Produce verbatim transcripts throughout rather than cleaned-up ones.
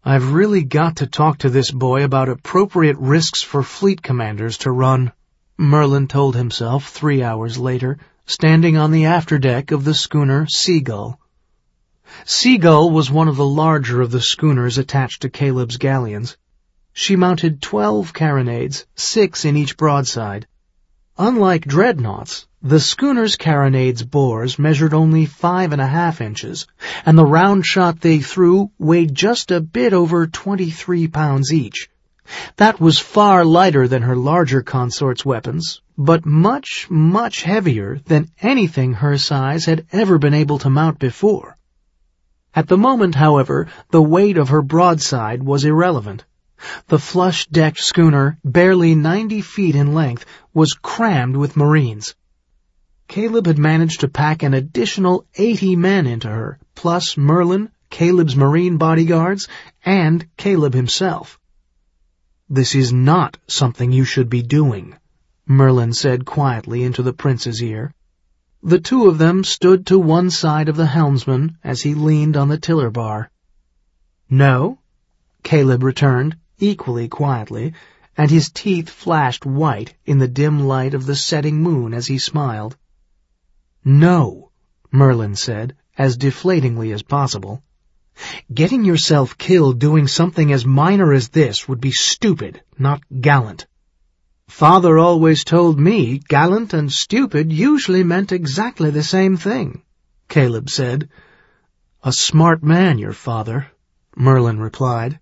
I've really got to talk to this boy about appropriate risks for fleet commanders to run, Merlin told himself three hours later, standing on the afterdeck of the schooner Seagull. Seagull was one of the larger of the schooners attached to Caleb's galleons. She mounted twelve carronades, six in each broadside. Unlike dreadnoughts, the schooner's carronades' bores measured only five and a half inches, and the round shot they threw weighed just a bit over twenty-three pounds each. That was far lighter than her larger consort's weapons, but much, much heavier than anything her size had ever been able to mount before. At the moment, however, the weight of her broadside was irrelevant. The flush-decked schooner, barely ninety feet in length, was crammed with Marines. Caleb had managed to pack an additional eighty men into her, plus Merlin, Caleb's Marine bodyguards, and Caleb himself. "This is not something you should be doing," Merlin said quietly into the prince's ear. The two of them stood to one side of the helmsman as he leaned on the tiller bar. "No?" Caleb returned, equally quietly, and his teeth flashed white in the dim light of the setting moon as he smiled. "No," Merlin said, as deflatingly as possible. "Getting yourself killed doing something as minor as this would be stupid, not gallant." "Father always told me gallant and stupid usually meant exactly the same thing," Caleb said. "A smart man, your father," Merlin replied.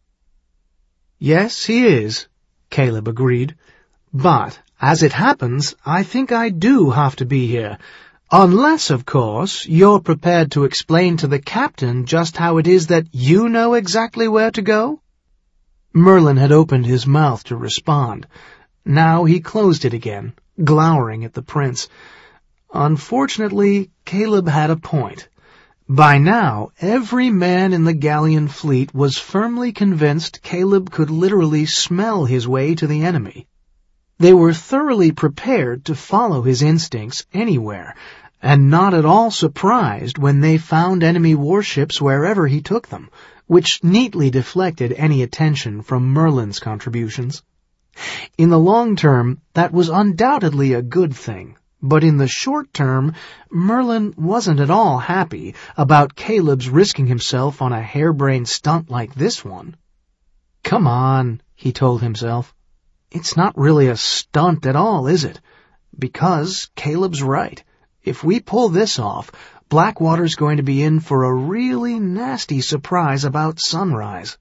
"Yes, he is," Caleb agreed. "But, as it happens, I think I do have to be here. Unless, of course, you're prepared to explain to the captain just how it is that you know exactly where to go." Merlin had opened his mouth to respond. Now he closed it again, glowering at the prince. Unfortunately, Caleb had a point. By now, every man in the galleon fleet was firmly convinced Caleb could literally smell his way to the enemy. They were thoroughly prepared to follow his instincts anywhere, and not at all surprised when they found enemy warships wherever he took them, which neatly deflected any attention from Merlin's contributions. In the long term, that was undoubtedly a good thing, but in the short term, Merlin wasn't at all happy about Caleb's risking himself on a harebrained stunt like this one. "Come on," he told himself. "It's not really a stunt at all, is it? Because Caleb's right. If we pull this off, Blackwater's going to be in for a really nasty surprise about sunrise."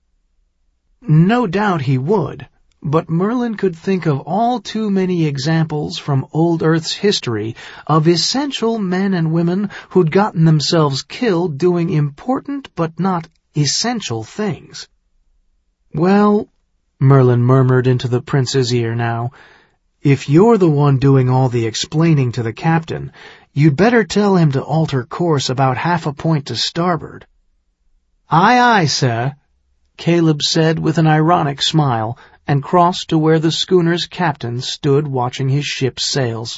No doubt he would. But Merlin could think of all too many examples from old Earth's history of essential men and women who'd gotten themselves killed doing important but not essential things. "Well," Merlin murmured into the prince's ear now, "if you're the one doing all the explaining to the captain, you'd better tell him to alter course about half a point to starboard." "Aye, aye, sir," Caleb said with an ironic smile, and crossed to where the schooner's captain stood watching his ship's sails.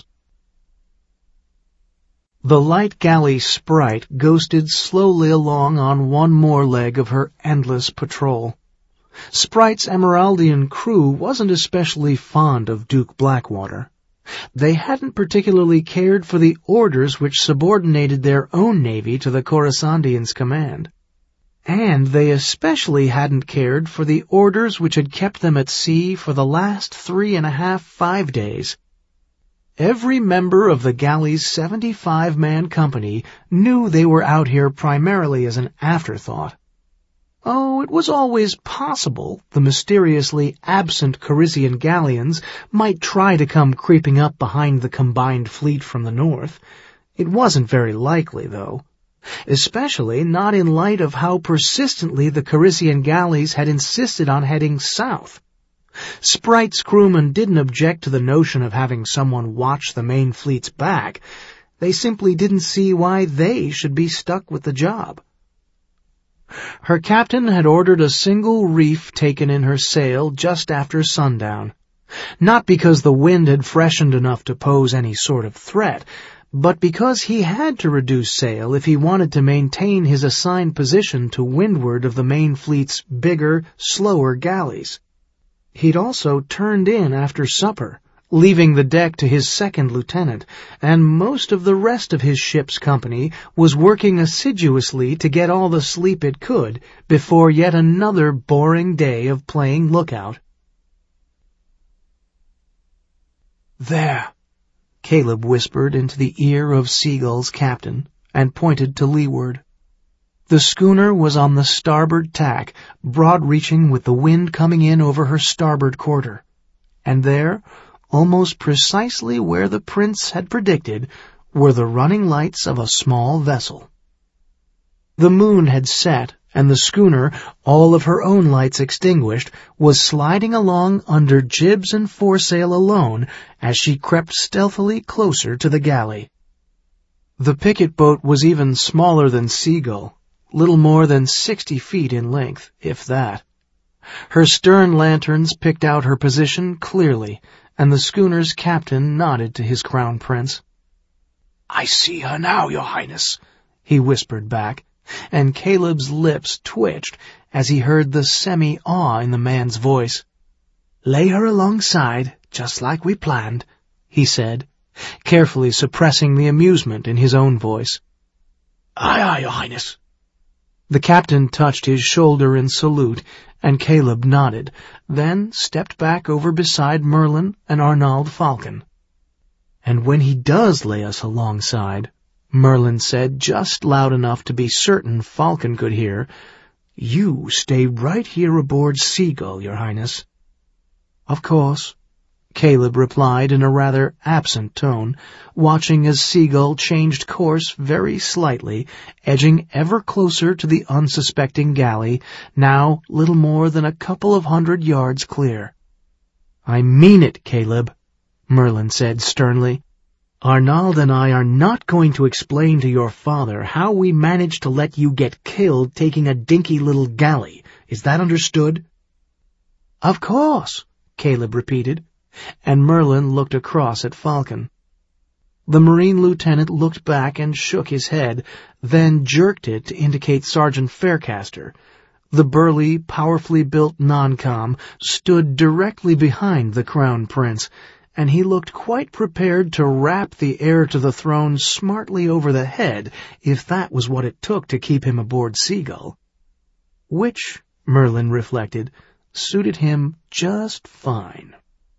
The light galley Sprite ghosted slowly along on one more leg of her endless patrol. Sprite's Emeraldian crew wasn't especially fond of Duke Blackwater. They hadn't particularly cared for the orders which subordinated their own navy to the Coruscandians' command. And they especially hadn't cared for the orders which had kept them at sea for the last three and a half, five days. Every member of the galley's seventy-five man company knew they were out here primarily as an afterthought. Oh, it was always possible the mysteriously absent Carisian galleons might try to come creeping up behind the combined fleet from the north. It wasn't very likely, though. Especially not in light of how persistently the Carisian galleys had insisted on heading south. Sprite's crewmen didn't object to the notion of having someone watch the main fleet's back. They simply didn't see why they should be stuck with the job. Her captain had ordered a single reef taken in her sail just after sundown. Not because the wind had freshened enough to pose any sort of threat, But because he had to reduce sail if he wanted to maintain his assigned position to windward of the main fleet's bigger, slower galleys. He'd also turned in after supper, leaving the deck to his second lieutenant, and most of the rest of his ship's company was working assiduously to get all the sleep it could before yet another boring day of playing lookout. "There," Caleb whispered into the ear of Seagull's captain, and pointed to leeward. The schooner was on the starboard tack, broad-reaching with the wind coming in over her starboard quarter. And there, almost precisely where the prince had predicted, were the running lights of a small vessel. The moon had set, and the schooner, all of her own lights extinguished, was sliding along under jibs and foresail alone as she crept stealthily closer to the galley. The picket boat was even smaller than Seagull, little more than sixty feet in length, if that. Her stern lanterns picked out her position clearly, and the schooner's captain nodded to his crown prince. "I see her now, your highness," he whispered back, and Caleb's lips twitched as he heard the semi-awe in the man's voice. "Lay her alongside, just like we planned," he said, carefully suppressing the amusement in his own voice. "Aye, aye, your highness." The captain touched his shoulder in salute, and Caleb nodded, then stepped back over beside Merlin and Arnauld Falcon. "And when he does lay us alongside," Merlin said just loud enough to be certain Falcon could hear, "you stay right here aboard Seagull, your highness." "Of course," Caleb replied in a rather absent tone, watching as Seagull changed course very slightly, edging ever closer to the unsuspecting galley, now little more than a couple of hundred yards clear. "I mean it, Caleb," Merlin said sternly. "Arnauld and I are not going to explain to your father how we managed to let you get killed taking a dinky little galley. Is that understood?" "Of course," Caleb repeated, and Merlin looked across at Falcon. The Marine lieutenant looked back and shook his head, then jerked it to indicate Sergeant Faircaster. The burly, powerfully built non-com stood directly behind the Crown Prince, and he looked quite prepared to rap the heir to the throne smartly over the head if that was what it took to keep him aboard Seagull. Which, Merlin reflected, suited him just fine.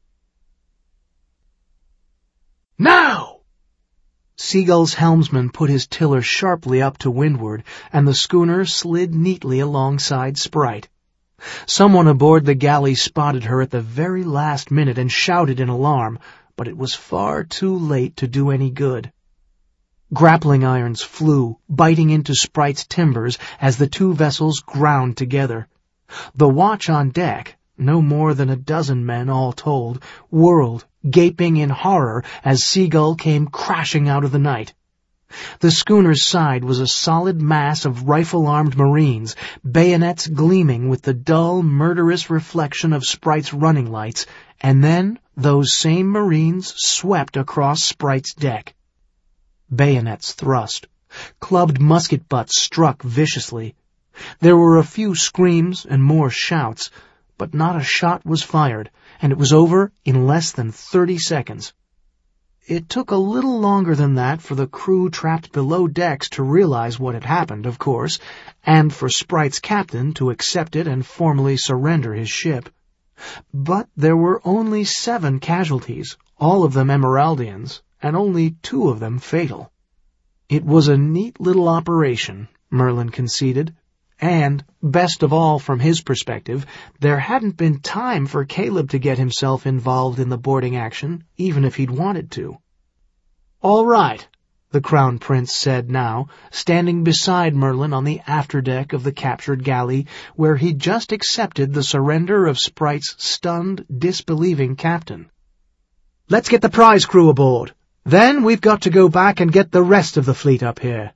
"Now!" Seagull's helmsman put his tiller sharply up to windward, and the schooner slid neatly alongside Sprite. Someone aboard the galley spotted her at the very last minute and shouted in alarm, but it was far too late to do any good. Grappling irons flew, biting into Sprite's timbers as the two vessels ground together. The watch on deck, no more than a dozen men all told, whirled, gaping in horror as Seagull came crashing out of the night. The schooner's side was a solid mass of rifle-armed Marines, bayonets gleaming with the dull, murderous reflection of Sprite's running lights, and then those same Marines swept across Sprite's deck. Bayonets thrust. Clubbed musket butts struck viciously. There were a few screams and more shouts, but not a shot was fired, and it was over in less than thirty seconds. It took a little longer than that for the crew trapped below decks to realize what had happened, of course, and for Sprite's captain to accept it and formally surrender his ship. But there were only seven casualties, all of them Emeraldians, and only two of them fatal. It was a neat little operation, Merlin conceded. And, best of all from his perspective, there hadn't been time for Caleb to get himself involved in the boarding action, even if he'd wanted to. "All right," the Crown Prince said now, standing beside Merlin on the afterdeck of the captured galley, where he'd just accepted the surrender of Sprite's stunned, disbelieving captain. "Let's get the prize crew aboard. Then we've got to go back and get the rest of the fleet up here."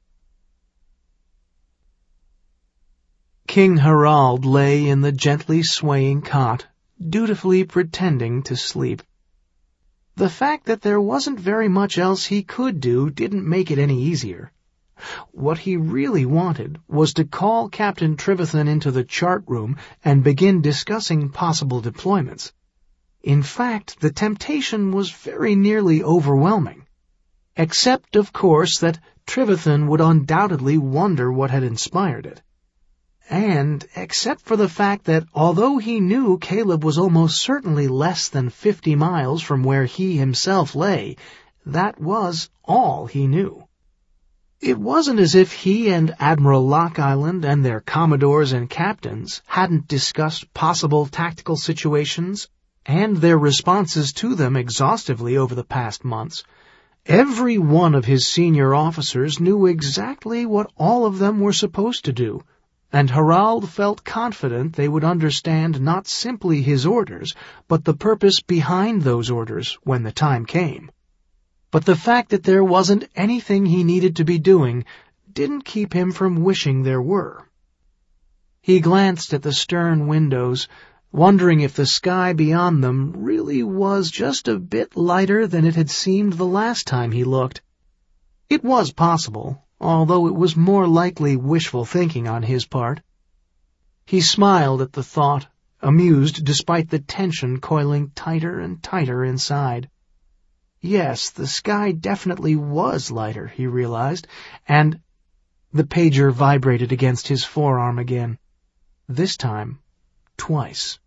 King Harald lay in the gently swaying cot, dutifully pretending to sleep. The fact that there wasn't very much else he could do didn't make it any easier. What he really wanted was to call Captain Trevethan into the chart room and begin discussing possible deployments. In fact, the temptation was very nearly overwhelming. Except, of course, that Trevethan would undoubtedly wonder what had inspired it. And except for the fact that although he knew Caleb was almost certainly less than fifty miles from where he himself lay, that was all he knew. It wasn't as if he and Admiral Lock Island and their commodores and captains hadn't discussed possible tactical situations and their responses to them exhaustively over the past months. Every one of his senior officers knew exactly what all of them were supposed to do, and Harald felt confident they would understand not simply his orders, but the purpose behind those orders when the time came. But the fact that there wasn't anything he needed to be doing didn't keep him from wishing there were. He glanced at the stern windows, wondering if the sky beyond them really was just a bit lighter than it had seemed the last time he looked. It was possible, although it was more likely wishful thinking on his part. He smiled at the thought, amused despite the tension coiling tighter and tighter inside. Yes, the sky definitely was lighter, he realized, and the pager vibrated against his forearm again. This time, twice.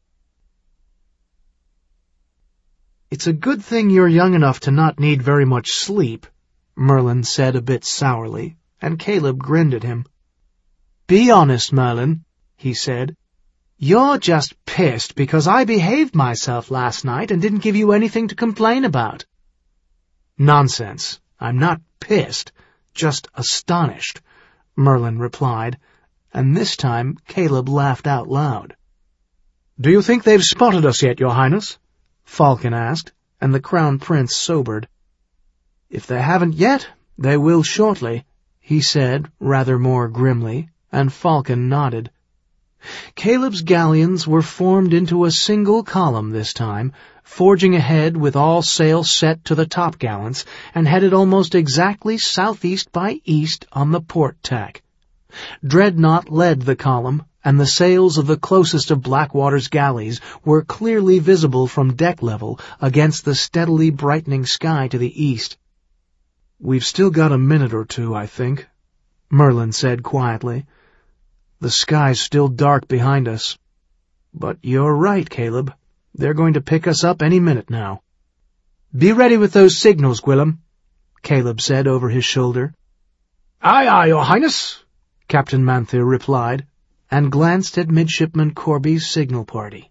"It's a good thing you're young enough to not need very much sleep," Merlin said a bit sourly, and Caleb grinned at him. "Be honest, Merlin," he said. "You're just pissed because I behaved myself last night and didn't give you anything to complain about." "Nonsense. I'm not pissed, just astonished," Merlin replied, and this time Caleb laughed out loud. "Do you think they've spotted us yet, Your Highness?" Falcon asked, and the Crown Prince sobered. "If they haven't yet, they will shortly," he said, rather more grimly, and Falcon nodded. Caleb's galleons were formed into a single column this time, forging ahead with all sails set to the topgallants, and headed almost exactly southeast by east on the port tack. Dreadnought led the column, and the sails of the closest of Blackwater's galleys were clearly visible from deck level against the steadily brightening sky to the east. "We've still got a minute or two, I think," Merlin said quietly. "The sky's still dark behind us. But you're right, Caleb. They're going to pick us up any minute now." "Be ready with those signals, Gwillem," Caleb said over his shoulder. "Aye, aye, Your Highness," Captain Manther replied, and glanced at Midshipman Corby's signal party.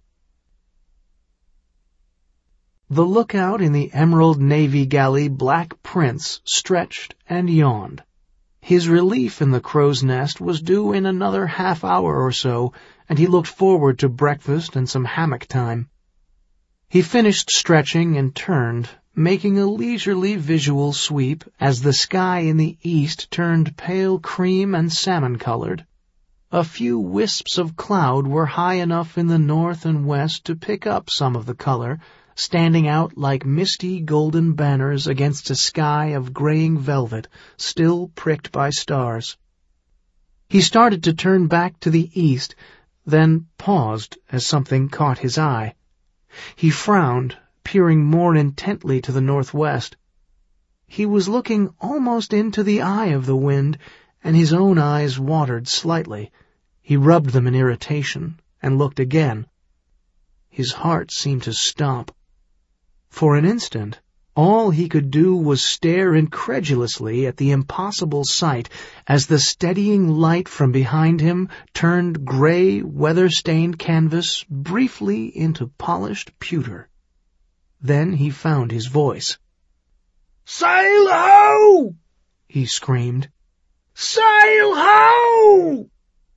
The lookout in the Emerald Navy galley Black Prince stretched and yawned. His relief in the crow's nest was due in another half hour or so, and he looked forward to breakfast and some hammock time. He finished stretching and turned, making a leisurely visual sweep as the sky in the east turned pale cream and salmon-colored. A few wisps of cloud were high enough in the north and west to pick up some of the color, standing out like misty golden banners against a sky of graying velvet, still pricked by stars. He started to turn back to the east, then paused as something caught his eye. He frowned, peering more intently to the northwest. He was looking almost into the eye of the wind, and his own eyes watered slightly. He rubbed them in irritation, and looked again. His heart seemed to stop. For an instant, all he could do was stare incredulously at the impossible sight as the steadying light from behind him turned gray, weather-stained canvas briefly into polished pewter. Then he found his voice. "Sail ho!" he screamed. "Sail ho!"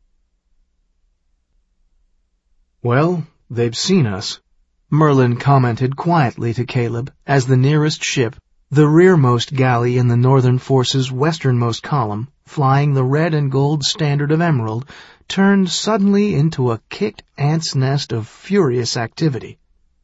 "Well, they've seen us," Merlin commented quietly to Caleb as the nearest ship, the rearmost galley in the Northern Force's westernmost column, flying the red and gold standard of Emerald, turned suddenly into a kicked ant's nest of furious activity.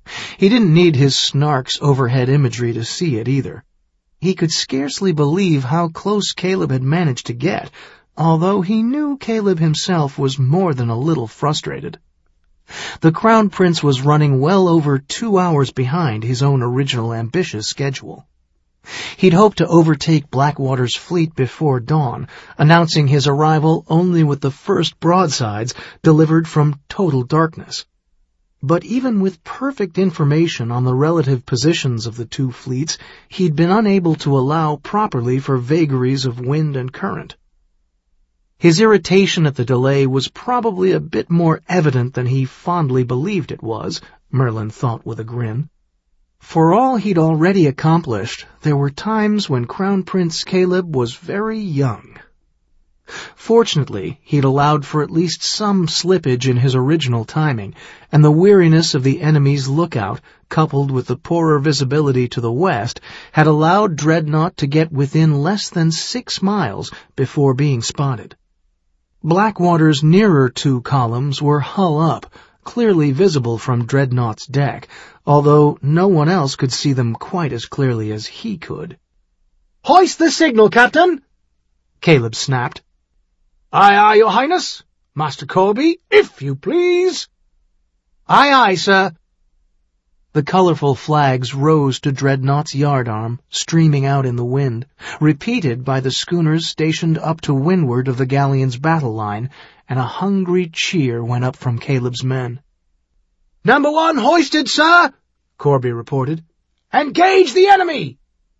He didn't need his Snark's overhead imagery to see it either. He could scarcely believe how close Caleb had managed to get, although he knew Caleb himself was more than a little frustrated. The Crown Prince was running well over two hours behind his own original ambitious schedule. He'd hoped to overtake Blackwater's fleet before dawn, announcing his arrival only with the first broadsides delivered from total darkness. But even with perfect information on the relative positions of the two fleets, he'd been unable to allow properly for vagaries of wind and current. His irritation at the delay was probably a bit more evident than he fondly believed it was, Merlin thought with a grin. For all he'd already accomplished, there were times when Crown Prince Caleb was very young. Fortunately, he'd allowed for at least some slippage in his original timing, and the weariness of the enemy's lookout, coupled with the poorer visibility to the west, had allowed Dreadnought to get within less than six miles before being spotted. Blackwater's nearer two columns were hull up, clearly visible from Dreadnought's deck, although no one else could see them quite as clearly as he could. "Hoist the signal, Captain!" Caleb snapped. "Aye, aye, Your Highness. Master Corby, if you please." "Aye, aye, sir." The colorful flags rose to Dreadnought's yardarm, streaming out in the wind, repeated by the schooners stationed up to windward of the galleon's battle line, and a hungry cheer went up from Caleb's men. "Number one hoisted, sir," Corby reported. "Engage the enemy!"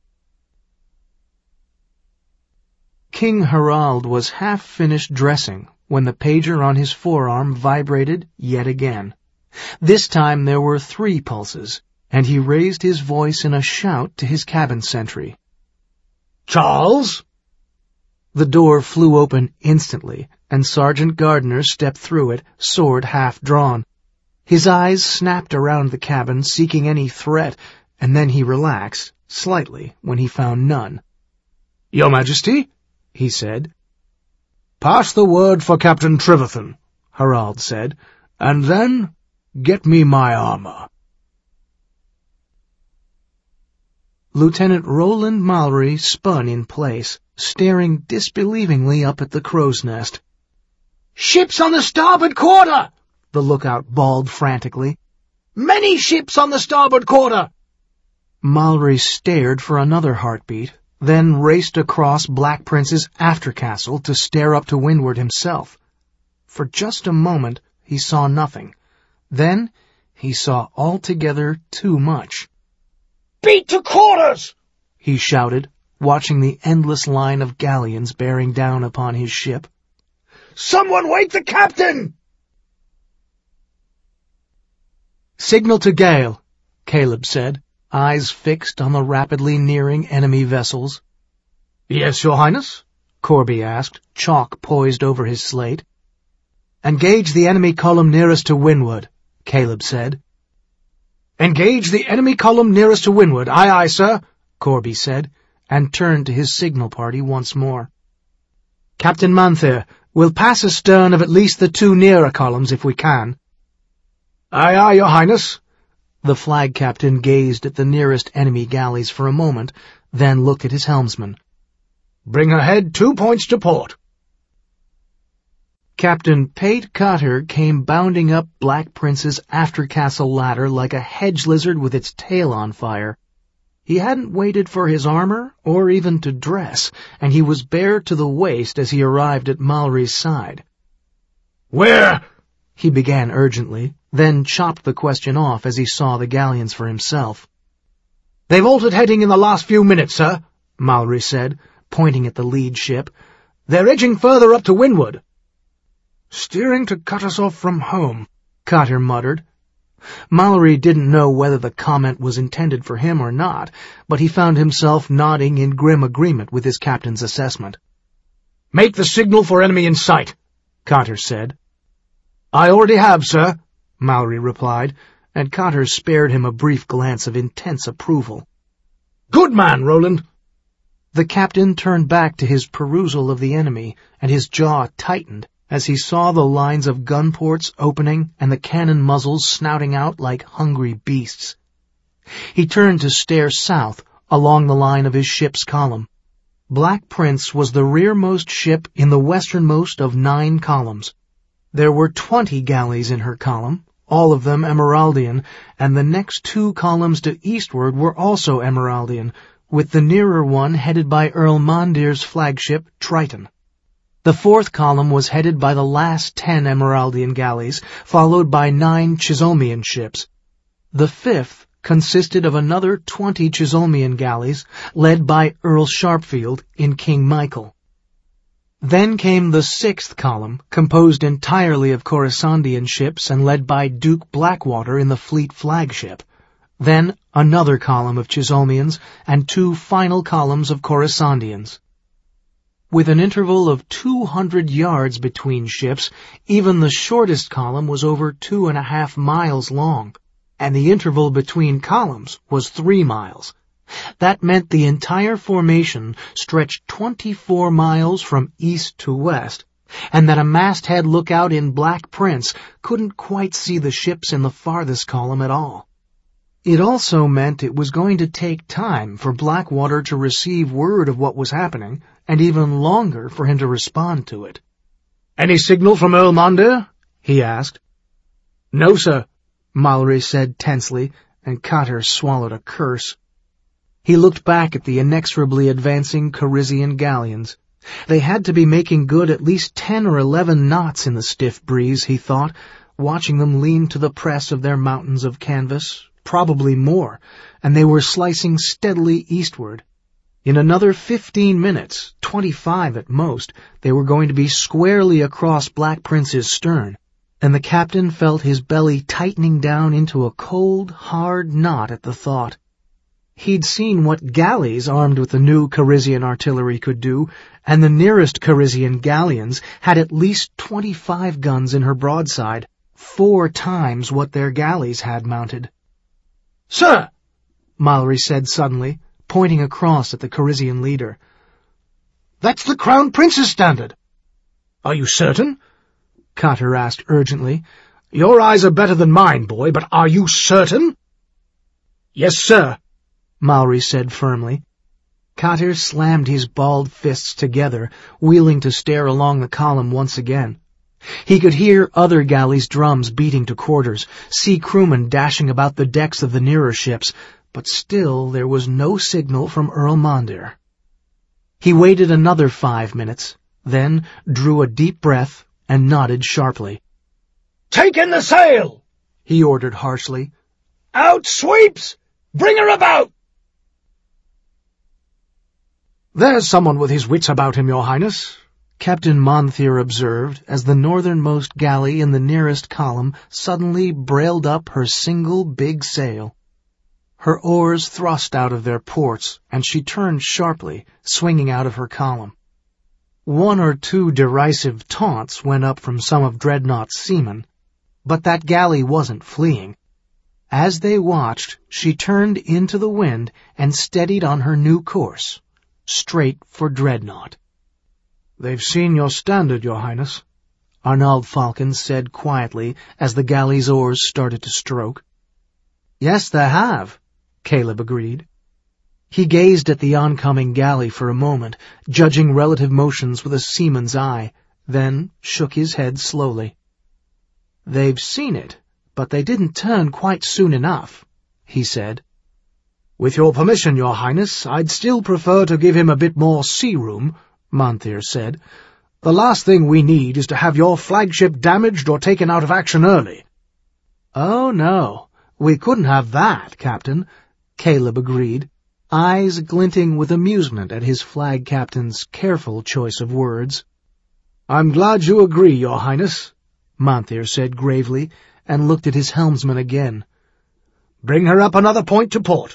King Harald was half-finished dressing when the pager on his forearm vibrated yet again. This time there were three pulses, and he raised his voice in a shout to his cabin sentry. "Charles!" The door flew open instantly, and Sergeant Gardner stepped through it, sword half-drawn. His eyes snapped around the cabin, seeking any threat, and then he relaxed, slightly, when he found none. "Your Majesty," he said. "Pass the word for Captain Trevethan," Harald said, "and then get me my armor." Lieutenant Roland Mallory spun in place, staring disbelievingly up at the crow's nest. "Ships on the starboard quarter!" the lookout bawled frantically. "Many ships on the starboard quarter!" Mallory stared for another heartbeat, then raced across Black Prince's aftercastle to stare up to windward himself. For just a moment he saw nothing. Then he saw altogether too much. "Beat to quarters!" he shouted, watching the endless line of galleons bearing down upon his ship. "Someone wake the captain!" "Signal to gale," Caleb said, eyes fixed on the rapidly nearing enemy vessels. "Yes, Your Highness?" Corby asked, chalk poised over his slate. "Engage the enemy column nearest to windward," Caleb said. "Engage the enemy column nearest to windward. Aye, aye, sir," Corby said, and turned to his signal party once more. "Captain Manther, we'll pass astern of at least the two nearer columns if we can." "Aye, aye, Your Highness." The flag captain gazed at the nearest enemy galleys for a moment, then looked at his helmsman. "Bring her head two points to port." Captain Pate Cotter came bounding up Black Prince's aftercastle ladder like a hedge lizard with its tail on fire. He hadn't waited for his armor or even to dress, and he was bare to the waist as he arrived at Mallory's side. "Where?" he began urgently, then chopped the question off as he saw the galleons for himself. "They've altered heading in the last few minutes, sir," Mallory said, pointing at the lead ship. "They're edging further up to windward." "Steering to cut us off from home," Cotter muttered. Mallory didn't know whether the comment was intended for him or not, but he found himself nodding in grim agreement with his captain's assessment. "Make the signal for enemy in sight," Cotter said. "I already have, sir," Mallory replied, and Cotter spared him a brief glance of intense approval. "Good man, Roland." The captain turned back to his perusal of the enemy, and his jaw tightened as he saw the lines of gun ports opening and the cannon muzzles snouting out like hungry beasts. He turned to stare south along the line of his ship's column. Black Prince was the rearmost ship in the westernmost of nine columns. There were twenty galleys in her column, all of them Emeraldian, and the next two columns to eastward were also Emeraldian, with the nearer one headed by Earl Mondir's flagship, Triton. The fourth column was headed by the last ten Emeraldian galleys, followed by nine Chisolmian ships. The fifth consisted of another twenty Chisolmian galleys, led by Earl Sharpfield in King Michael. Then came the sixth column, composed entirely of Coruscandian ships and led by Duke Blackwater in the fleet flagship. Then another column of Chisolmians and two final columns of Coruscandians. With an interval of two hundred yards between ships, even the shortest column was over two and a half miles long, and the interval between columns was three miles. That meant the entire formation stretched twenty-four miles from east to west, and that a masthead lookout in Black Prince couldn't quite see the ships in the farthest column at all. It also meant it was going to take time for Blackwater to receive word of what was happening, and even longer for him to respond to it. "Any signal from Earl Mondir?" he asked. "No, sir," Mallory said tensely, and Cotter swallowed a curse. He looked back at the inexorably advancing Carizian galleons. They had to be making good at least ten or eleven knots in the stiff breeze, he thought, watching them lean to the press of their mountains of canvas, probably more, and they were slicing steadily eastward. In another fifteen minutes, twenty-five at most, they were going to be squarely across Black Prince's stern, and the captain felt his belly tightening down into a cold, hard knot at the thought. He'd seen what galleys armed with the new Carizian artillery could do, and the nearest Carizian galleons had at least twenty-five guns in her broadside, four times what their galleys had mounted. "Sir," Mallory said suddenly, pointing across at the Carizian leader. "That's the Crown Prince's standard." "Are you certain?" Cotter asked urgently. "Your eyes are better than mine, boy, but are you certain?" "Yes, sir," Mallory said firmly. Cotter slammed his balled fists together, wheeling to stare along the column once again. He could hear other galleys' drums beating to quarters, see crewmen dashing about the decks of the nearer ships, but still there was no signal from Earl Mondir. He waited another five minutes, then drew a deep breath and nodded sharply. "Take in the sail!" he ordered harshly. "Out sweeps! Bring her about!" "There's someone with his wits about him, Your Highness," Captain Monthier observed as the northernmost galley in the nearest column suddenly brailed up her single big sail. Her oars thrust out of their ports, and she turned sharply, swinging out of her column. One or two derisive taunts went up from some of Dreadnought's seamen, but that galley wasn't fleeing. As they watched, she turned into the wind and steadied on her new course, straight for Dreadnought. "They've seen your standard, Your Highness," Arnauld Falcon said quietly as the galley's oars started to stroke. "Yes, they have," Caleb agreed. He gazed at the oncoming galley for a moment, judging relative motions with a seaman's eye, then shook his head slowly. "They've seen it, but they didn't turn quite soon enough," he said. "With your permission, Your Highness, I'd still prefer to give him a bit more sea room," Monthier said. "The last thing we need is to have your flagship damaged or taken out of action early." "Oh, no, we couldn't have that, Captain," Caleb agreed, eyes glinting with amusement at his flag captain's careful choice of words. "I'm glad you agree, Your Highness," Monthier said gravely, and looked at his helmsman again. "Bring her up another point to port."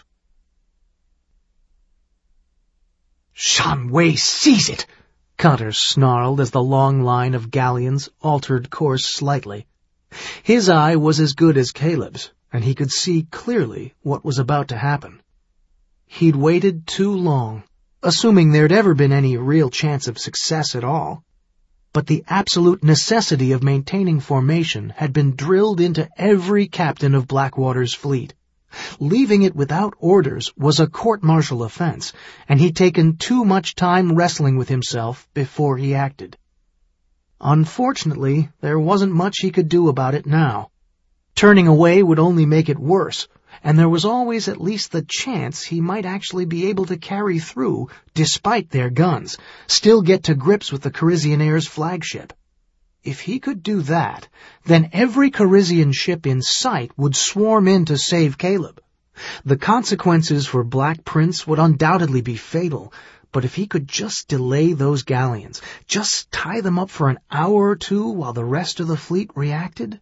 "Shan Wei, seize it!" Cotter snarled as the long line of galleons altered course slightly. His eye was as good as Caleb's, and he could see clearly what was about to happen. He'd waited too long, assuming there'd ever been any real chance of success at all. but the absolute necessity of maintaining formation had been drilled into every captain of Blackwater's fleet. Leaving it without orders was a court-martial offense, and he'd taken too much time wrestling with himself before he acted. Unfortunately, there wasn't much he could do about it now. Turning away would only make it worse, and there was always at least the chance he might actually be able to carry through, despite their guns, still get to grips with the Charizianair's flagship. If he could do that, then every Charizian ship in sight would swarm in to save Caleb. The consequences for Black Prince would undoubtedly be fatal, but if he could just delay those galleons, just tie them up for an hour or two while the rest of the fleet reacted...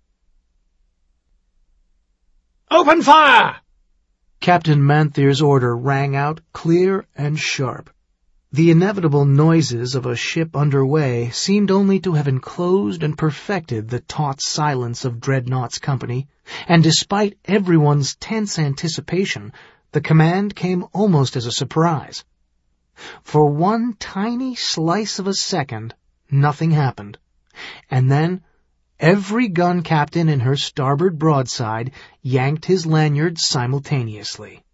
"Open fire!" Captain Manthir's order rang out clear and sharp. The inevitable noises of a ship under way seemed only to have enclosed and perfected the taut silence of Dreadnought's company, and despite everyone's tense anticipation, the command came almost as a surprise. For one tiny slice of a second, nothing happened, and then every gun captain in her starboard broadside yanked his lanyard simultaneously.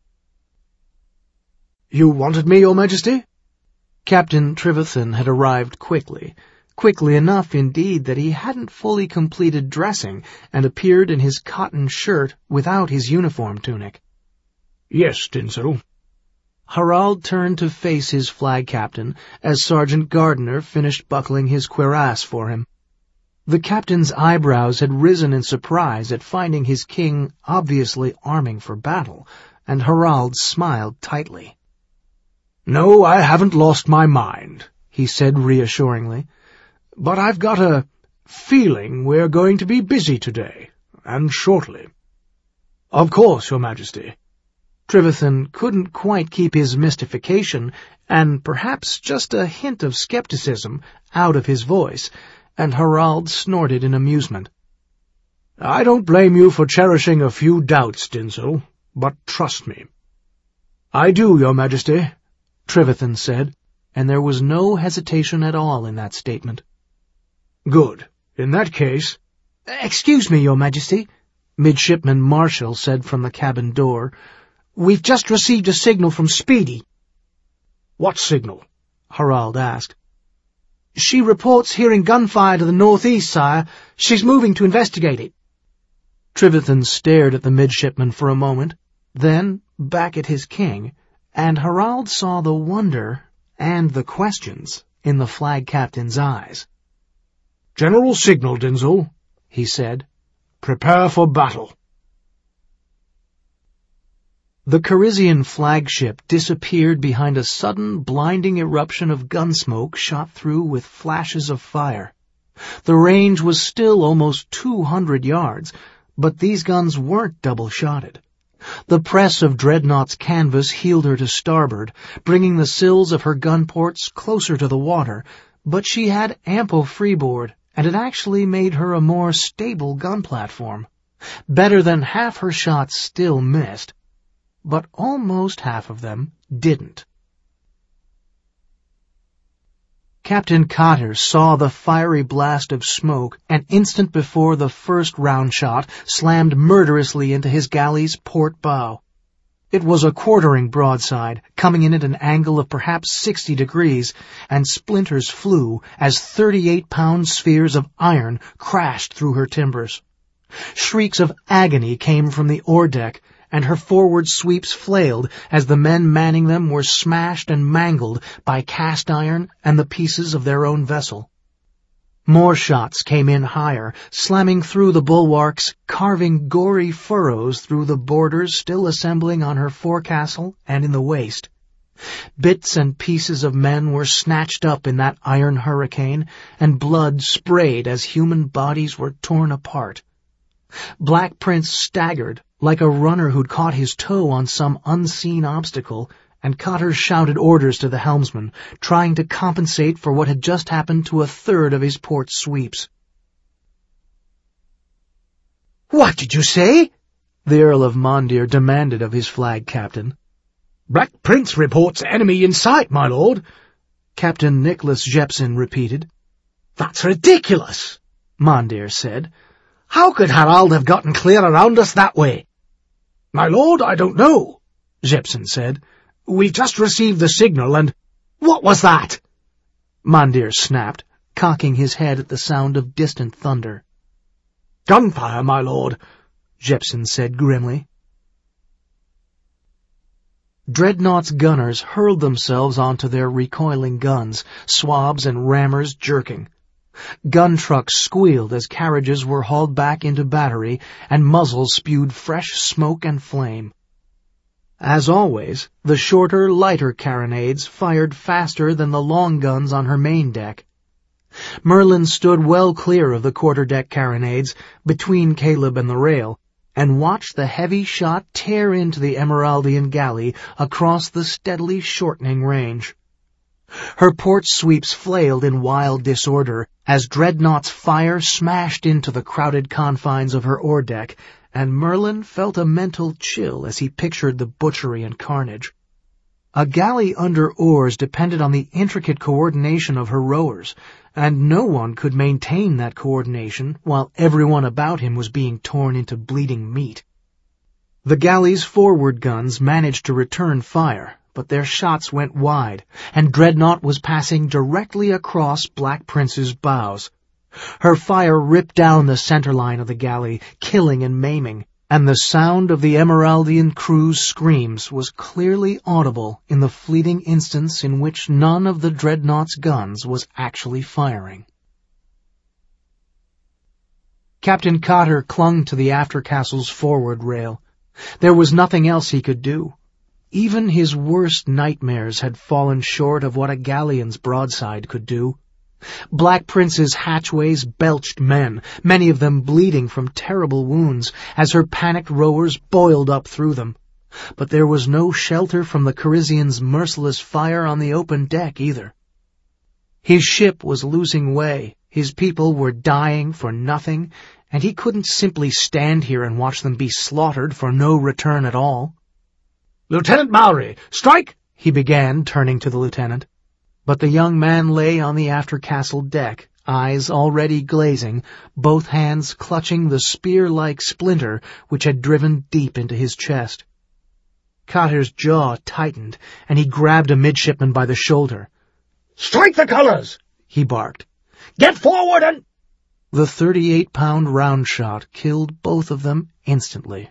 "You wanted me, Your Majesty?" Captain Trevethan had arrived quickly, quickly enough indeed that he hadn't fully completed dressing and appeared in his cotton shirt without his uniform tunic. "Yes, Tinsel." Harald turned to face his flag captain as Sergeant Gardiner finished buckling his cuirass for him. The captain's eyebrows had risen in surprise at finding his king obviously arming for battle, and Harald smiled tightly. "No, I haven't lost my mind," he said reassuringly. "But I've got a feeling we're going to be busy today, and shortly." "Of course, Your Majesty." Trevethan couldn't quite keep his mystification, and perhaps just a hint of skepticism, out of his voice, and Harald snorted in amusement. "I don't blame you for cherishing a few doubts, Tinsel, but trust me." "I do, Your Majesty," Trevethan said, and there was no hesitation at all in that statement. "Good. In that case—" "Excuse me, Your Majesty," Midshipman Marshall said from the cabin door. "We've just received a signal from Speedy." "What signal?" Harald asked. "She reports hearing gunfire to the northeast, sire. She's moving to investigate it." Trevethan stared at the midshipman for a moment, then back at his king, and Harald saw the wonder and the questions in the flag captain's eyes. "General signal, Tinsel," he said. "Prepare for battle." The Charizian flagship disappeared behind a sudden, blinding eruption of gunsmoke shot through with flashes of fire. The range was still almost two hundred yards, but these guns weren't double-shotted. The press of Dreadnought's canvas heeled her to starboard, bringing the sills of her gun ports closer to the water, but she had ample freeboard, and it actually made her a more stable gun platform. Better than half her shots still missed, but almost half of them didn't. Captain Cotter saw the fiery blast of smoke an instant before the first round shot slammed murderously into his galley's port bow. It was a quartering broadside, coming in at an angle of perhaps sixty degrees, and splinters flew as thirty-eight pound spheres of iron crashed through her timbers. Shrieks of agony came from the ore deck, and her forward sweeps flailed as the men manning them were smashed and mangled by cast iron and the pieces of their own vessel. More shots came in higher, slamming through the bulwarks, carving gory furrows through the boarders still assembling on her forecastle and in the waist. Bits and pieces of men were snatched up in that iron hurricane, and blood sprayed as human bodies were torn apart. Black Prince staggered, like a runner who'd caught his toe on some unseen obstacle, and Cotter shouted orders to the helmsman, trying to compensate for what had just happened to a third of his port sweeps. "What did you say?" the Earl of Mondir demanded of his flag captain. "Black Prince reports enemy in sight, my lord," Captain Nicholas Jepson repeated. That's ridiculous, Mondir said. How could Harald have gotten clear around us that way? My lord, I don't know, Jepson said. We've just received the signal and— What was that? Mondir snapped, cocking his head at the sound of distant thunder. Gunfire, my lord, Jepson said grimly. Dreadnought's gunners hurled themselves onto their recoiling guns, swabs and rammers jerking. Gun trucks squealed as carriages were hauled back into battery, and muzzles spewed fresh smoke and flame. As always, the shorter, lighter carronades fired faster than the long guns on her main deck. Merlin stood well clear of the quarter-deck carronades, between Caleb and the rail, and watched the heavy shot tear into the Emeraldian galley across the steadily shortening range. Her port sweeps flailed in wild disorder as Dreadnought's fire smashed into the crowded confines of her ore-deck, and Merlin felt a mental chill as he pictured the butchery and carnage. A galley under oars depended on the intricate coordination of her rowers, and no one could maintain that coordination while everyone about him was being torn into bleeding meat. The galley's forward guns managed to return fire, but their shots went wide, and Dreadnought was passing directly across Black Prince's bows. Her fire ripped down the center line of the galley, killing and maiming, and the sound of the Emeraldian crew's screams was clearly audible in the fleeting instants in which none of the Dreadnought's guns was actually firing. Captain Cotter clung to the aftercastle's forward rail. There was nothing else he could do. Even his worst nightmares had fallen short of what a galleon's broadside could do. Black Prince's hatchways belched men, many of them bleeding from terrible wounds, as her panicked rowers boiled up through them. But there was no shelter from the Carizian's merciless fire on the open deck either. His ship was losing way, his people were dying for nothing, and he couldn't simply stand here and watch them be slaughtered for no return at all. Lieutenant Mowry, strike! He began, turning to the lieutenant. But the young man lay on the aftercastle deck, eyes already glazing, both hands clutching the spear-like splinter which had driven deep into his chest. Cotter's jaw tightened, and he grabbed a midshipman by the shoulder. "Strike the colors!" he barked. "Get forward and—" The thirty-eight pound round shot killed both of them instantly.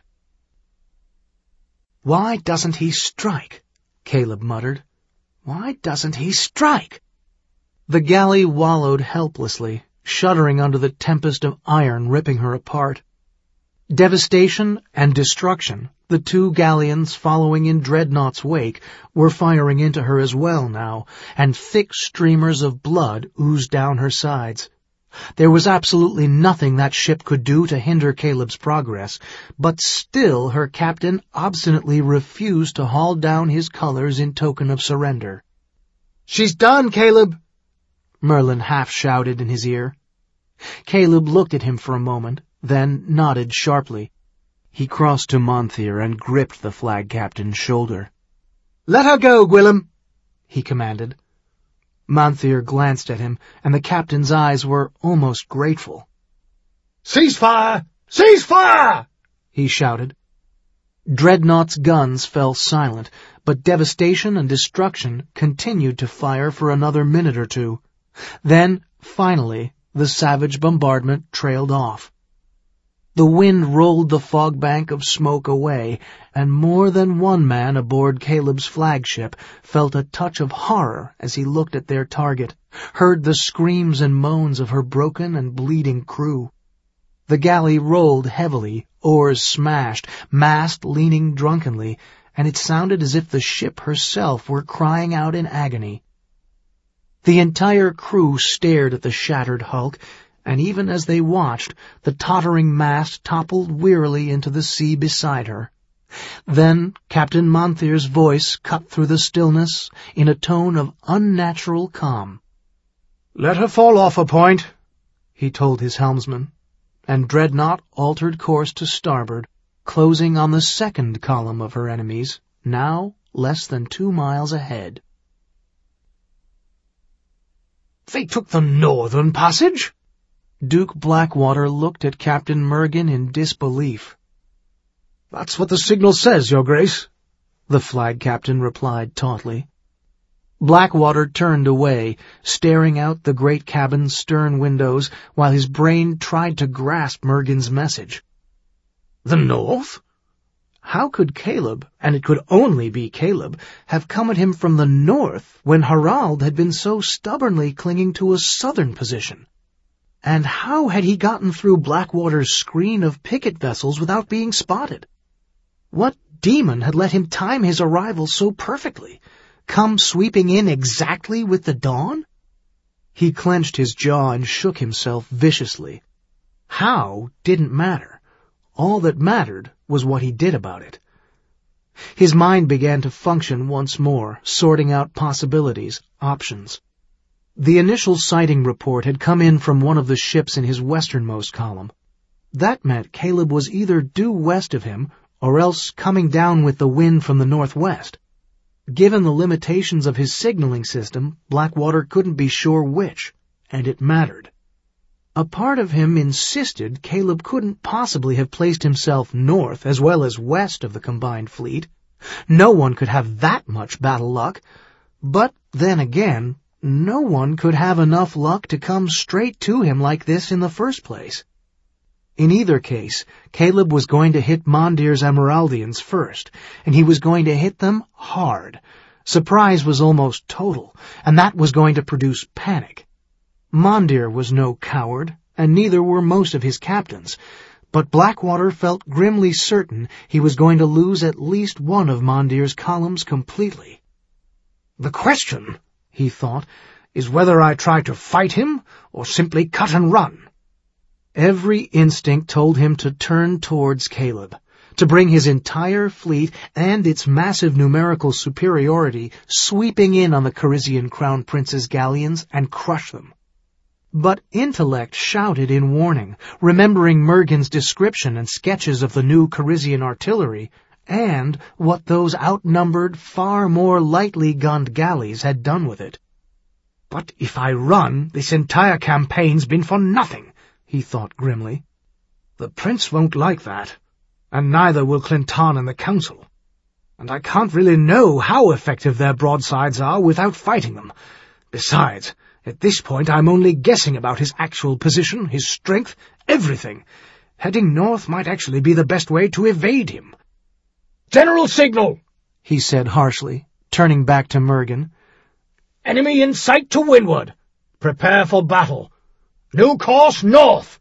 "Why doesn't he strike?" Caleb muttered. "Why doesn't he strike?" The galley wallowed helplessly, shuddering under the tempest of iron ripping her apart. Devastation and Destruction, the two galleons following in Dreadnought's wake, were firing into her as well now, and thick streamers of blood oozed down her sides. There was absolutely nothing that ship could do to hinder Caleb's progress, but still her captain obstinately refused to haul down his colors in token of surrender. "She's done, Caleb," Merlin half-shouted in his ear. Caleb looked at him for a moment, then nodded sharply. He crossed to Monthir and gripped the flag captain's shoulder. "Let her go, Gwillem," he commanded. Monthir glanced at him, and the captain's eyes were almost grateful. "Cease fire! Cease fire!" he shouted. Dreadnought's guns fell silent, but Devastation and Destruction continued to fire for another minute or two. Then, finally, the savage bombardment trailed off. The wind rolled the fog bank of smoke away, and more than one man aboard Caleb's flagship felt a touch of horror as he looked at their target, heard the screams and moans of her broken and bleeding crew. The galley rolled heavily, oars smashed, mast leaning drunkenly, and it sounded as if the ship herself were crying out in agony. The entire crew stared at the shattered hulk, and even as they watched, the tottering mast toppled wearily into the sea beside her. Then Captain Monthir's voice cut through the stillness in a tone of unnatural calm. "Let her fall off a point," he told his helmsman, and Dreadnought altered course to starboard, closing on the second column of her enemies, now less than two miles ahead. They took the northern passage? Duke Blackwater looked at Captain Mergen in disbelief. That's what the signal says, Your Grace, the flag captain replied tautly. Blackwater turned away, staring out the great cabin's stern windows while his brain tried to grasp Mergen's message. The north? How could Caleb, and it could only be Caleb, have come at him from the north when Harald had been so stubbornly clinging to a southern position? And how had he gotten through Blackwater's screen of picket vessels without being spotted? What demon had let him time his arrival so perfectly, come sweeping in exactly with the dawn? He clenched his jaw and shook himself viciously. How didn't matter. All that mattered was what he did about it. His mind began to function once more, sorting out possibilities, options. The initial sighting report had come in from one of the ships in his westernmost column. That meant Caleb was either due west of him, or else coming down with the wind from the northwest. Given the limitations of his signaling system, Blackwater couldn't be sure which, and it mattered. A part of him insisted Caleb couldn't possibly have placed himself north as well as west of the combined fleet. No one could have that much battle luck. But then again, no one could have enough luck to come straight to him like this in the first place. In either case, Caleb was going to hit Mondir's Emeraldians first, and he was going to hit them hard. Surprise was almost total, and that was going to produce panic. Mondir was no coward, and neither were most of his captains, but Blackwater felt grimly certain he was going to lose at least one of Mondir's columns completely. The question, he thought, is whether I try to fight him or simply cut and run. Every instinct told him to turn towards Caleb, to bring his entire fleet and its massive numerical superiority sweeping in on the Carizian Crown Prince's galleons and crush them. But intellect shouted in warning, remembering Mergen's description and sketches of the new Carizian artillery, and what those outnumbered, far more lightly gunned galleys had done with it. But if I run, this entire campaign's been for nothing, he thought grimly. The prince won't like that, and neither will Clinton and the council. And I can't really know how effective their broadsides are without fighting them. Besides, at this point I'm only guessing about his actual position, his strength, everything. Heading north might actually be the best way to evade him. General signal, he said harshly, turning back to Mergen. Enemy in sight to windward. Prepare for battle. New course north.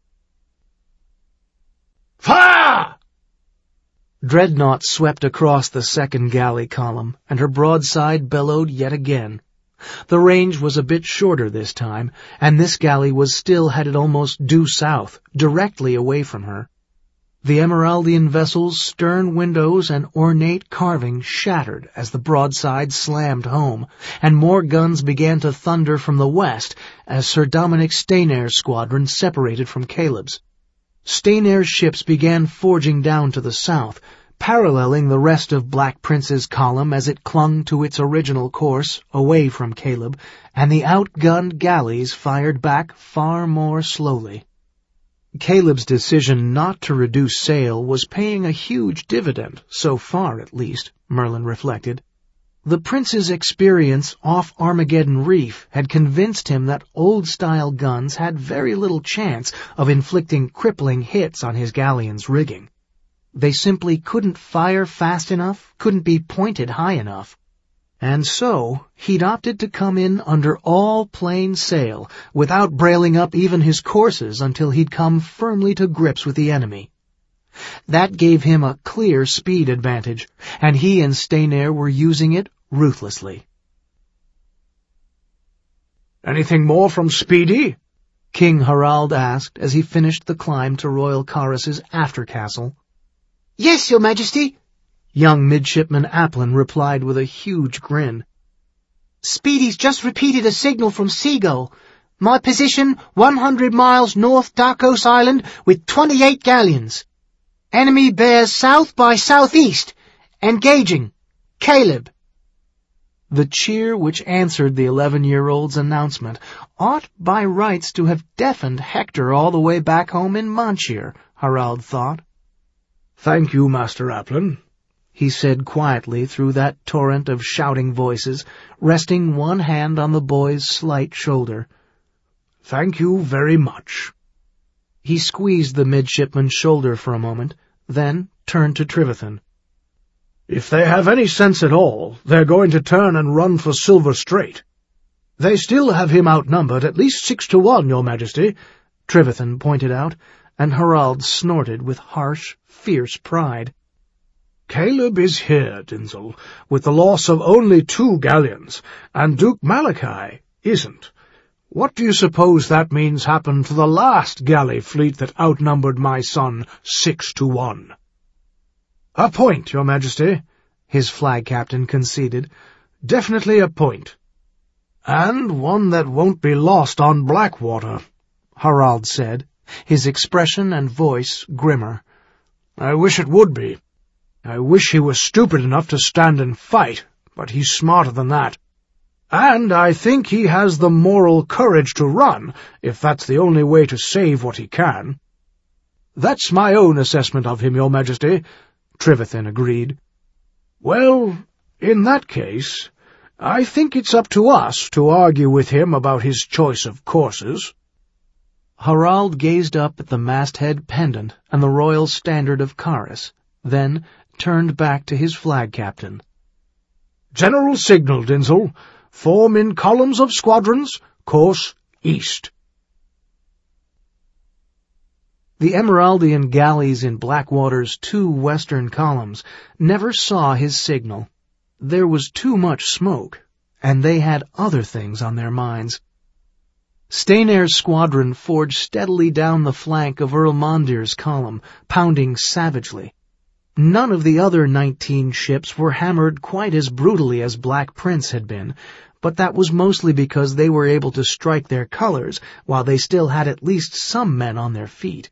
Fire! Dreadnought swept across the second galley column, and her broadside bellowed yet again. The range was a bit shorter this time, and this galley was still headed almost due south, directly away from her. The Emeraldian vessel's stern windows and ornate carving shattered as the broadside slammed home, and more guns began to thunder from the west as Sir Dominic Staynair's squadron separated from Caleb's. Staynair's ships began forging down to the south, paralleling the rest of Black Prince's column as it clung to its original course, away from Caleb, and the outgunned galleys fired back far more slowly. Caleb's decision not to reduce sail was paying a huge dividend, so far at least, Merlin reflected. The prince's experience off Armageddon Reef had convinced him that old-style guns had very little chance of inflicting crippling hits on his galleon's rigging. They simply couldn't fire fast enough, couldn't be pointed high enough. And so he'd opted to come in under all plain sail, without brailing up even his courses until he'd come firmly to grips with the enemy. That gave him a clear speed advantage, and he and Staynair were using it ruthlessly. Anything more from Speedy? King Harald asked as he finished the climb to Royal Corus's after-castle. Yes, Your Majesty. Young Midshipman Applin replied with a huge grin. Speedy's just repeated a signal from Seagull. My position, one hundred miles north Darkos Island with twenty-eight galleons. Enemy bears south by southeast. Engaging. Caleb. The cheer which answered the eleven-year-old's announcement ought by rights to have deafened Hector all the way back home in Montshire, Harald thought. "Thank you, Master Applin," he said quietly through that torrent of shouting voices, resting one hand on the boy's slight shoulder. "Thank you very much." He squeezed the midshipman's shoulder for a moment, then turned to Trevethan. "If they have any sense at all, they're going to turn and run for Silver Strait. They still have him outnumbered at least six to one, Your Majesty," Trevethan pointed out, and Harald snorted with harsh, fierce pride. "Caleb is here, Dinzel, with the loss of only two galleons, and Duke Malachi isn't. What do you suppose that means happened to the last galley fleet that outnumbered my son six to one?" "A point, Your Majesty," his flag captain conceded. "Definitely a point. And one that won't be lost on Blackwater," Harald said, his expression and voice grimmer. "I wish it would be. I wish he was stupid enough to stand and fight, but he's smarter than that. And I think he has the moral courage to run, if that's the only way to save what he can." "That's my own assessment of him, Your Majesty," Trevethan agreed. "Well, in that case, I think it's up to us to argue with him about his choice of courses." Harald gazed up at the masthead pendant and the royal standard of Caris, then turned back to his flag captain. "General signal, Dinzel. Form in columns of squadrons, course east." The Emeraldian galleys in Blackwater's two western columns never saw his signal. There was too much smoke, and they had other things on their minds. Steynar's squadron forged steadily down the flank of Earl Mondir's column, pounding savagely. None of the other nineteen ships were hammered quite as brutally as Black Prince had been, but that was mostly because they were able to strike their colors while they still had at least some men on their feet.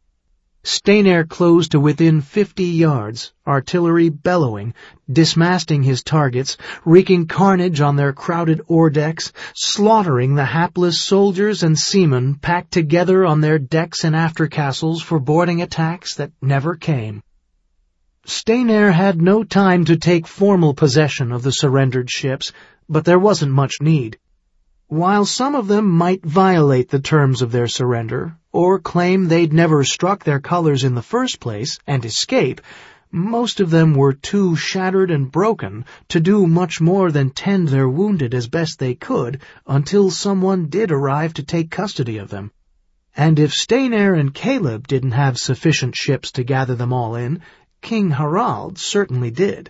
Steynar closed to within fifty yards, artillery bellowing, dismasting his targets, wreaking carnage on their crowded ore decks, slaughtering the hapless soldiers and seamen packed together on their decks and aftercastles for boarding attacks that never came. Steynar had no time to take formal possession of the surrendered ships, but there wasn't much need. While some of them might violate the terms of their surrender, or claim they'd never struck their colors in the first place and escape, most of them were too shattered and broken to do much more than tend their wounded as best they could until someone did arrive to take custody of them. And if Steynar and Caleb didn't have sufficient ships to gather them all in, King Harald certainly did.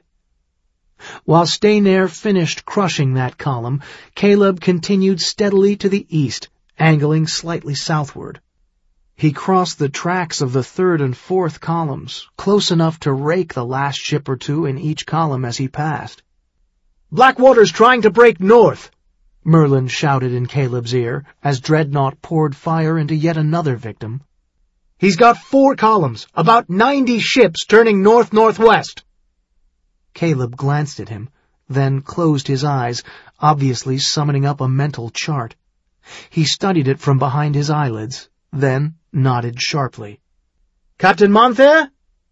While Steynar finished crushing that column, Caleb continued steadily to the east, angling slightly southward. He crossed the tracks of the third and fourth columns, close enough to rake the last ship or two in each column as he passed. "Blackwater's trying to break north," Merlin shouted in Caleb's ear as Dreadnought poured fire into yet another victim. "He's got four columns, about ninety ships turning north-northwest." Caleb glanced at him, then closed his eyes, obviously summoning up a mental chart. He studied it from behind his eyelids, then nodded sharply. "Captain Monthair?"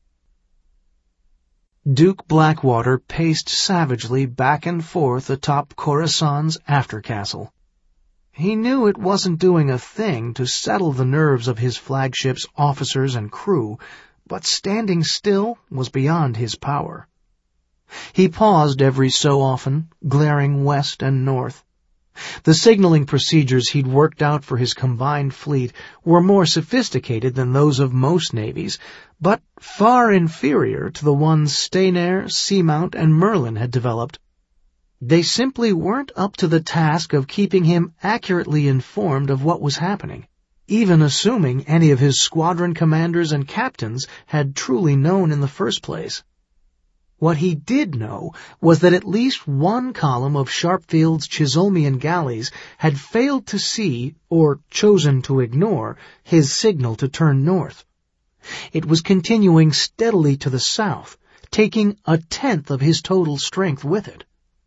Duke Blackwater paced savagely back and forth atop Coruscant's aftercastle. He knew it wasn't doing a thing to settle the nerves of his flagship's officers and crew, but standing still was beyond his power. He paused every so often, glaring west and north. The signaling procedures he'd worked out for his combined fleet were more sophisticated than those of most navies, but far inferior to the ones Steynar, Seamount, and Merlin had developed. They simply weren't up to the task of keeping him accurately informed of what was happening, even assuming any of his squadron commanders and captains had truly known in the first place. What he did know was that at least one column of Sharpfield's Chisolmian galleys had failed to see, or chosen to ignore, his signal to turn north. It was continuing steadily to the south, taking a tenth of his total strength with it.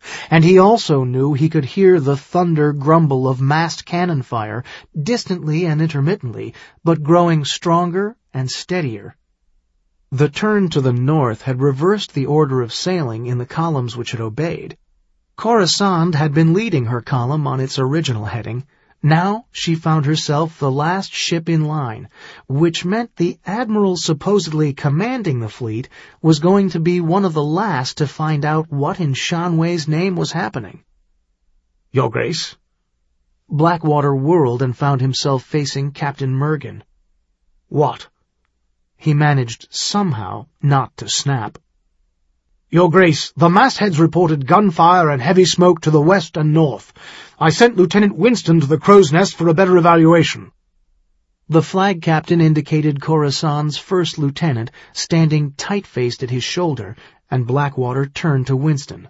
And he also knew he could hear the thunder grumble of massed cannon fire, distantly and intermittently, but growing stronger and steadier. The turn to the north had reversed the order of sailing in the columns which had obeyed. Khorasan had been leading her column on its original heading. Now she found herself the last ship in line, which meant the admiral supposedly commanding the fleet was going to be one of the last to find out what in Shanwei's name was happening. "Your Grace?" Blackwater whirled and found himself facing Captain Mergen. "What?" He managed somehow not to snap. "Your Grace, the mastheads reported gunfire and heavy smoke to the west and north. I sent Lieutenant Winston to the Crow's Nest for a better evaluation." The flag captain indicated Khorasan's first lieutenant, standing tight-faced at his shoulder, and Blackwater turned to Winston.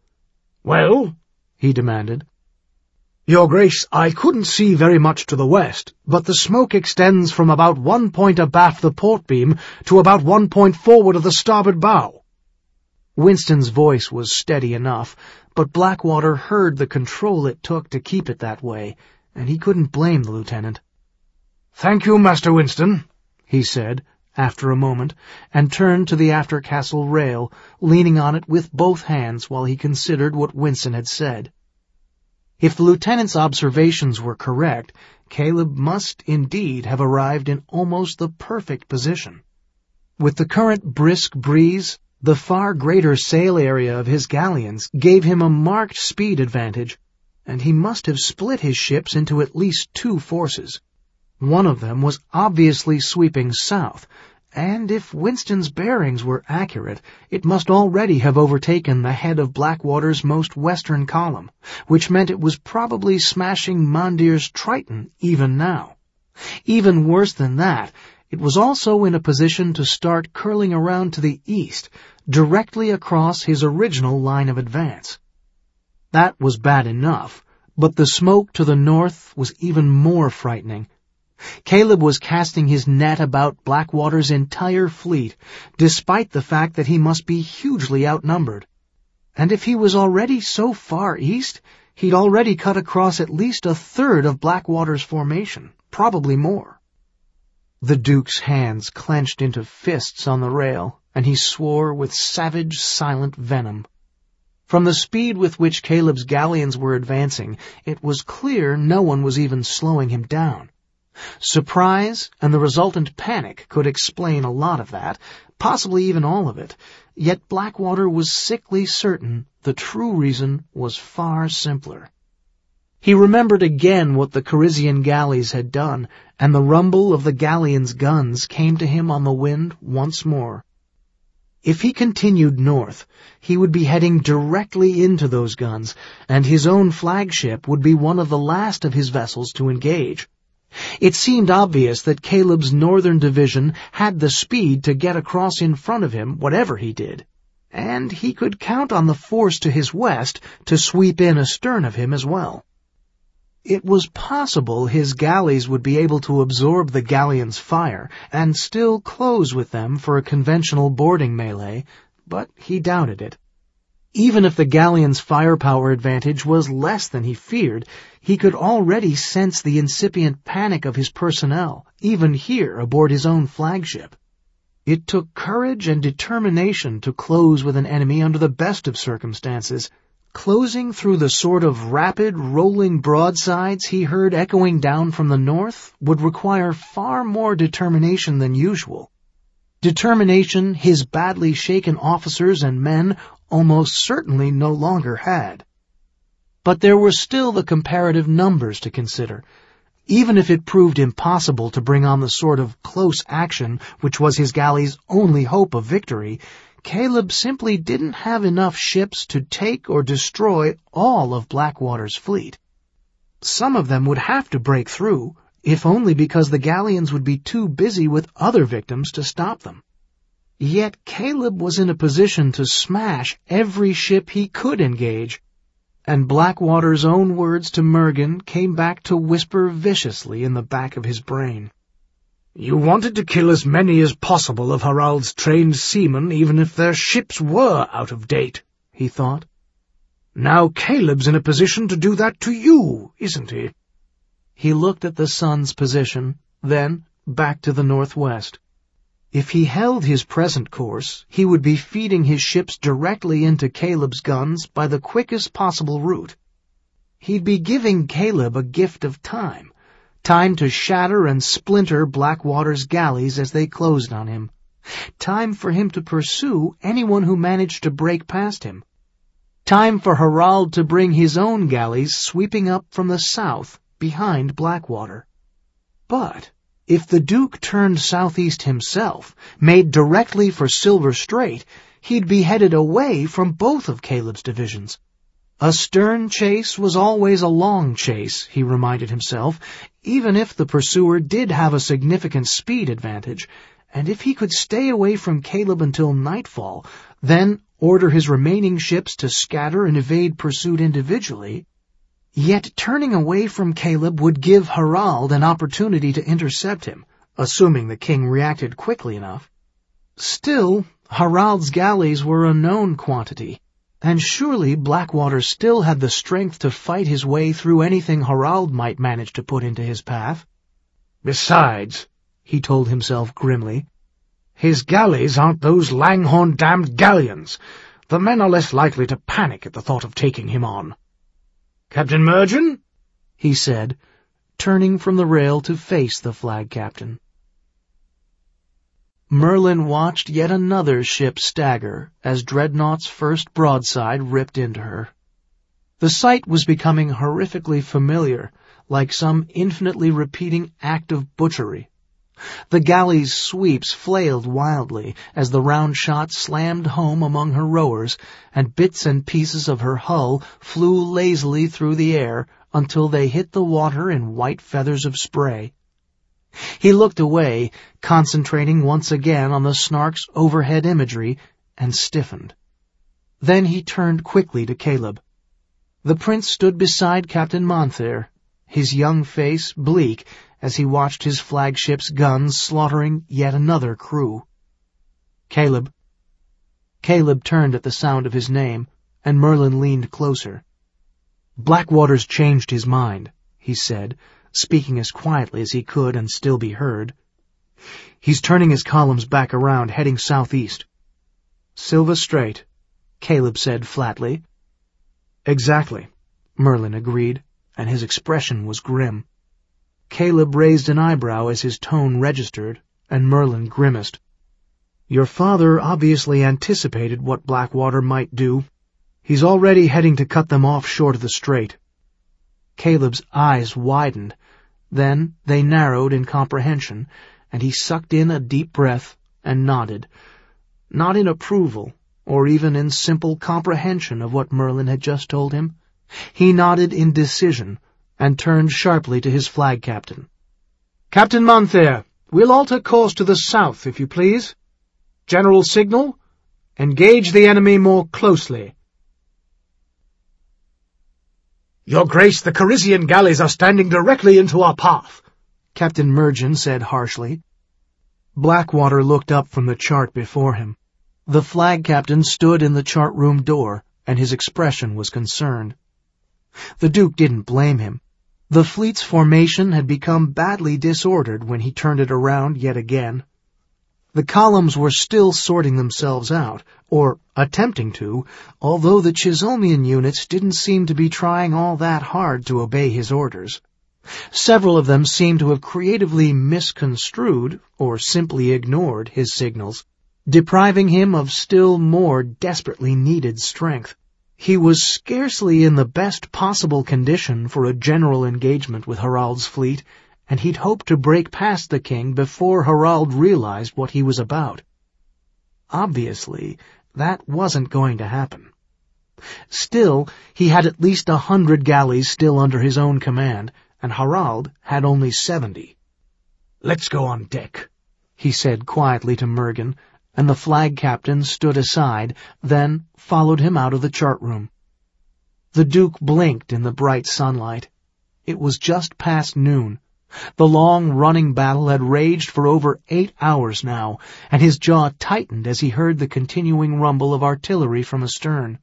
"Well?" he demanded. "Your Grace, I couldn't see very much to the west, but the smoke extends from about one point abaft the port beam to about one point forward of the starboard bow." Winston's voice was steady enough, but Blackwater heard the control it took to keep it that way, and he couldn't blame the lieutenant. "Thank you, Master Winston," he said, after a moment, and turned to the after-castle rail, leaning on it with both hands while he considered what Winston had said. If the lieutenant's observations were correct, Caleb must indeed have arrived in almost the perfect position. With the current brisk breeze, the far greater sail area of his galleons gave him a marked speed advantage, and he must have split his ships into at least two forces. One of them was obviously sweeping south, and if Winston's bearings were accurate, it must already have overtaken the head of Blackwater's most western column, which meant it was probably smashing Mandir's Triton even now. Even worse than that, it was also in a position to start curling around to the east, directly across his original line of advance. That was bad enough, but the smoke to the north was even more frightening. Caleb was casting his net about Blackwater's entire fleet, despite the fact that he must be hugely outnumbered. And if he was already so far east, he'd already cut across at least a third of Blackwater's formation, probably more. The Duke's hands clenched into fists on the rail, and he swore with savage, silent venom. From the speed with which Caleb's galleons were advancing, it was clear no one was even slowing him down. Surprise and the resultant panic could explain a lot of that, possibly even all of it, yet Blackwater was sickly certain the true reason was far simpler. He remembered again what the Carizian galleys had done, and the rumble of the galleons' guns came to him on the wind once more. If he continued north, he would be heading directly into those guns, and his own flagship would be one of the last of his vessels to engage. It seemed obvious that Caleb's northern division had the speed to get across in front of him, whatever he did, and he could count on the force to his west to sweep in astern of him as well. It was possible his galleys would be able to absorb the galleons' fire and still close with them for a conventional boarding melee, but he doubted it. Even if the galleon's firepower advantage was less than he feared, he could already sense the incipient panic of his personnel, even here aboard his own flagship. It took courage and determination to close with an enemy under the best of circumstances. Closing through the sort of rapid, rolling broadsides he heard echoing down from the north would require far more determination than usual. Determination his badly shaken officers and men almost certainly no longer had. But there were still the comparative numbers to consider. Even if it proved impossible to bring on the sort of close action which was his galley's only hope of victory, Caleb simply didn't have enough ships to take or destroy all of Blackwater's fleet. Some of them would have to break through, if only because the galleons would be too busy with other victims to stop them. Yet Caleb was in a position to smash every ship he could engage, and Blackwater's own words to Mergen came back to whisper viciously in the back of his brain. "You wanted to kill as many as possible of Harald's trained seamen, even if their ships were out of date," he thought. Now Caleb's in a position to do that to you, isn't he? He looked at the sun's position, then back to the northwest. If he held his present course, he would be feeding his ships directly into Caleb's guns by the quickest possible route. He'd be giving Caleb a gift of time, time to shatter and splinter Blackwater's galleys as they closed on him, time for him to pursue anyone who managed to break past him, time for Harald to bring his own galleys sweeping up from the south behind Blackwater. But if the Duke turned southeast himself, made directly for Silver Strait, he'd be headed away from both of Caleb's divisions. A stern chase was always a long chase, he reminded himself, even if the pursuer did have a significant speed advantage, and if he could stay away from Caleb until nightfall, then order his remaining ships to scatter and evade pursuit individually. Yet turning away from Caleb would give Harald an opportunity to intercept him, assuming the king reacted quickly enough. Still, Harald's galleys were a known quantity, and surely Blackwater still had the strength to fight his way through anything Harald might manage to put into his path. Besides, he told himself grimly, his galleys aren't those Langhorn-damned galleons. The men are less likely to panic at the thought of taking him on. "Captain Mergen?" he said, turning from the rail to face the flag captain. Merlin watched yet another ship stagger as Dreadnought's first broadside ripped into her. The sight was becoming horrifically familiar, like some infinitely repeating act of butchery. The galley's sweeps flailed wildly as the round shot slammed home among her rowers, and bits and pieces of her hull flew lazily through the air until they hit the water in white feathers of spray. He looked away, concentrating once again on the Snark's overhead imagery, and stiffened. Then he turned quickly to Caleb. The prince stood beside Captain Monthair, his young face bleak as he watched his flagship's guns slaughtering yet another crew. Caleb. Caleb turned at the sound of his name, and Merlin leaned closer. "Blackwater's changed his mind," he said, speaking as quietly as he could and still be heard. "He's turning his columns back around, heading southeast." "Silver Strait," Caleb said flatly. "Exactly," Merlin agreed, and his expression was grim. Caleb raised an eyebrow as his tone registered, and Merlin grimaced. "Your father obviously anticipated what Blackwater might do. He's already heading to cut them off short of the strait." Caleb's eyes widened. Then they narrowed in comprehension, and he sucked in a deep breath and nodded, not in approval, or even in simple comprehension of what Merlin had just told him. He nodded in decision, and turned sharply to his flag captain. "Captain Monthair, we'll alter course to the south, if you please. General signal, engage the enemy more closely." "Your Grace, the Carisian galleys are standing directly into our path," Captain Mergen said harshly. Blackwater looked up from the chart before him. The flag captain stood in the chart room door, and his expression was concerned. The Duke didn't blame him. The fleet's formation had become badly disordered when he turned it around yet again. The columns were still sorting themselves out, or attempting to, although the Chisholmian units didn't seem to be trying all that hard to obey his orders. Several of them seemed to have creatively misconstrued, or simply ignored, his signals, depriving him of still more desperately needed strength. He was scarcely in the best possible condition for a general engagement with Harald's fleet, and he'd hoped to break past the king before Harald realized what he was about. Obviously, that wasn't going to happen. Still, he had at least a hundred galleys still under his own command, and Harald had only seventy. "Let's go on deck," he said quietly to Mergen, and the flag captain stood aside, then followed him out of the chart room. The Duke blinked in the bright sunlight. It was just past noon. The long-running battle had raged for over eight hours now, and his jaw tightened as he heard the continuing rumble of artillery from astern.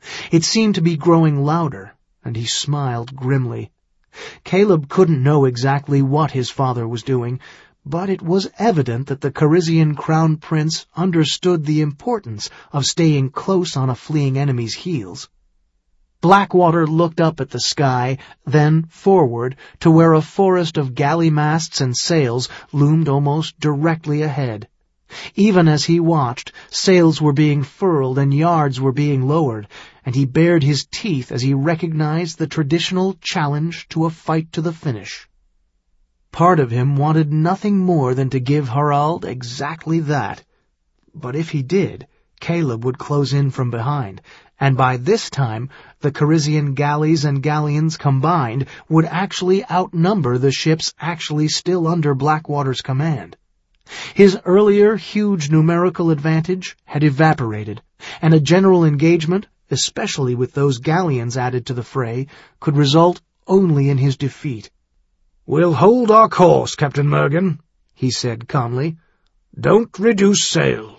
It seemed to be growing louder, and he smiled grimly. Caleb couldn't know exactly what his father was doing, but it was evident that the Carizian crown prince understood the importance of staying close on a fleeing enemy's heels. Blackwater looked up at the sky, then forward to where a forest of galley masts and sails loomed almost directly ahead. Even as he watched, sails were being furled and yards were being lowered, and he bared his teeth as he recognized the traditional challenge to a fight to the finish. Part of him wanted nothing more than to give Harald exactly that. But if he did, Caleb would close in from behind, and by this time the Carizian galleys and galleons combined would actually outnumber the ships actually still under Blackwater's command. His earlier huge numerical advantage had evaporated, and a general engagement, especially with those galleons added to the fray, could result only in his defeat. "We'll hold our course, Captain Mergen," he said calmly. "Don't reduce sail."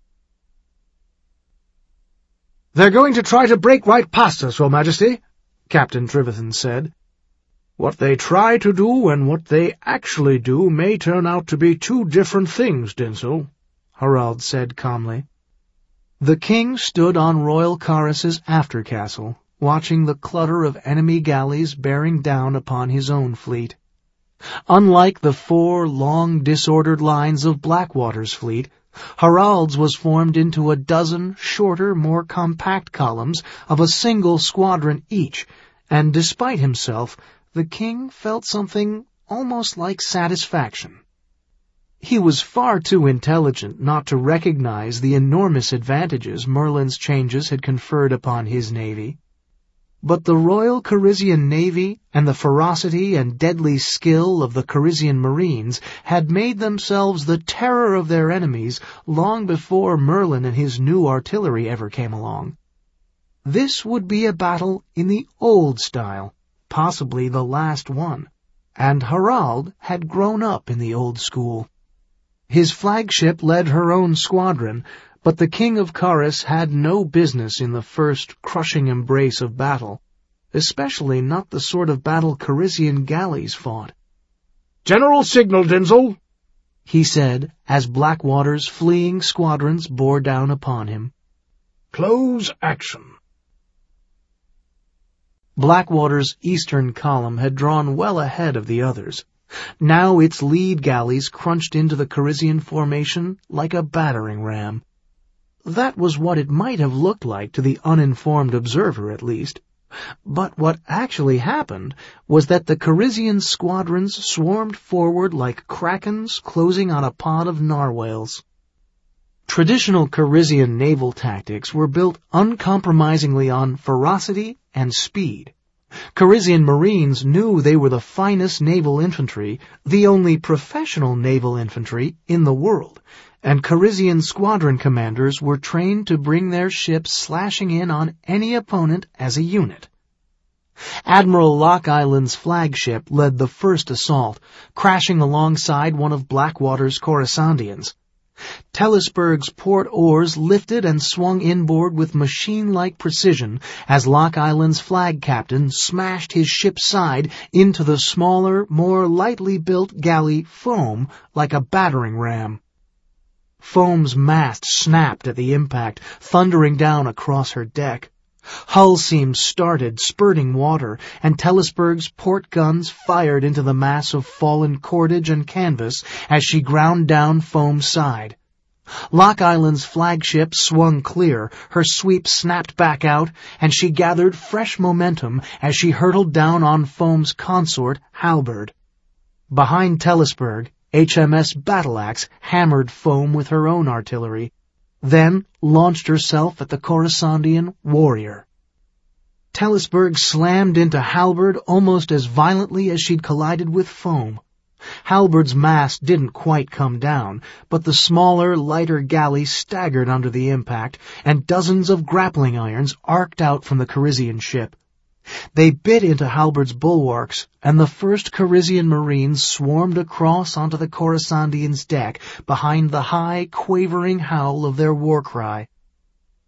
"They're going to try to break right past us, Your Majesty," Captain Trevethan said. "What they try to do and what they actually do may turn out to be two different things, Dinsel," Harald said calmly. The king stood on Royal Karis's after-castle, watching the clutter of enemy galleys bearing down upon his own fleet. Unlike the four long, disordered lines of Blackwater's fleet, Harald's was formed into a dozen shorter, more compact columns of a single squadron each, and despite himself, the king felt something almost like satisfaction. He was far too intelligent not to recognize the enormous advantages Merlin's changes had conferred upon his navy. But the Royal Carizian Navy and the ferocity and deadly skill of the Carizian Marines had made themselves the terror of their enemies long before Merlin and his new artillery ever came along. This would be a battle in the old style, possibly the last one, and Harald had grown up in the old school. His flagship led her own squadron, but the King of Karis had no business in the first crushing embrace of battle, especially not the sort of battle Carizian galleys fought. "General signal, Dinsel," he said as Blackwater's fleeing squadrons bore down upon him. "Close action." Blackwater's eastern column had drawn well ahead of the others. Now its lead galleys crunched into the Carizian formation like a battering ram. That was what it might have looked like to the uninformed observer, at least. But what actually happened was that the Carizian squadrons swarmed forward like krakens closing on a pod of narwhals. Traditional Carizian naval tactics were built uncompromisingly on ferocity and speed. Carizian Marines knew they were the finest naval infantry, the only professional naval infantry in the world, and Carizian squadron commanders were trained to bring their ships slashing in on any opponent as a unit. Admiral Lock Island's flagship led the first assault, crashing alongside one of Blackwater's Coruscantians. Telesburg's port oars lifted and swung inboard with machine-like precision as Lock Island's flag captain smashed his ship's side into the smaller, more lightly built galley Foam like a battering ram. Foam's mast snapped at the impact, thundering down across her deck. Hull seams started, spurting water, and Telesburg's port guns fired into the mass of fallen cordage and canvas as she ground down Foam's side. Lock Island's flagship swung clear, her sweep snapped back out, and she gathered fresh momentum as she hurtled down on Foam's consort, Halberd. Behind Telesburg, H M S Battleaxe hammered Foam with her own artillery, then launched herself at the Coruscantian Warrior. Telesburg slammed into Halberd almost as violently as she'd collided with Foam. Halberd's mast didn't quite come down, but the smaller, lighter galley staggered under the impact, and dozens of grappling irons arced out from the Carizian ship. They bit into Halberd's bulwarks, and the first Carizian Marines swarmed across onto the Coruscantian's deck behind the high, quavering howl of their war cry.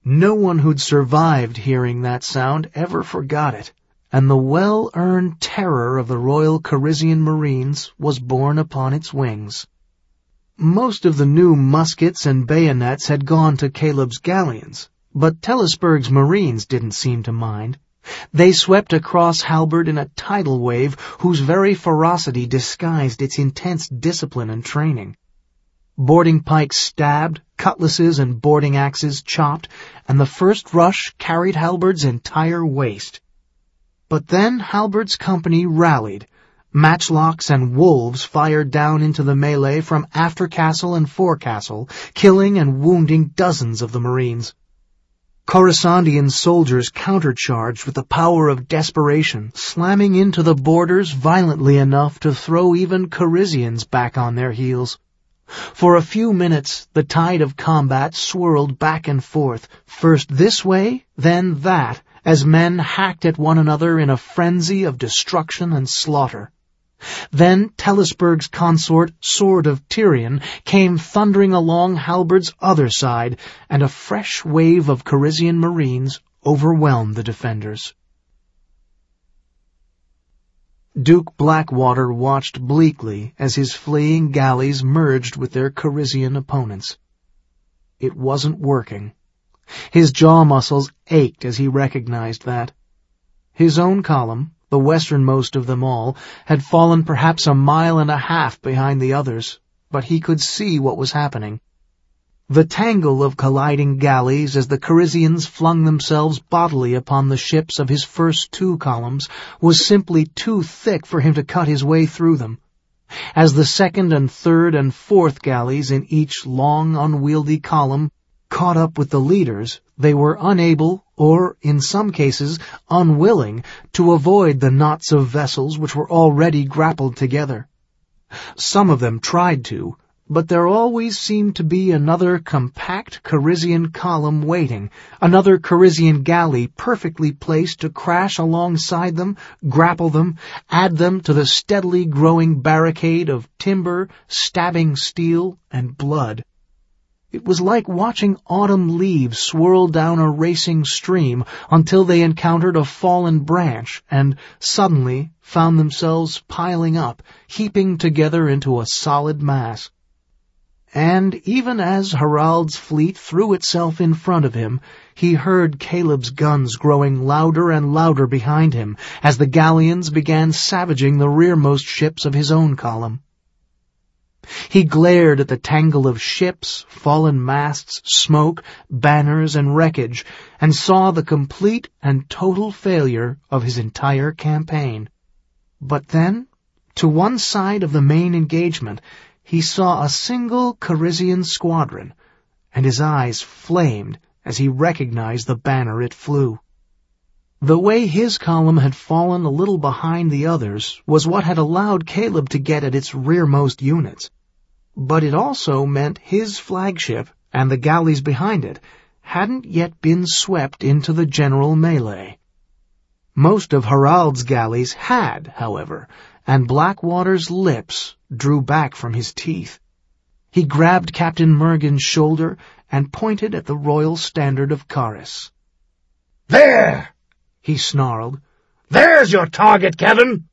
No one who'd survived hearing that sound ever forgot it, and the well-earned terror of the Royal Corisian Marines was borne upon its wings. Most of the new muskets and bayonets had gone to Caleb's galleons, but Telesburg's Marines didn't seem to mind. They swept across Halberd in a tidal wave whose very ferocity disguised its intense discipline and training. Boarding pikes stabbed, cutlasses and boarding axes chopped, and the first rush carried Halberd's entire waist. But then Halberd's company rallied. Matchlocks and wolves fired down into the melee from after castle and forecastle, killing and wounding dozens of the Marines. Coruscantian soldiers countercharged with the power of desperation, slamming into the borders violently enough to throw even Corisians back on their heels. For a few minutes, the tide of combat swirled back and forth, first this way, then that, as men hacked at one another in a frenzy of destruction and slaughter. Then Telesburg's consort, Sword of Tyrion, came thundering along Halberd's other side, and a fresh wave of Corisian Marines overwhelmed the defenders. Duke Blackwater watched bleakly as his fleeing galleys merged with their Corisian opponents. It wasn't working. His jaw muscles ached as he recognized that. His own column, the westernmost of them all, had fallen perhaps a mile and a half behind the others, but he could see what was happening. The tangle of colliding galleys as the Corisians flung themselves bodily upon the ships of his first two columns was simply too thick for him to cut his way through them. As the second and third and fourth galleys in each long, unwieldy column caught up with the leaders, they were unable, or, in some cases, unwilling, to avoid the knots of vessels which were already grappled together. Some of them tried to, but there always seemed to be another compact Corisian column waiting, another Corisian galley perfectly placed to crash alongside them, grapple them, add them to the steadily growing barricade of timber, stabbing steel, and blood. It was like watching autumn leaves swirl down a racing stream until they encountered a fallen branch and, suddenly, found themselves piling up, heaping together into a solid mass. And even as Harald's fleet threw itself in front of him, he heard Caleb's guns growing louder and louder behind him as the galleons began savaging the rearmost ships of his own column. He glared at the tangle of ships, fallen masts, smoke, banners, and wreckage, and saw the complete and total failure of his entire campaign. But then, to one side of the main engagement, he saw a single Corisian squadron, and his eyes flamed as he recognized the banner it flew. The way his column had fallen a little behind the others was what had allowed Caleb to get at its rearmost units. But it also meant his flagship, and the galleys behind it, hadn't yet been swept into the general melee. Most of Harald's galleys had, however, and Blackwater's lips drew back from his teeth. He grabbed Captain Mergen's shoulder and pointed at the royal standard of Caris. "There!" he snarled. "There's your target, Kevin!"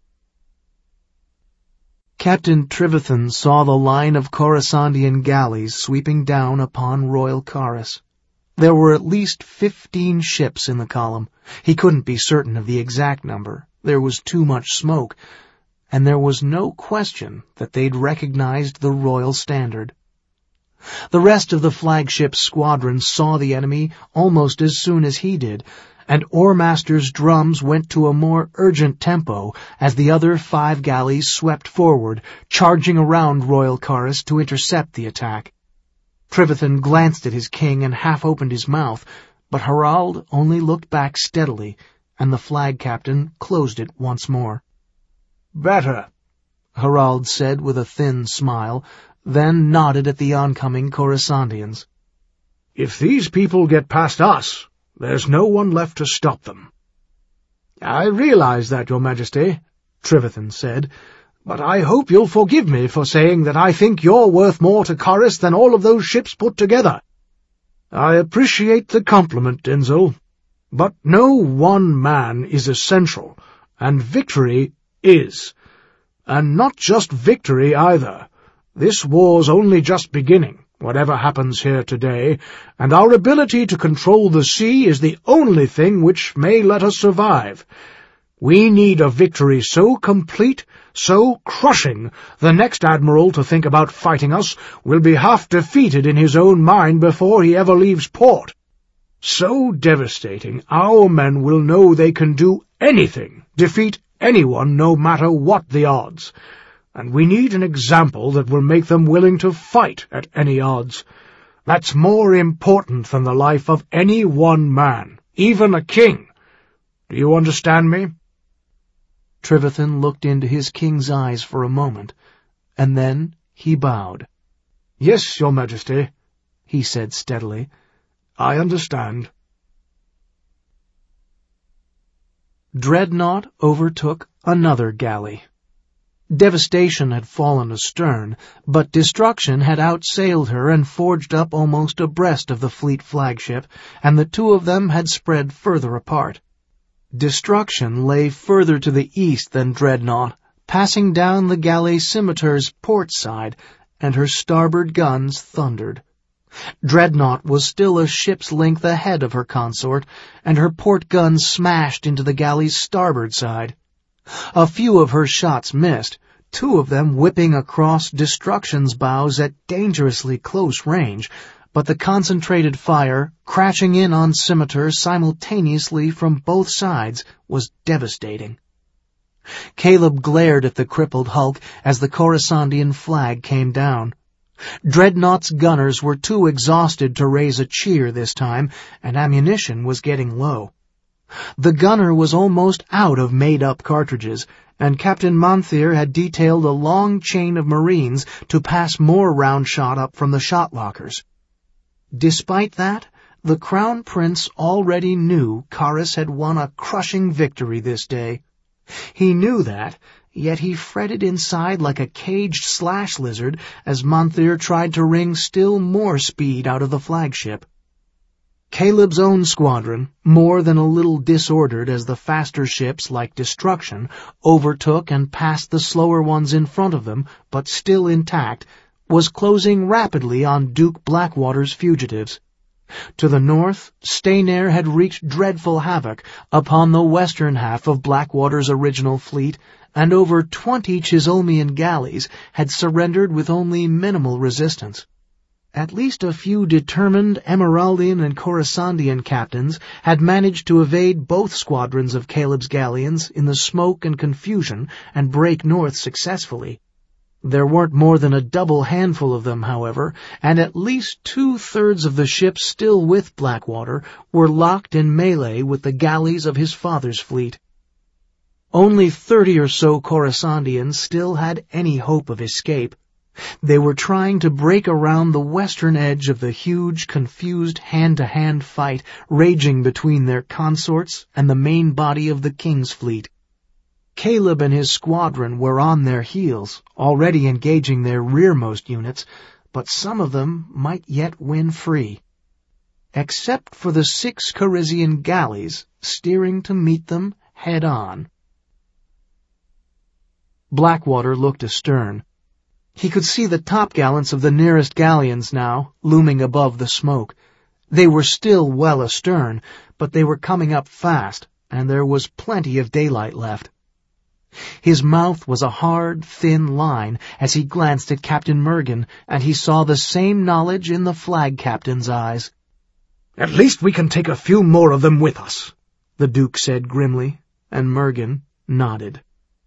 Captain Trevethan saw the line of Coruscantian galleys sweeping down upon Royal Caris. There were at least fifteen ships in the column. He couldn't be certain of the exact number. There was too much smoke, and there was no question that they'd recognized the royal standard. The rest of the flagship squadron saw the enemy almost as soon as he did, and Oarmaster's drums went to a more urgent tempo as the other five galleys swept forward, charging around Royal Caris to intercept the attack. Trevethan glanced at his king and half opened his mouth, but Harald only looked back steadily, and the flag captain closed it once more. "Better," Harald said with a thin smile, then nodded at the oncoming Coruscantians. "If these people get past us, there's no one left to stop them." "I realize that, Your Majesty," Trevethan said, "but I hope you'll forgive me for saying that I think you're worth more to Caris than all of those ships put together." I appreciate the compliment, Denzel, but no one man is essential, and victory is. And not just victory either. This war's only just beginning, whatever happens here today, and our ability to control the sea is the only thing which may let us survive. We need a victory so complete, so crushing, the next admiral to think about fighting us will be half defeated in his own mind before he ever leaves port. So devastating, our men will know they can do anything, defeat anyone no matter what the odds. And we need an example that will make them willing to fight at any odds. That's more important than the life of any one man, even a king. Do you understand me? Trevethan looked into his king's eyes for a moment, and then he bowed. Yes, Your Majesty, he said steadily. I understand. Dreadnought overtook another galley. Devastation had fallen astern, but Destruction had outsailed her and forged up almost abreast of the fleet flagship, and the two of them had spread further apart. Destruction lay further to the east than Dreadnought, passing down the galley Scimitar's port side, and her starboard guns thundered. Dreadnought was still a ship's length ahead of her consort, and her port guns smashed into the galley's starboard side. A few of her shots missed, two of them whipping across Destruction's bows at dangerously close range, but the concentrated fire, crashing in on Scimitar simultaneously from both sides, was devastating. Caleb glared at the crippled hulk as the Coruscantian flag came down. Dreadnought's gunners were too exhausted to raise a cheer this time, and ammunition was getting low. The gunner was almost out of made-up cartridges, and Captain Monthier had detailed a long chain of Marines to pass more round shot up from the shot lockers. Despite that, the Crown Prince already knew Kharis had won a crushing victory this day. He knew that, yet he fretted inside like a caged slash lizard as Monthier tried to wring still more speed out of the flagship. Caleb's own squadron, more than a little disordered as the faster ships like Destruction overtook and passed the slower ones in front of them, but still intact, was closing rapidly on Duke Blackwater's fugitives. To the north, Staynair had wreaked dreadful havoc upon the western half of Blackwater's original fleet, and over twenty Chisholmian galleys had surrendered with only minimal resistance. At least a few determined Emeraldian and Coruscantian captains had managed to evade both squadrons of Caleb's galleons in the smoke and confusion and break north successfully. There weren't more than a double handful of them, however, and at least two-thirds of the ships still with Blackwater were locked in melee with the galleys of his father's fleet. Only thirty or so Coruscantians still had any hope of escape. They were trying to break around the western edge of the huge, confused hand-to-hand fight raging between their consorts and the main body of the King's fleet. Caleb and his squadron were on their heels, already engaging their rearmost units, but some of them might yet win free. Except for the six Carizian galleys steering to meet them head-on. Blackwater looked astern. He could see the topgallants of the nearest galleons now, looming above the smoke. They were still well astern, but they were coming up fast, and there was plenty of daylight left. His mouth was a hard, thin line as he glanced at Captain Mergen, and he saw the same knowledge in the flag captain's eyes. "At least we can take a few more of them with us," the Duke said grimly, and Mergen nodded.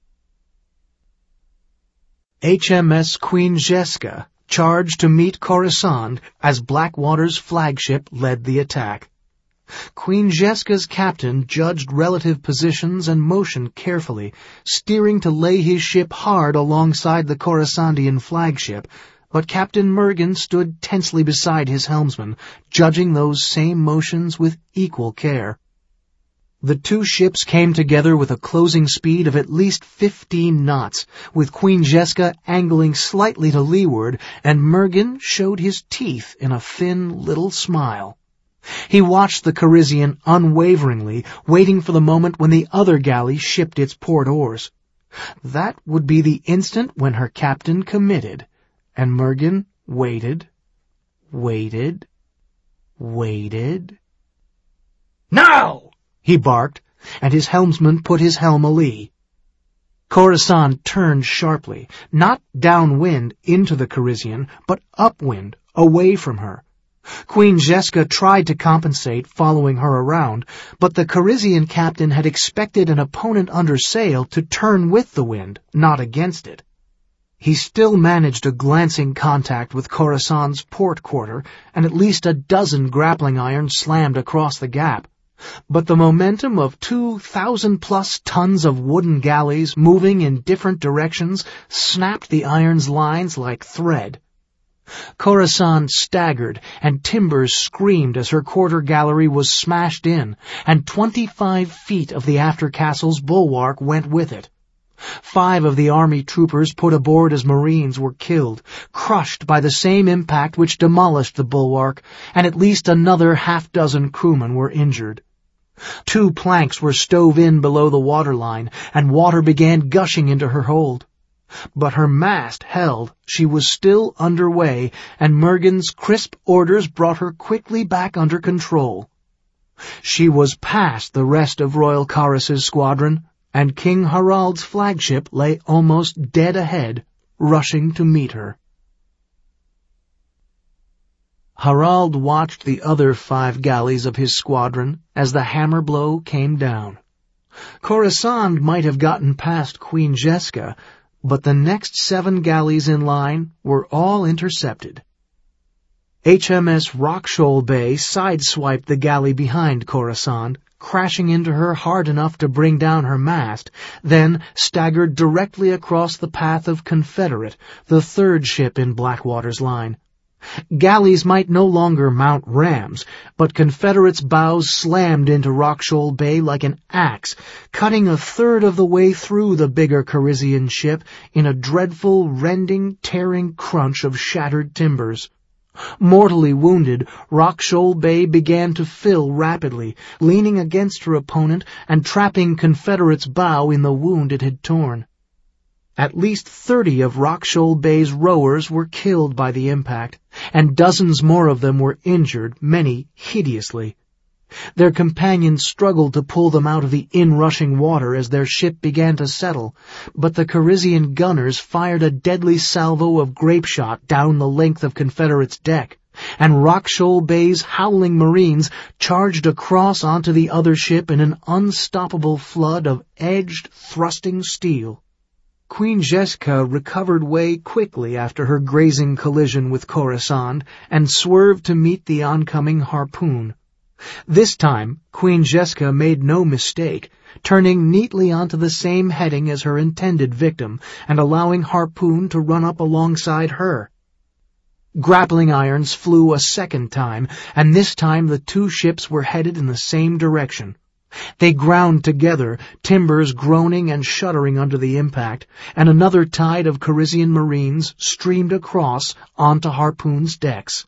H M S Queen Jeska charged to meet Coruscant as Blackwater's flagship led the attack. Queen Jeska's captain judged relative positions and motion carefully, steering to lay his ship hard alongside the Coruscantian flagship, but Captain Mergen stood tensely beside his helmsman, judging those same motions with equal care. The two ships came together with a closing speed of at least fifteen knots, with Queen Jeska angling slightly to leeward, and Mergen showed his teeth in a thin little smile. He watched the Carisian unwaveringly, waiting for the moment when the other galley shipped its port oars. That would be the instant when her captain committed, and Mergen waited, waited, waited. "Now!" he barked, and his helmsman put his helm alee. Khorasan turned sharply, not downwind into the Carisian, but upwind, away from her. Queen Jeska tried to compensate, following her around, but the Carisian captain had expected an opponent under sail to turn with the wind, not against it. He still managed a glancing contact with Khorasan's port quarter, and at least a dozen grappling irons slammed across the gap. But the momentum of two thousand-plus tons of wooden galleys moving in different directions snapped the iron's lines like thread. Khorasan staggered, and timbers screamed as her quarter gallery was smashed in, and twenty-five feet of the after-castle's bulwark went with it. Five of the army troopers put aboard as Marines were killed, crushed by the same impact which demolished the bulwark, and at least another half-dozen crewmen were injured. Two planks were stove in below the waterline, and water began gushing into her hold. But her mast held, she was still underway, and Mergen's crisp orders brought her quickly back under control. She was past the rest of Royal Kharis's squadron, and King Harald's flagship lay almost dead ahead, rushing to meet her. Harald watched the other five galleys of his squadron as the hammer blow came down. Khorasan might have gotten past Queen Jeska, but the next seven galleys in line were all intercepted. H M S Rockshoal Bay sideswiped the galley behind Khorasan, crashing into her hard enough to bring down her mast, then staggered directly across the path of Confederate, the third ship in Blackwater's line. Galleys might no longer mount rams, but Confederate's bows slammed into Rockshoal Bay like an axe, cutting a third of the way through the bigger Carisian ship in a dreadful, rending, tearing crunch of shattered timbers. Mortally wounded, Rockshoal Bay began to fill rapidly, leaning against her opponent and trapping Confederate's bow in the wound it had torn. At least thirty of Rockshoal Bay's rowers were killed by the impact, and dozens more of them were injured, many hideously. Their companions struggled to pull them out of the inrushing water as their ship began to settle, but the Carisian gunners fired a deadly salvo of grape-shot down the length of Confederate's deck, and Rockshoal Bay's howling Marines charged across onto the other ship in an unstoppable flood of edged, thrusting steel. Queen Jeska recovered way quickly after her grazing collision with Khorasan and swerved to meet the oncoming harpoon. This time, Queen Jeska made no mistake, turning neatly onto the same heading as her intended victim and allowing Harpoon to run up alongside her. Grappling irons flew a second time, and this time the two ships were headed in the same direction. They ground together, timbers groaning and shuddering under the impact, and another tide of Carisian Marines streamed across onto Harpoon's decks.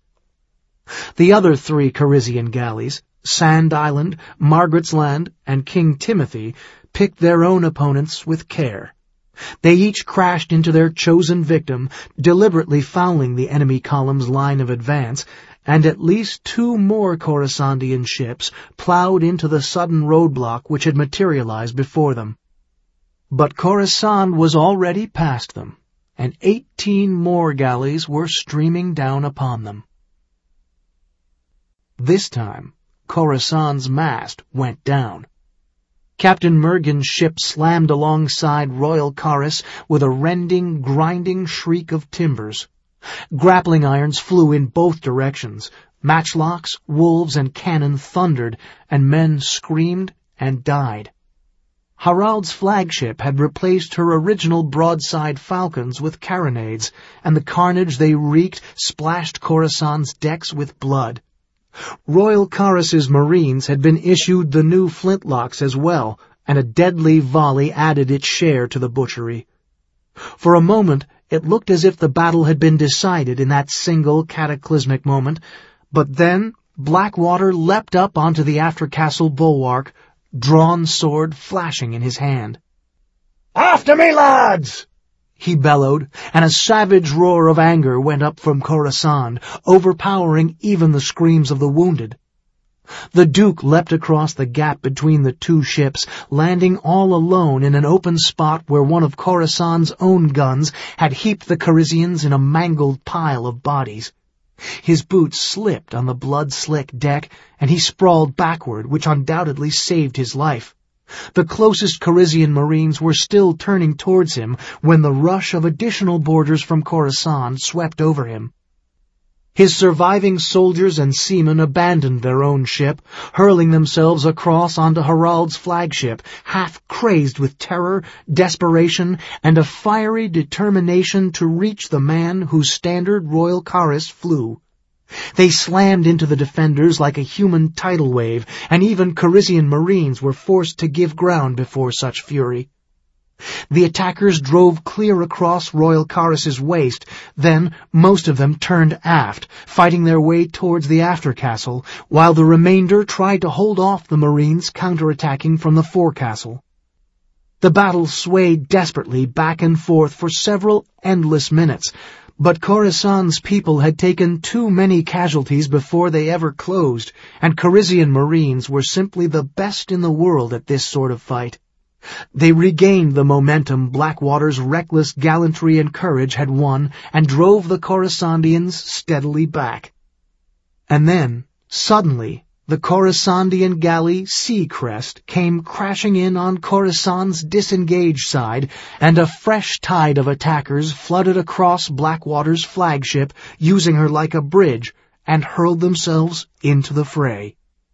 The other three Carisian galleys, Sand Island, Margaret's Land, and King Timothy, picked their own opponents with care. They each crashed into their chosen victim, deliberately fouling the enemy column's line of advance, and at least two more Khorasandian ships plowed into the sudden roadblock which had materialized before them. But Khorasan was already past them, and eighteen more galleys were streaming down upon them. This time, Khorasan's mast went down. Captain Mergen's ship slammed alongside Royal Kharis with a rending, grinding shriek of timbers. Grappling irons flew in both directions. Matchlocks, wolves, and cannon thundered, and men screamed and died. Harald's flagship had replaced her original broadside falcons with carronades, and the carnage they wreaked splashed Khorasan's decks with blood. Royal Karis's Marines had been issued the new flintlocks as well, and a deadly volley added its share to the butchery. For a moment it looked as if the battle had been decided in that single cataclysmic moment, but then Blackwater leapt up onto the after-castle bulwark, drawn sword flashing in his hand. "After me, lads!" he bellowed, and a savage roar of anger went up from Khorasan, overpowering even the screams of the wounded. The Duke leapt across the gap between the two ships, landing all alone in an open spot where one of Khorasan's own guns had heaped the Kharisians in a mangled pile of bodies. His boots slipped on the blood-slick deck, and he sprawled backward, which undoubtedly saved his life. The closest Kharisian Marines were still turning towards him when the rush of additional boarders from Khorasan swept over him. His surviving soldiers and seamen abandoned their own ship, hurling themselves across onto Harald's flagship, half crazed with terror, desperation, and a fiery determination to reach the man whose standard Royal Karis flew. They slammed into the defenders like a human tidal wave, and even Kharisian Marines were forced to give ground before such fury. The attackers drove clear across Royal Karis's waist, then most of them turned aft, fighting their way towards the after-castle, while the remainder tried to hold off the Marines counterattacking from the forecastle. The battle swayed desperately back and forth for several endless minutes, but Khorasan's people had taken too many casualties before they ever closed, and Kharisian Marines were simply the best in the world at this sort of fight. They regained the momentum Blackwater's reckless gallantry and courage had won and drove the Khorasandians steadily back. And then, suddenly, the Khorasandian galley Sea Crest came crashing in on Khorasan's disengaged side, and a fresh tide of attackers flooded across Blackwater's flagship, using her like a bridge, and hurled themselves into the fray.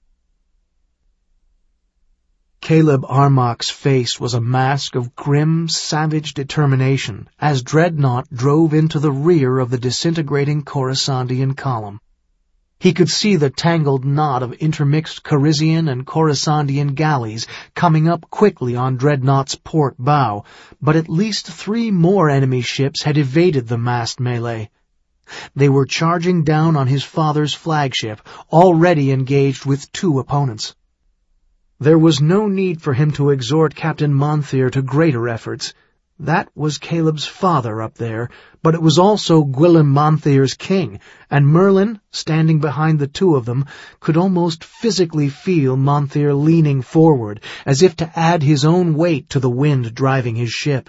Caleb Armach's face was a mask of grim, savage determination as Dreadnought drove into the rear of the disintegrating Khorasandian column. He could see the tangled knot of intermixed Kharisian and Khorasandian galleys coming up quickly on Dreadnought's port bow, but at least three more enemy ships had evaded the massed melee. They were charging down on his father's flagship, already engaged with two opponents. There was no need for him to exhort Captain Monthir to greater efforts. That was Caleb's father up there, but it was also Gwilym Monthir's king, and Merlin, standing behind the two of them, could almost physically feel Monthir leaning forward, as if to add his own weight to the wind driving his ship.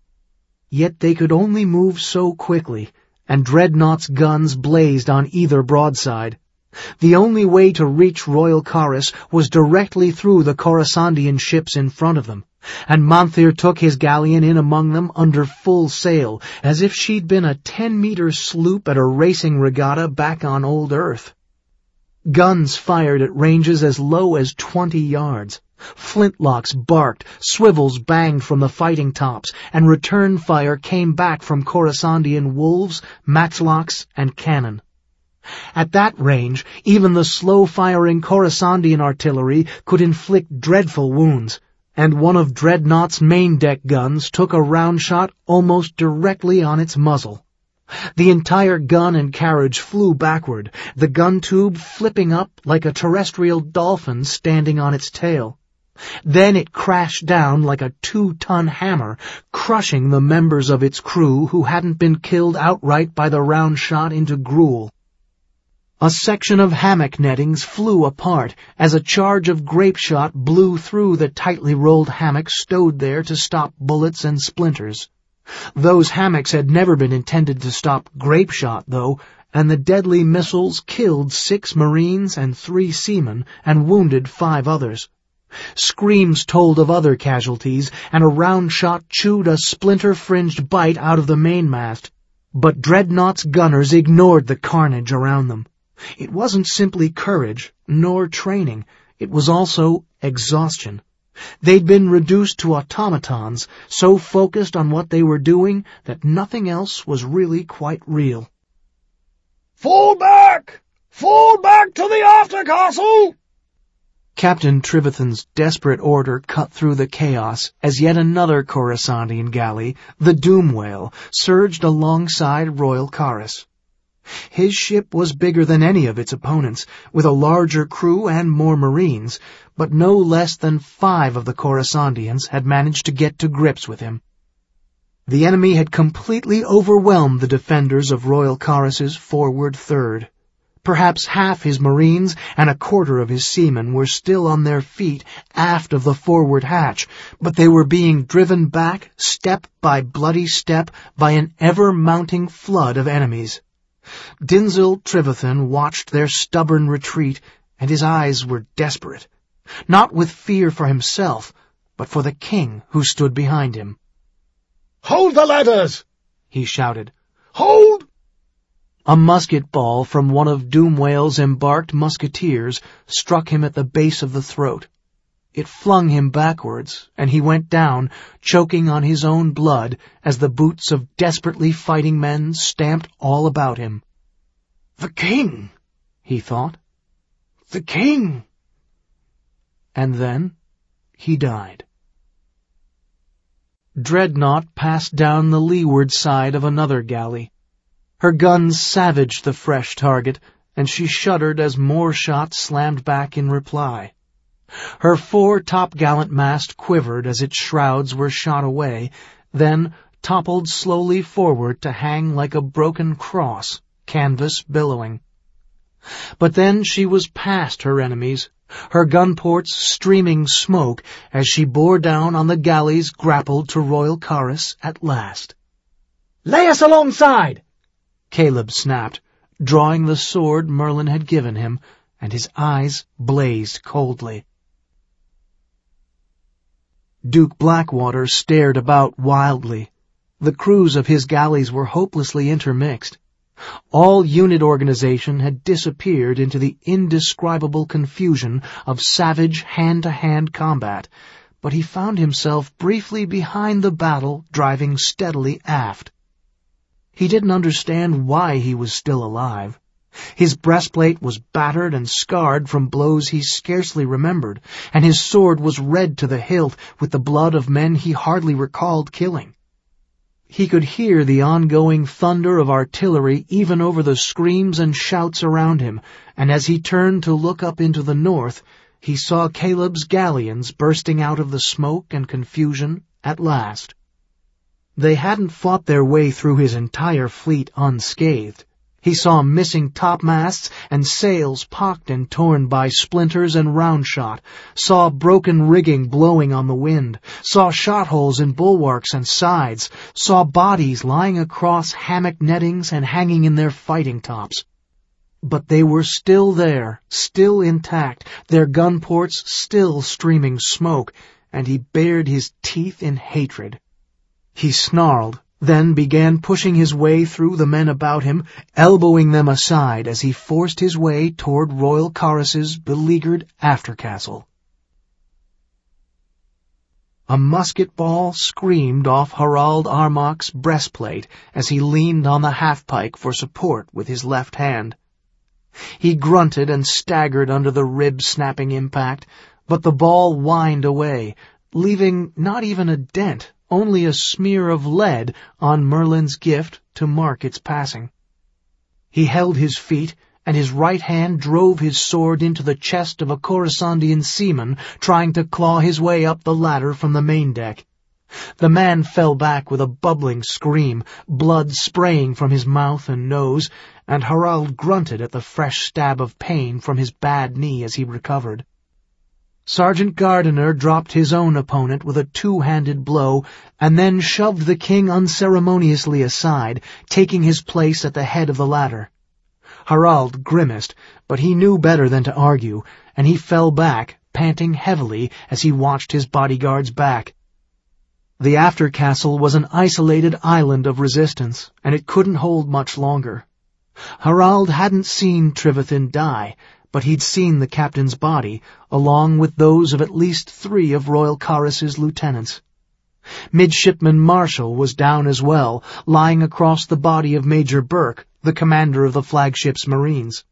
Yet they could only move so quickly, and Dreadnought's guns blazed on either broadside. The only way to reach Royal Karis was directly through the Khorasandian ships in front of them, and Monthir took his galleon in among them under full sail, as if she'd been a ten-meter sloop at a racing regatta back on old Earth. Guns fired at ranges as low as twenty yards. Flintlocks barked, swivels banged from the fighting tops, and return fire came back from Khorasandian wolves, matchlocks, and cannon. At that range, even the slow-firing Khorasandian artillery could inflict dreadful wounds, and one of Dreadnought's main-deck guns took a round shot almost directly on its muzzle. The entire gun and carriage flew backward, the gun tube flipping up like a terrestrial dolphin standing on its tail. Then it crashed down like a two-ton hammer, crushing the members of its crew who hadn't been killed outright by the round shot into gruel. A section of hammock nettings flew apart as a charge of grape shot blew through the tightly rolled hammock stowed there to stop bullets and splinters. Those hammocks had never been intended to stop grape shot, though, and the deadly missiles killed six Marines and three seamen and wounded five others. Screams told of other casualties, and a round shot chewed a splinter-fringed bite out of the mainmast. But Dreadnought's gunners ignored the carnage around them. It wasn't simply courage, nor training. It was also exhaustion. They'd been reduced to automatons, so focused on what they were doing that nothing else was really quite real. "Fall back! Fall back to the after-castle! Captain Trevethan's desperate order cut through the chaos as yet another Coruscantian galley, the Doom Whale, surged alongside Royal Kharis. His ship was bigger than any of its opponents, with a larger crew and more marines, but no less than five of the Coruscantians had managed to get to grips with him. The enemy had completely overwhelmed the defenders of Royal Kharis's forward third. Perhaps half his marines and a quarter of his seamen were still on their feet aft of the forward hatch, but they were being driven back step by bloody step by an ever-mounting flood of enemies. Dinzil Trevethan watched their stubborn retreat, and his eyes were desperate, not with fear for himself, but for the king who stood behind him. "Hold the ladders!" he shouted. "Hold!" A musket ball from one of Doom Whale's embarked musketeers struck him at the base of the throat. It flung him backwards, and he went down, choking on his own blood as the boots of desperately fighting men stamped all about him. "The king," he thought. "The king." And then he died. Dreadnought passed down the leeward side of another galley. Her guns savaged the fresh target, and she shuddered as more shots slammed back in reply. Her fore topgallant mast quivered as its shrouds were shot away, then toppled slowly forward to hang like a broken cross, canvas billowing. But then she was past her enemies, her gun ports streaming smoke as she bore down on the galleys grappled to Royal Kharis at last. "Lay us alongside!" Caleb snapped, drawing the sword Merlin had given him, and his eyes blazed coldly. Duke Blackwater stared about wildly. The crews of his galleys were hopelessly intermixed. All unit organization had disappeared into the indescribable confusion of savage hand-to-hand combat, but he found himself briefly behind the battle, driving steadily aft. He didn't understand why he was still alive. His breastplate was battered and scarred from blows he scarcely remembered, and his sword was red to the hilt with the blood of men he hardly recalled killing. He could hear the ongoing thunder of artillery even over the screams and shouts around him, and as he turned to look up into the north, he saw Caleb's galleons bursting out of the smoke and confusion at last. They hadn't fought their way through his entire fleet unscathed. He saw missing topmasts and sails pocked and torn by splinters and round shot, saw broken rigging blowing on the wind, saw shot holes in bulwarks and sides, saw bodies lying across hammock nettings and hanging in their fighting tops. But they were still there, still intact, their gun ports still streaming smoke, and he bared his teeth in hatred. He snarled, then began pushing his way through the men about him, elbowing them aside as he forced his way toward Royal Kharis's beleaguered after-castle. A musket ball screamed off Harald Armak's breastplate as he leaned on the half-pike for support with his left hand. He grunted and staggered under the rib-snapping impact, but the ball whined away, leaving not even a dent, only a smear of lead on Merlin's gift to mark its passing. He held his feet, and his right hand drove his sword into the chest of a Coruscantian seaman trying to claw his way up the ladder from the main deck. The man fell back with a bubbling scream, blood spraying from his mouth and nose, and Harald grunted at the fresh stab of pain from his bad knee as he recovered. Sergeant Gardiner dropped his own opponent with a two-handed blow and then shoved the king unceremoniously aside, taking his place at the head of the ladder. Harald grimaced, but he knew better than to argue, and he fell back, panting heavily as he watched his bodyguards back. The after-castle was an isolated island of resistance, and it couldn't hold much longer. Harald hadn't seen Trevethan die, but he'd seen the captain's body, along with those of at least three of Royal Kharis's lieutenants. Midshipman Marshall was down as well, lying across the body of Major Burke, the commander of the flagship's Marines.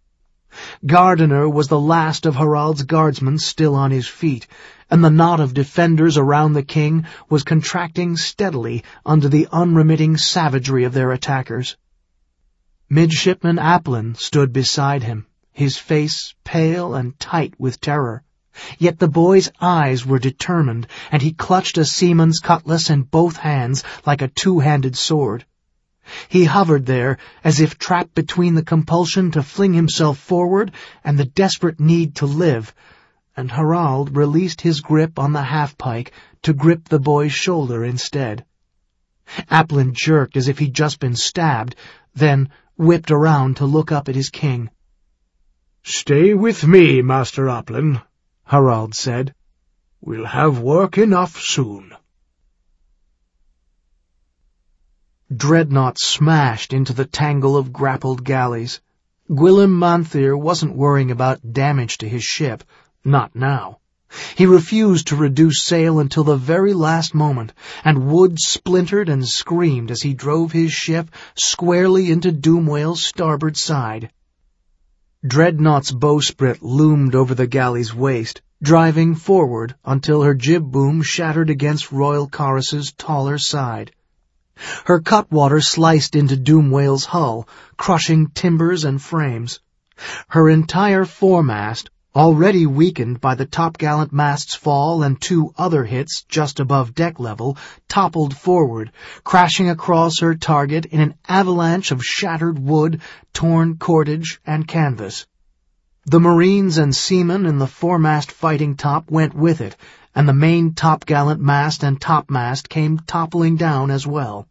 Gardiner was the last of Harald's guardsmen still on his feet, and the knot of defenders around the king was contracting steadily under the unremitting savagery of their attackers. Midshipman Applin stood beside him, his face pale and tight with terror. Yet the boy's eyes were determined, and he clutched a seaman's cutlass in both hands like a two-handed sword. He hovered there as if trapped between the compulsion to fling himself forward and the desperate need to live, and Harald released his grip on the half-pike to grip the boy's shoulder instead. Applin jerked as if he'd just been stabbed, then whipped around to look up at his king. "Stay with me, Master Applin," Harald said. "We'll have work enough soon." Dreadnought smashed into the tangle of grappled galleys. Gwilym Manthir wasn't worrying about damage to his ship, not now. He refused to reduce sail until the very last moment, and wood splintered and screamed as he drove his ship squarely into Doomwhale's starboard side. Dreadnought's bowsprit loomed over the galley's waist, driving forward until her jib boom shattered against Royal Chorus's taller side. Her cutwater sliced into Doomwhale's hull, crushing timbers and frames. Her entire foremast, already weakened by the topgallant mast's fall and two other hits just above deck level, toppled forward, crashing across her target in an avalanche of shattered wood, torn cordage, and canvas. The Marines and seamen in the foremast fighting top went with it, and the main topgallant mast and topmast came toppling down as well.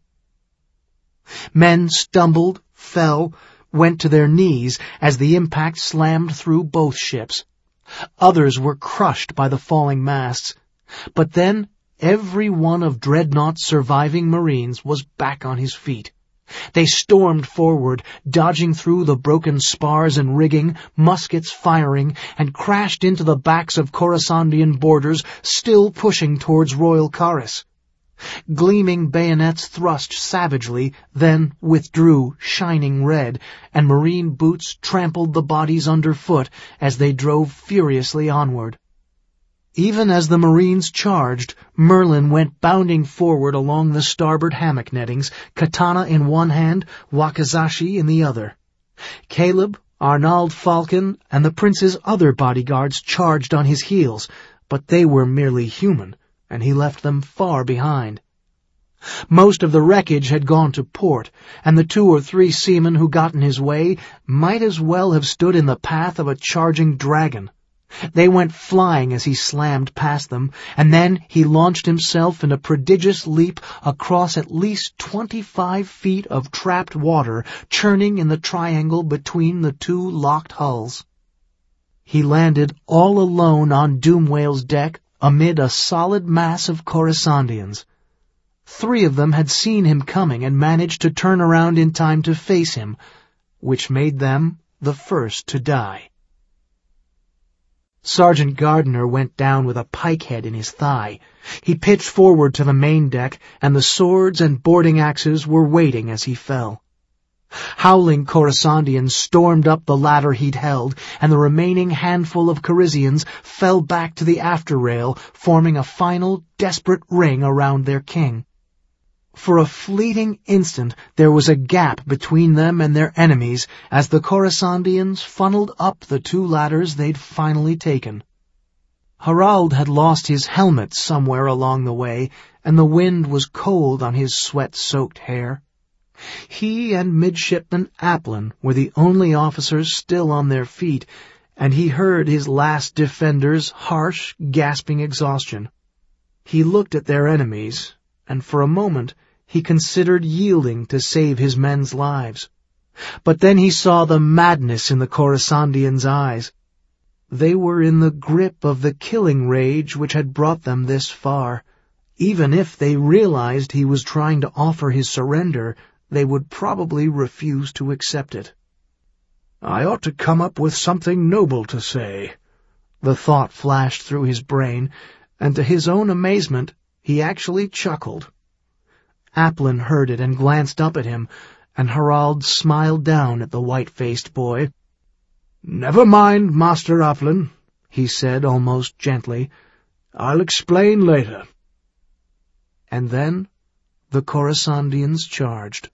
Men stumbled, fell, went to their knees as the impact slammed through both ships. Others were crushed by the falling masts, but then every one of Dreadnought's surviving Marines was back on his feet. They stormed forward, dodging through the broken spars and rigging, muskets firing, and crashed into the backs of Khorassandian boarders still pushing towards Royal Chorus. Gleaming bayonets thrust savagely, then withdrew, shining red, and Marine boots trampled the bodies underfoot as they drove furiously onward. Even as the Marines charged, Merlin went bounding forward along the starboard hammock nettings, katana in one hand, wakizashi in the other. Caleb, Arnald Falcon, and the prince's other bodyguards charged on his heels, but they were merely human, and he left them far behind. Most of the wreckage had gone to port, and the two or three seamen who got in his way might as well have stood in the path of a charging dragon. They went flying as he slammed past them, and then he launched himself in a prodigious leap across at least twenty-five feet of trapped water churning in the triangle between the two locked hulls. He landed all alone on Doomwhale's deck amid a solid mass of Khorassandians. Three of them had seen him coming and managed to turn around in time to face him, which made them the first to die. Sergeant Gardiner went down with a pikehead in his thigh. He pitched forward to the main deck, and the swords and boarding axes were waiting as he fell. Howling Khorassandians stormed up the ladder he'd held, and the remaining handful of Chorisians fell back to the after rail, forming a final, desperate ring around their king. For a fleeting instant there was a gap between them and their enemies as the Khorassandians funneled up the two ladders they'd finally taken. Harald had lost his helmet somewhere along the way, and the wind was cold on his sweat-soaked hair. He and Midshipman Applin were the only officers still on their feet, and he heard his last defender's harsh, gasping exhaustion. He looked at their enemies, and for a moment he considered yielding to save his men's lives. But then he saw the madness in the Khorassandians' eyes. They were in the grip of the killing rage which had brought them this far. Even if they realized he was trying to offer his surrender, they would probably refuse to accept it. "I ought to come up with something noble to say." The thought flashed through his brain, and to his own amazement, he actually chuckled. Applin heard it and glanced up at him, and Harald smiled down at the white-faced boy. "Never mind, Master Applin," he said almost gently. "I'll explain later." And then the Coruscandians charged.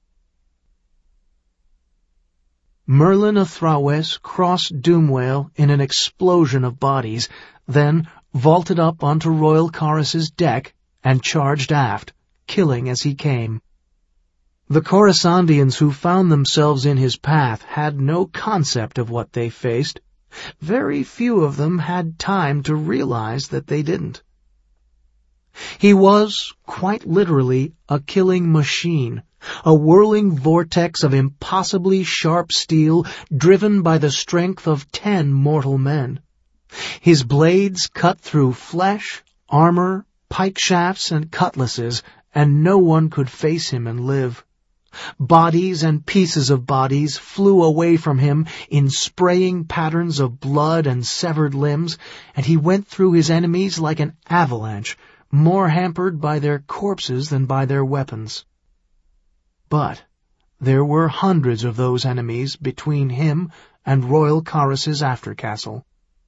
Merlin Athrawes crossed Doomwhale in an explosion of bodies, then vaulted up onto Royal Corus's deck and charged aft, killing as he came. The Coruscandians who found themselves in his path had no concept of what they faced. Very few of them had time to realize that they didn't. He was, quite literally, a killing machine, a whirling vortex of impossibly sharp steel driven by the strength of ten mortal men. His blades cut through flesh, armor, pike shafts, and cutlasses, and no one could face him and live. Bodies and pieces of bodies flew away from him in spraying patterns of blood and severed limbs, and he went through his enemies like an avalanche, more hampered by their corpses than by their weapons. But there were hundreds of those enemies between him and Royal Corus's aftercastle.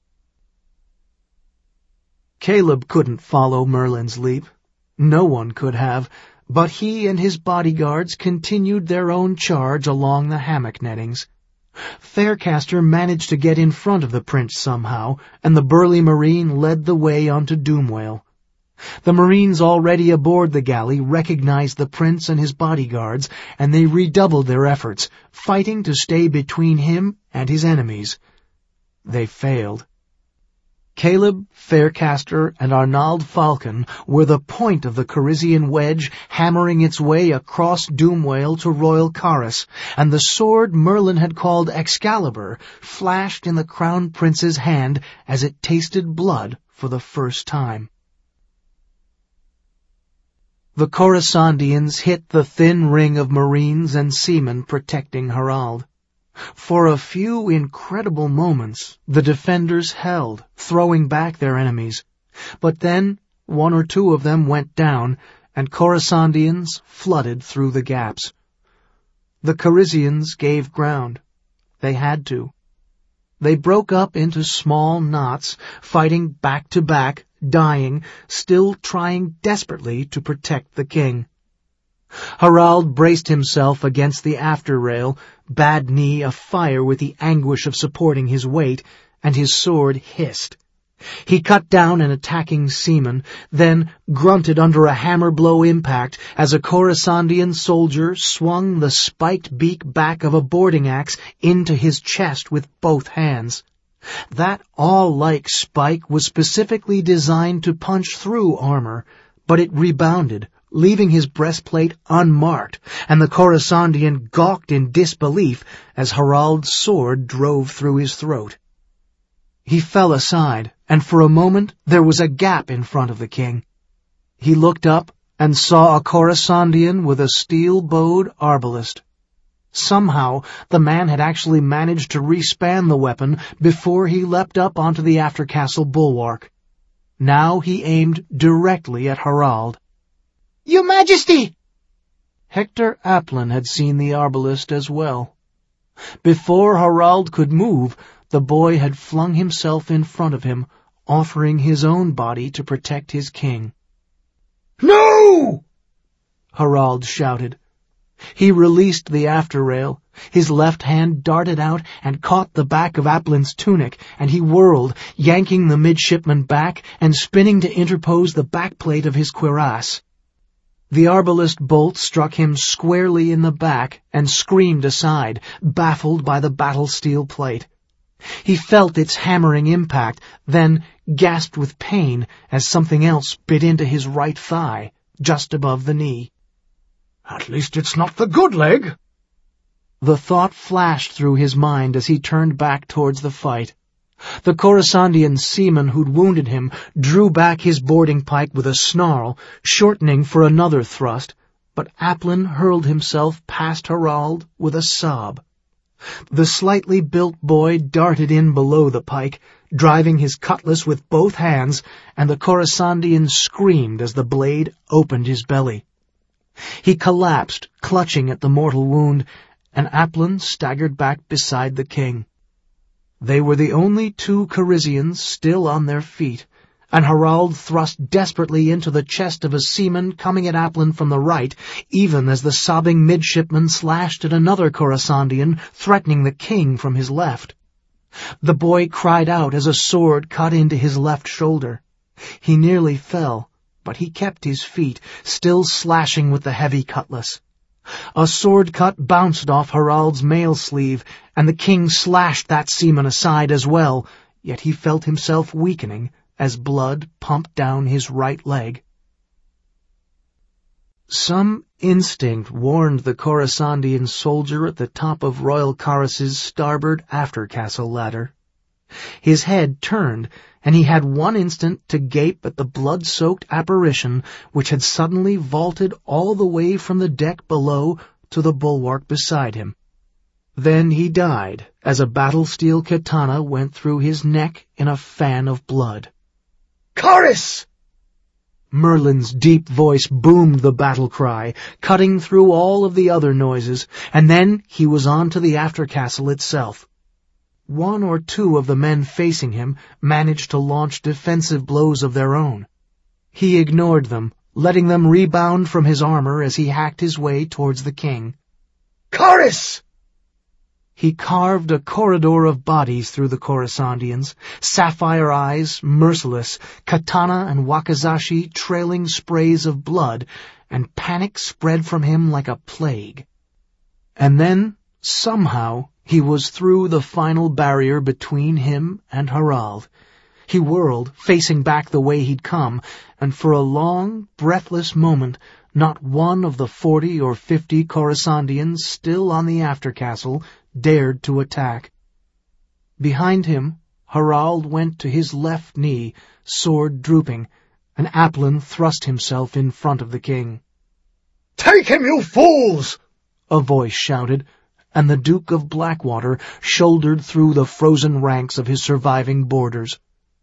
Caleb couldn't follow Merlin's leap. No one could have, but he and his bodyguards continued their own charge along the hammock nettings. Faircaster managed to get in front of the prince somehow, and the burly marine led the way onto Doomwhale. The marines already aboard the galley recognized the prince and his bodyguards, and they redoubled their efforts, fighting to stay between him and his enemies. They failed. Caleb, Faircaster, and Arnald Falcon were the point of the Corisian wedge hammering its way across Doomwhale to Royal Corus, and the sword Merlin had called Excalibur flashed in the Crown Prince's hand as it tasted blood for the first time. The Coruscandians hit the thin ring of marines and seamen protecting Harald. For a few incredible moments, the defenders held, throwing back their enemies. But then one or two of them went down, and Coruscandians flooded through the gaps. The Corisians gave ground. They had to. They broke up into small knots, fighting back to back, dying, still trying desperately to protect the king. Harald braced himself against the after rail, bad knee afire with the anguish of supporting his weight, and his sword hissed. He cut down an attacking seaman, then grunted under a hammer-blow impact as a Coruscandian soldier swung the spiked beak back of a boarding axe into his chest with both hands. That awl-like spike was specifically designed to punch through armor, but it rebounded, leaving his breastplate unmarked, and the Coruscandian gawked in disbelief as Harald's sword drove through his throat. He fell aside, and for a moment there was a gap in front of the king. He looked up and saw a Coruscandian with a steel-bowed arbalist. Somehow the man had actually managed to respan the weapon before he leapt up onto the aftercastle bulwark. Now he aimed directly at Harald. "Your Majesty!" Hector Applin had seen the arbalist as well. Before Harald could move, the boy had flung himself in front of him, offering his own body to protect his king. "No!" Harald shouted. He released the after rail. His left hand darted out and caught the back of Applin's tunic, and he whirled, yanking the midshipman back and spinning to interpose the backplate of his cuirass. The arbalist bolt struck him squarely in the back and screamed aside, baffled by the battle steel plate. He felt its hammering impact, then gasped with pain as something else bit into his right thigh, just above the knee. "At least it's not the good leg." The thought flashed through his mind as he turned back towards the fight. The Coruscandian seaman who'd wounded him drew back his boarding pike with a snarl, shortening for another thrust, but Applin hurled himself past Harald with a sob. The slightly built boy darted in below the pike, driving his cutlass with both hands, and the Coruscandian screamed as the blade opened his belly. He collapsed, clutching at the mortal wound, and Applin staggered back beside the king. They were the only two Corisians still on their feet, and Harald thrust desperately into the chest of a seaman coming at Applin from the right, even as the sobbing midshipman slashed at another Corisandian, threatening the king from his left. The boy cried out as a sword cut into his left shoulder. He nearly fell, but he kept his feet, still slashing with the heavy cutlass. A sword cut bounced off Harald's mail sleeve, and the king slashed that seaman aside as well, yet he felt himself weakening as blood pumped down his right leg. Some instinct warned the Corisandian soldier at the top of Royal Carus's starboard after-castle ladder. His head turned, and he had one instant to gape at the blood-soaked apparition which had suddenly vaulted all the way from the deck below to the bulwark beside him. Then he died as a battle-steel katana went through his neck in a fan of blood. "Carus!" Merlin's deep voice boomed the battle cry, cutting through all of the other noises, and then he was on to the after-castle itself. One or two of the men facing him managed to launch defensive blows of their own. He ignored them, letting them rebound from his armor as he hacked his way towards the king. "Carus!" He carved a corridor of bodies through the Corisandians, sapphire eyes merciless, katana and wakizashi trailing sprays of blood, and panic spread from him like a plague. And then, somehow, he was through the final barrier between him and Harald. He whirled, facing back the way he'd come, and for a long, breathless moment, not one of the forty or fifty Corisandians still on the after-castle dared to attack. Behind him, Harald went to his left knee, sword drooping, and Applin thrust himself in front of the king. "Take him, you fools!" a voice shouted, and the Duke of Blackwater shouldered through the frozen ranks of his surviving boarders.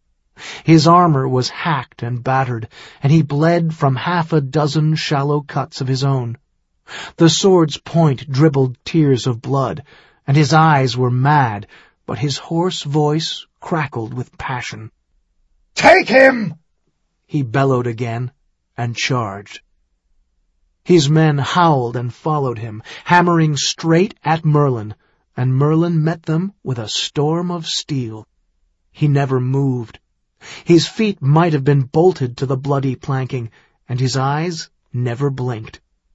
His armor was hacked and battered, and he bled from half a dozen shallow cuts of his own. The sword's point dribbled tears of blood, and his eyes were mad, but his hoarse voice crackled with passion. "Take him!" he bellowed again, and charged. His men howled and followed him, hammering straight at Merlin, and Merlin met them with a storm of steel. He never moved. His feet might have been bolted to the bloody planking, and his eyes never blinked.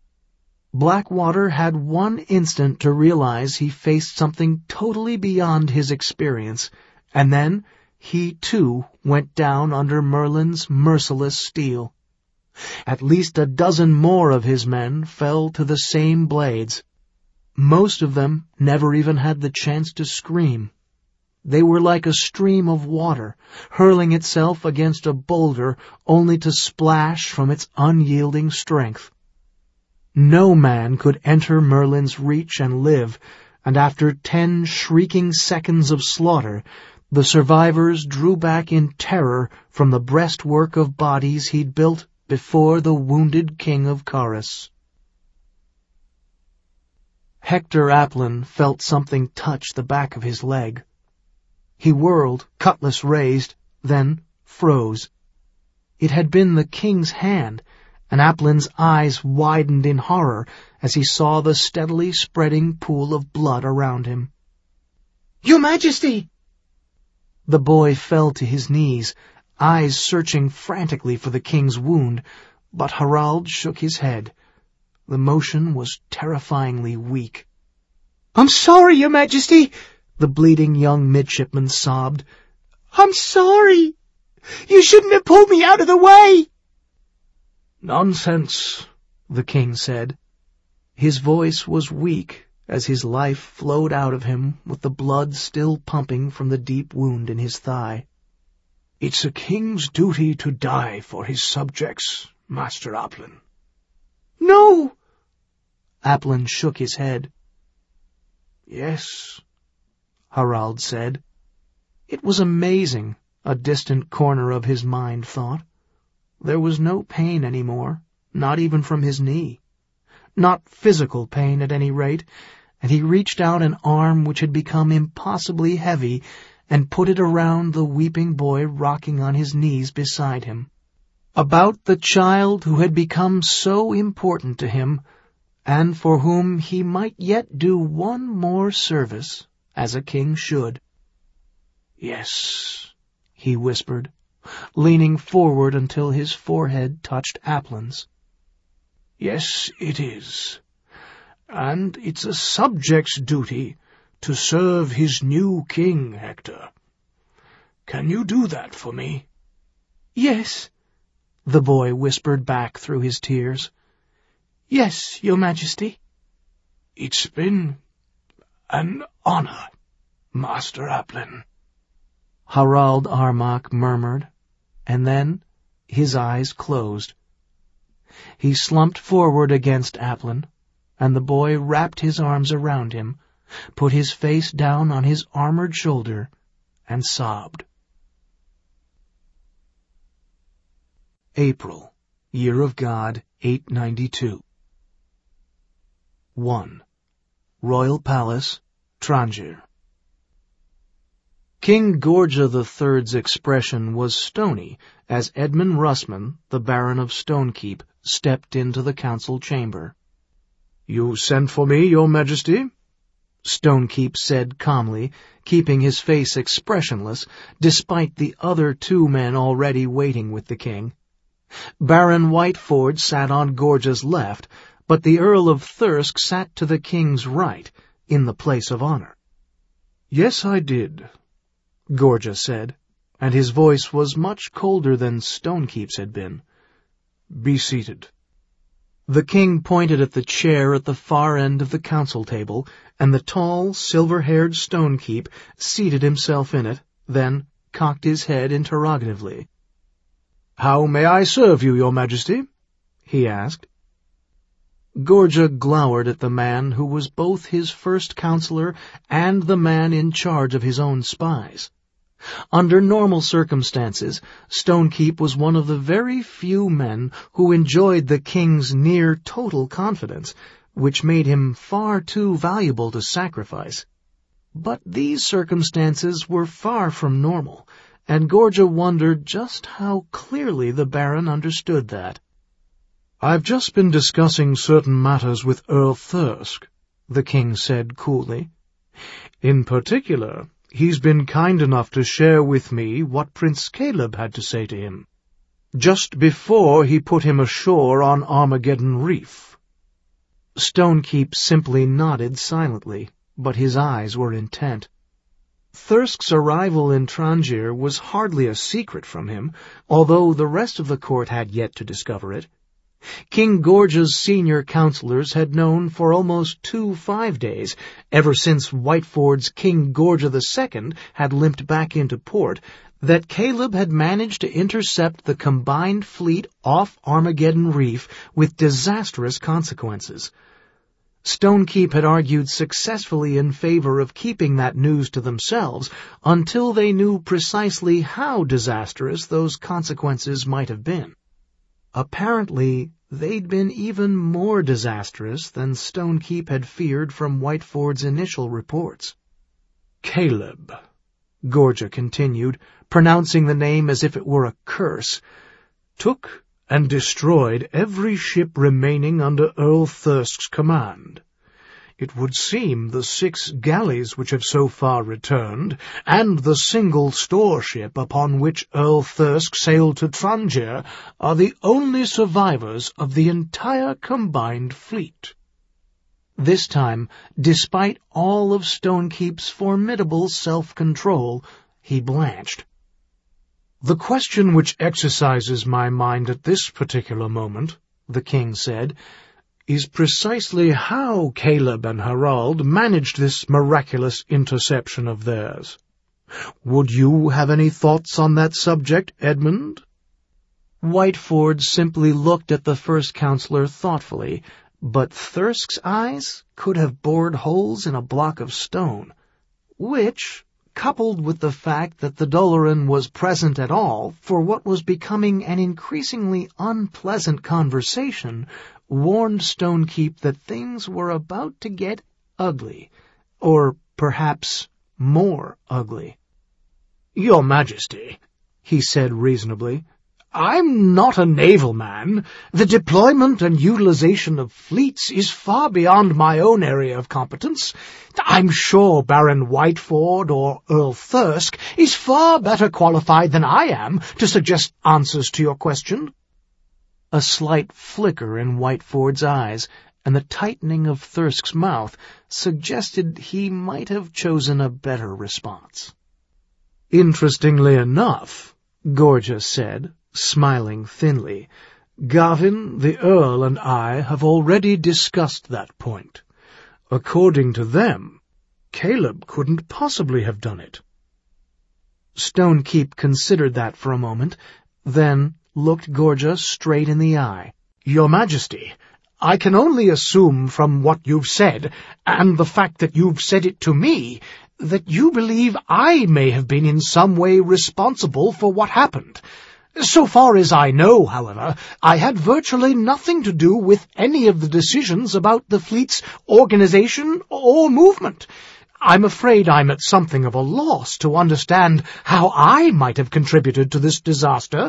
Blackwater had one instant to realize he faced something totally beyond his experience, and then he, too, went down under Merlin's merciless steel. At least a dozen more of his men fell to the same blades. Most of them never even had the chance to scream. They were like a stream of water, hurling itself against a boulder only to splash from its unyielding strength. No man could enter Merlin's reach and live, and after ten shrieking seconds of slaughter, the survivors drew back in terror from the breastwork of bodies he'd built before the wounded king of Carus. Hector Applin felt something touch the back of his leg. He whirled, cutlass raised, then froze. It had been the king's hand, and Applin's eyes widened in horror as he saw the steadily spreading pool of blood around him. "Your Majesty!" The boy fell to his knees, eyes searching frantically for the king's wound, but Harald shook his head. The motion was terrifyingly weak. "I'm sorry, Your Majesty," the bleeding young midshipman sobbed. "I'm sorry. You shouldn't have pulled me out of the way." "Nonsense," the king said. His voice was weak as his life flowed out of him with the blood still pumping from the deep wound in his thigh. "It's a king's duty to die for his subjects, Master Applin." "No!" Applin shook his head. "Yes," Harald said. It was amazing, a distant corner of his mind thought. There was no pain any more, not even from his knee. Not physical pain, at any rate, and he reached out an arm which had become impossibly heavy and put it around the weeping boy rocking on his knees beside him. About the child who had become so important to him, and for whom he might yet do one more service, as a king should. "Yes," he whispered, leaning forward until his forehead touched Aplin's. "Yes, it is. And it's a subject's duty to serve his new king, Hector. Can you do that for me?" "Yes," the boy whispered back through his tears. "Yes, Your Majesty." "It's been an honor, Master Aplin," Harald Armagh murmured, and then his eyes closed. He slumped forward against Aplin, and the boy wrapped his arms around him, put his face down on his armored shoulder, and sobbed. April, Year of God, eight ninety-two. one. Royal Palace, Trangier. King Gorja the Third's expression was stony as Edmund Russman, the Baron of Stonekeep, stepped into the council chamber. "You sent for me, Your Majesty?" Stonekeep said calmly, keeping his face expressionless, despite the other two men already waiting with the king. Baron Whiteford sat on Gorja's left, but the Earl of Thirsk sat to the king's right, in the place of honor. "Yes, I did," Gorja said, and his voice was much colder than Stonekeep's had been. "Be seated." The king pointed at the chair at the far end of the council table, and the tall, silver-haired Stonekeep seated himself in it, then cocked his head interrogatively. "How may I serve you, Your Majesty?" he asked. Gorja glowered at the man who was both his first counselor and the man in charge of his own spies. Under normal circumstances, Stonekeep was one of the very few men who enjoyed the king's near-total confidence, which made him far too valuable to sacrifice. But these circumstances were far from normal, and Gorja wondered just how clearly the Baron understood that. "I've just been discussing certain matters with Earl Thirsk," the king said coolly. "In particular, he's been kind enough to share with me what Prince Caleb had to say to him, just before he put him ashore on Armageddon Reef." Stonekeep simply nodded silently, but his eyes were intent. Thirsk's arrival in Trangier was hardly a secret from him, although the rest of the court had yet to discover it. King Gorja's senior counselors had known for almost two five-days, ever since Whiteford's King Gorja the Second had limped back into port, that Caleb had managed to intercept the combined fleet off Armageddon Reef with disastrous consequences. Stonekeep had argued successfully in favor of keeping that news to themselves until they knew precisely how disastrous those consequences might have been. Apparently, they'd been even more disastrous than Stonekeep had feared from Whiteford's initial reports. "Caleb," Gorja continued, pronouncing the name as if it were a curse, "took and destroyed every ship remaining under Earl Thirsk's command. It would seem the six galleys which have so far returned, and the single store ship upon which Earl Thirsk sailed to Trangier, are the only survivors of the entire combined fleet." This time, despite all of Stonekeep's formidable self-control, he blanched. "The question which exercises my mind at this particular moment," the king said, "is precisely how Caleb and Harald managed this miraculous interception of theirs. Would you have any thoughts on that subject, Edmund?" Whiteford simply looked at the first counselor thoughtfully, but Thirsk's eyes could have bored holes in a block of stone, which, coupled with the fact that the Doloran was present at all for what was becoming an increasingly unpleasant conversation, warned Stonekeep that things were about to get ugly, or perhaps more ugly. Your Majesty, he said reasonably, I'm not a naval man. The deployment and utilization of fleets is far beyond my own area of competence. I'm sure Baron Whiteford or Earl Thirsk is far better qualified than I am to suggest answers to your question. A slight flicker in Whiteford's eyes and the tightening of Thirsk's mouth suggested he might have chosen a better response. Interestingly enough, Gorgias said, smiling thinly, Gavin, the Earl, and I have already discussed that point. According to them, Caleb couldn't possibly have done it. Stonekeep considered that for a moment, then looked Gorgias straight in the eye. Your Majesty, I can only assume from what you've said, and the fact that you've said it to me, that you believe I may have been in some way responsible for what happened. So far as I know, however, I had virtually nothing to do with any of the decisions about the fleet's organization or movement. I'm afraid I'm at something of a loss to understand how I might have contributed to this disaster.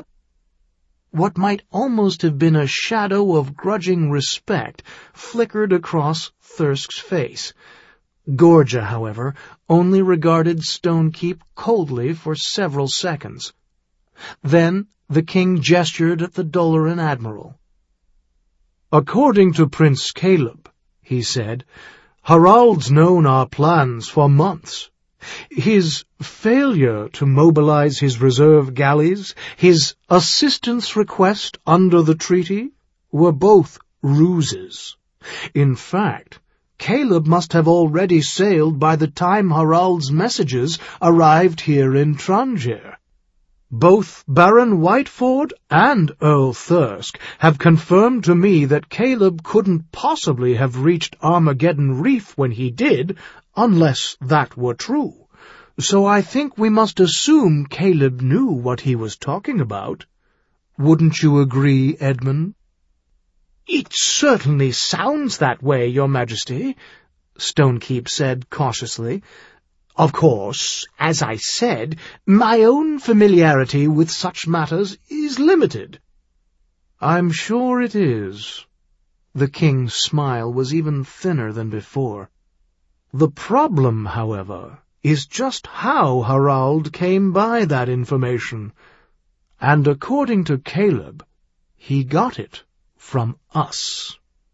What might almost have been a shadow of grudging respect flickered across Thirsk's face. Gorgia, however, only regarded Stonekeep coldly for several seconds. Then the king gestured at the Doloran admiral. According to Prince Caleb, he said, Harald's known our plans for months. His failure to mobilize his reserve galleys, his assistance request under the treaty, were both ruses. In fact, Caleb must have already sailed by the time Harald's messages arrived here in Trangier. Both Baron Whiteford and Earl Thirsk have confirmed to me that Caleb couldn't possibly have reached Armageddon Reef when he did, unless that were true. So I think we must assume Caleb knew what he was talking about. Wouldn't you agree, Edmund? It certainly sounds that way, Your Majesty, Stonekeep said cautiously. Of course, as I said, my own familiarity with such matters is limited. I'm sure it is. The king's smile was even thinner than before. The problem, however, is just how Harald came by that information, and according to Caleb, he got it from us.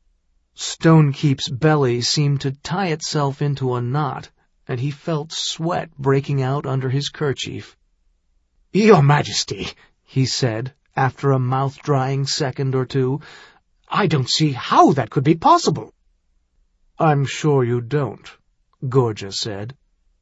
Stonekeep's belly seemed to tie itself into a knot, and he felt sweat breaking out under his kerchief. Your Majesty, he said, after a mouth-drying second or two, I don't see how that could be possible. I'm sure you don't, Gorgia said.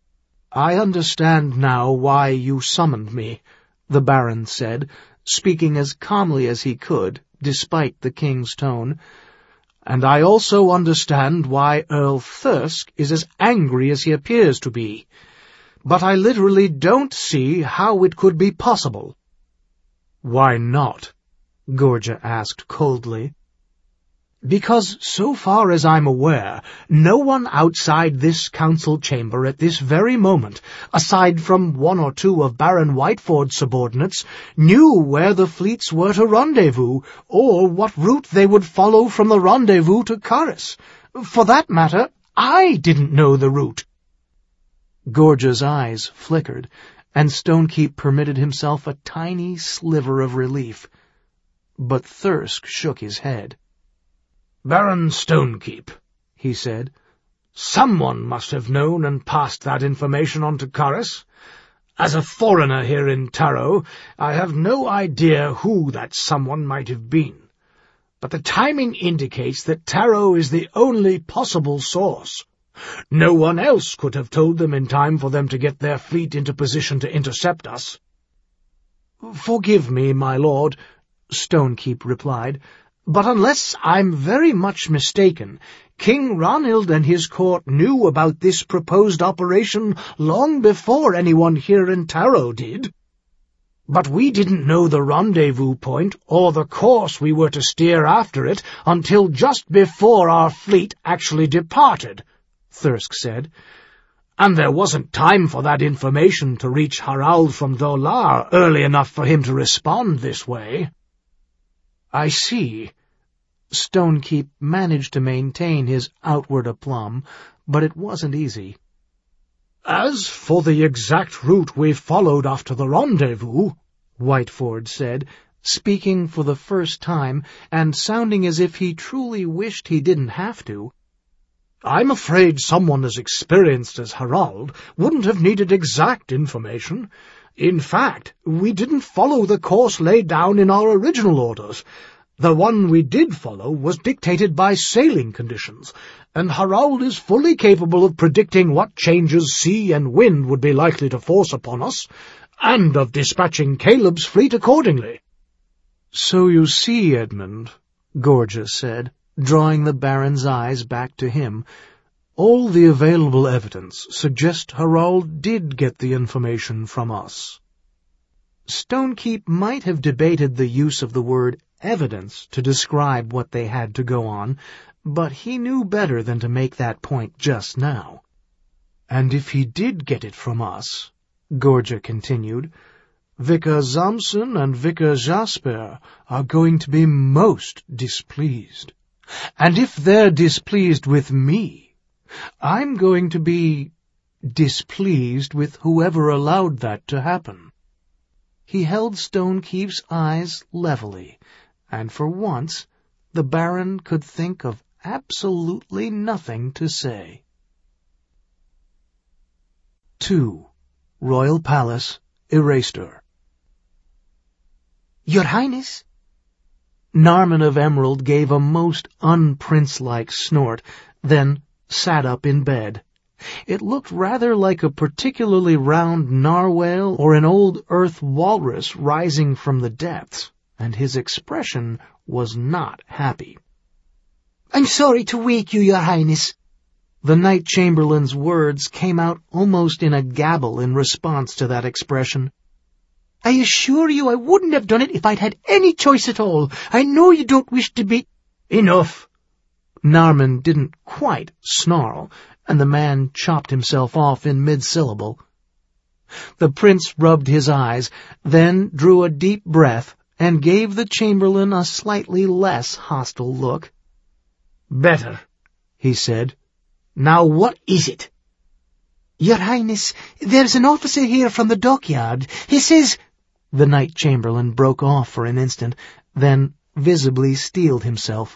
I understand now why you summoned me, the Baron said, speaking as calmly as he could, despite the king's tone. And I also understand why Earl Thirsk is as angry as he appears to be. But I literally don't see how it could be possible. Why not? Gorgia asked coldly. Because, so far as I'm aware, no one outside this council chamber at this very moment, aside from one or two of Baron Whiteford's subordinates, knew where the fleets were to rendezvous, or what route they would follow from the rendezvous to Caris. For that matter, I didn't know the route. Gorgia's eyes flickered, and Stonekeep permitted himself a tiny sliver of relief. But Thirsk shook his head. Baron Stonekeep, he said, someone must have known and passed that information on to Caris. As a foreigner here in Taro, I have no idea who that someone might have been. But the timing indicates that Taro is the only possible source. No one else could have told them in time for them to get their fleet into position to intercept us. Forgive me, my lord, Stonekeep replied, but unless I'm very much mistaken, King Ranhild and his court knew about this proposed operation long before anyone here in Taro did. But we didn't know the rendezvous point or the course we were to steer after it until just before our fleet actually departed, Thirsk said. And there wasn't time for that information to reach Harald from Dolar early enough for him to respond this way. I see. Stonekeep managed to maintain his outward aplomb, but it wasn't easy. As for the exact route we followed after the rendezvous, Whiteford said, speaking for the first time and sounding as if he truly wished he didn't have to, I'm afraid someone as experienced as Harald wouldn't have needed exact information. In fact, we didn't follow the course laid down in our original orders. The one we did follow was dictated by sailing conditions, and Harald is fully capable of predicting what changes sea and wind would be likely to force upon us, and of dispatching Caleb's fleet accordingly. So you see, Edmund, Gorges said, drawing the Baron's eyes back to him, all the available evidence suggests Harald did get the information from us. Stonekeep might have debated the use of the word evidence to describe what they had to go on, but he knew better than to make that point just now. And if he did get it from us, Gorgia continued, Vicar Zamson and Vicar Jasper are going to be most displeased. And if they're displeased with me, I'm going to be displeased with whoever allowed that to happen. He held Stonekeep's eyes levelly, and for once the Baron could think of absolutely nothing to say. two. Royal Palace, Erastur. Your Highness? Narman of Emerald gave a most unprince-like snort, then sat up in bed. It looked rather like a particularly round narwhal or an old earth walrus rising from the depths, and his expression was not happy. I'm sorry to wake you, Your Highness. The Knight Chamberlain's words came out almost in a gabble in response to that expression. I assure you I wouldn't have done it if I'd had any choice at all. I know you don't wish to be— Enough! Narman didn't quite snarl, and the man chopped himself off in mid-syllable. The prince rubbed his eyes, then drew a deep breath, and gave the Chamberlain a slightly less hostile look. Better, he said. Now what is it? Your Highness, there's an officer here from the dockyard. He says— The Knight Chamberlain broke off for an instant, then visibly steeled himself.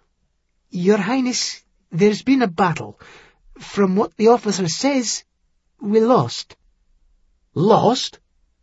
Your Highness, there's been a battle. From what the officer says, we lost. Lost?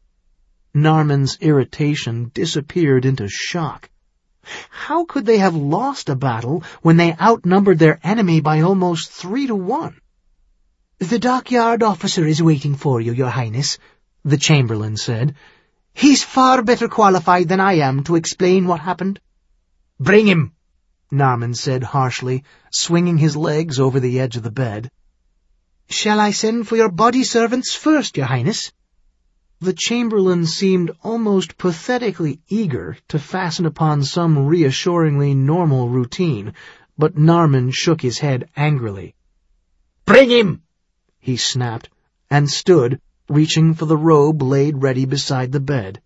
Narman's irritation disappeared into shock. How could they have lost a battle when they outnumbered their enemy by almost three to one? The dockyard officer is waiting for you, Your Highness, the Chamberlain said. He's far better qualified than I am to explain what happened. Bring him, Narman said harshly, swinging his legs over the edge of the bed. Shall I send for your body servants first, Your Highness? The Chamberlain seemed almost pathetically eager to fasten upon some reassuringly normal routine, but Narman shook his head angrily. Bring him! He snapped, and stood, reaching for the robe laid ready beside the bed.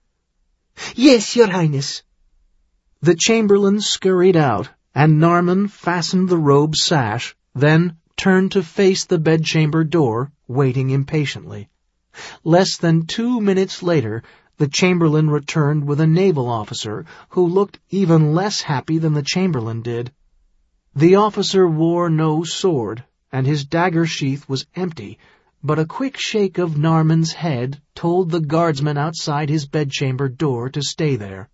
Yes, Your Highness. The Chamberlain scurried out, and Narman fastened the robe sash, then turned to face the bedchamber door, waiting impatiently. Less than two minutes later, the Chamberlain returned with a naval officer who looked even less happy than the Chamberlain did. The officer wore no sword, and his dagger sheath was empty, but a quick shake of Narman's head told the guardsman outside his bedchamber door to stay there.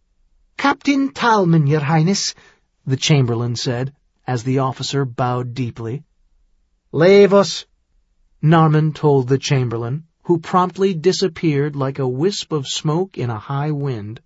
Captain Talman, Your Highness, the Chamberlain said, as the officer bowed deeply. Leave us, Narman told the Chamberlain, who promptly disappeared like a wisp of smoke in a high wind.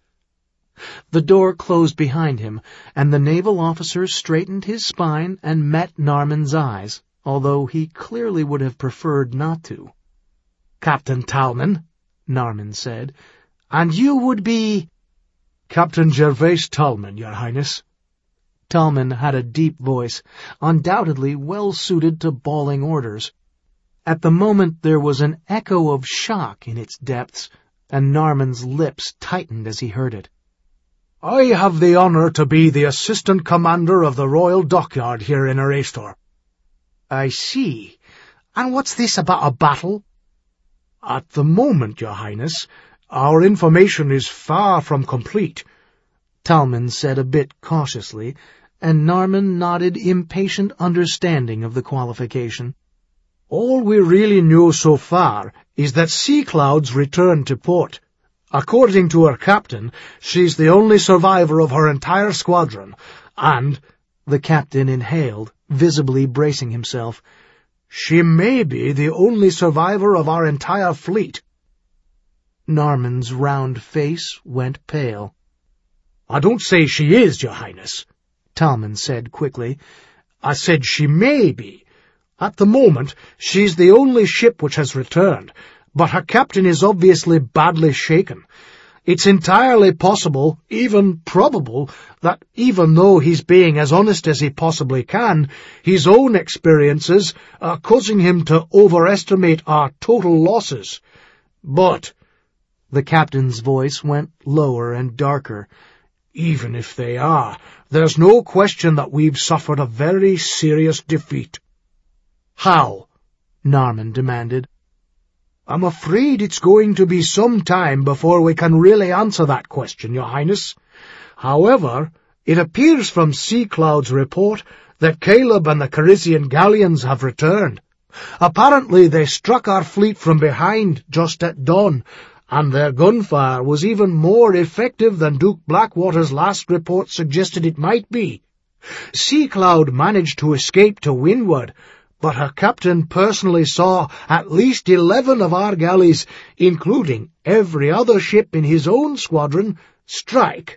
The door closed behind him, and the naval officer straightened his spine and met Narman's eyes, although he clearly would have preferred not to. Captain Talman, Narman said, and you would be— Captain Gervais Talman, Your Highness. Talman had a deep voice, undoubtedly well suited to bawling orders. At the moment there was an echo of shock in its depths, and Narman's lips tightened as he heard it. "I have the honour to be the Assistant Commander of the Royal Dockyard here in Erestor." "I see. And what's this about a battle?" "At the moment, Your Highness, our information is far from complete," Talman said a bit cautiously, and Narman nodded impatient understanding of the qualification. "All we really know so far is that Sea Cloud's returned to port. According to her captain, she's the only survivor of her entire squadron, and—" the captain inhaled, visibly bracing himself, "she may be the only survivor of our entire fleet." Narman's round face went pale. "I don't say she is, Your Highness," Talman said quickly. "I said she may be. At the moment, she's the only ship which has returned, but her captain is obviously badly shaken. It's entirely possible, even probable, that even though he's being as honest as he possibly can, his own experiences are causing him to overestimate our total losses. But—" the captain's voice went lower and darker, "even if they are, there's no question that we've suffered a very serious defeat." "How?" Narman demanded. "I'm afraid it's going to be some time before we can really answer that question, Your Highness. However, it appears from Sea Cloud's report that Caleb and the Carisian galleons have returned. Apparently they struck our fleet from behind just at dawn, and their gunfire was even more effective than Duke Blackwater's last report suggested it might be. Sea Cloud managed to escape to windward, but her captain personally saw at least eleven of our galleys, including every other ship in his own squadron, strike."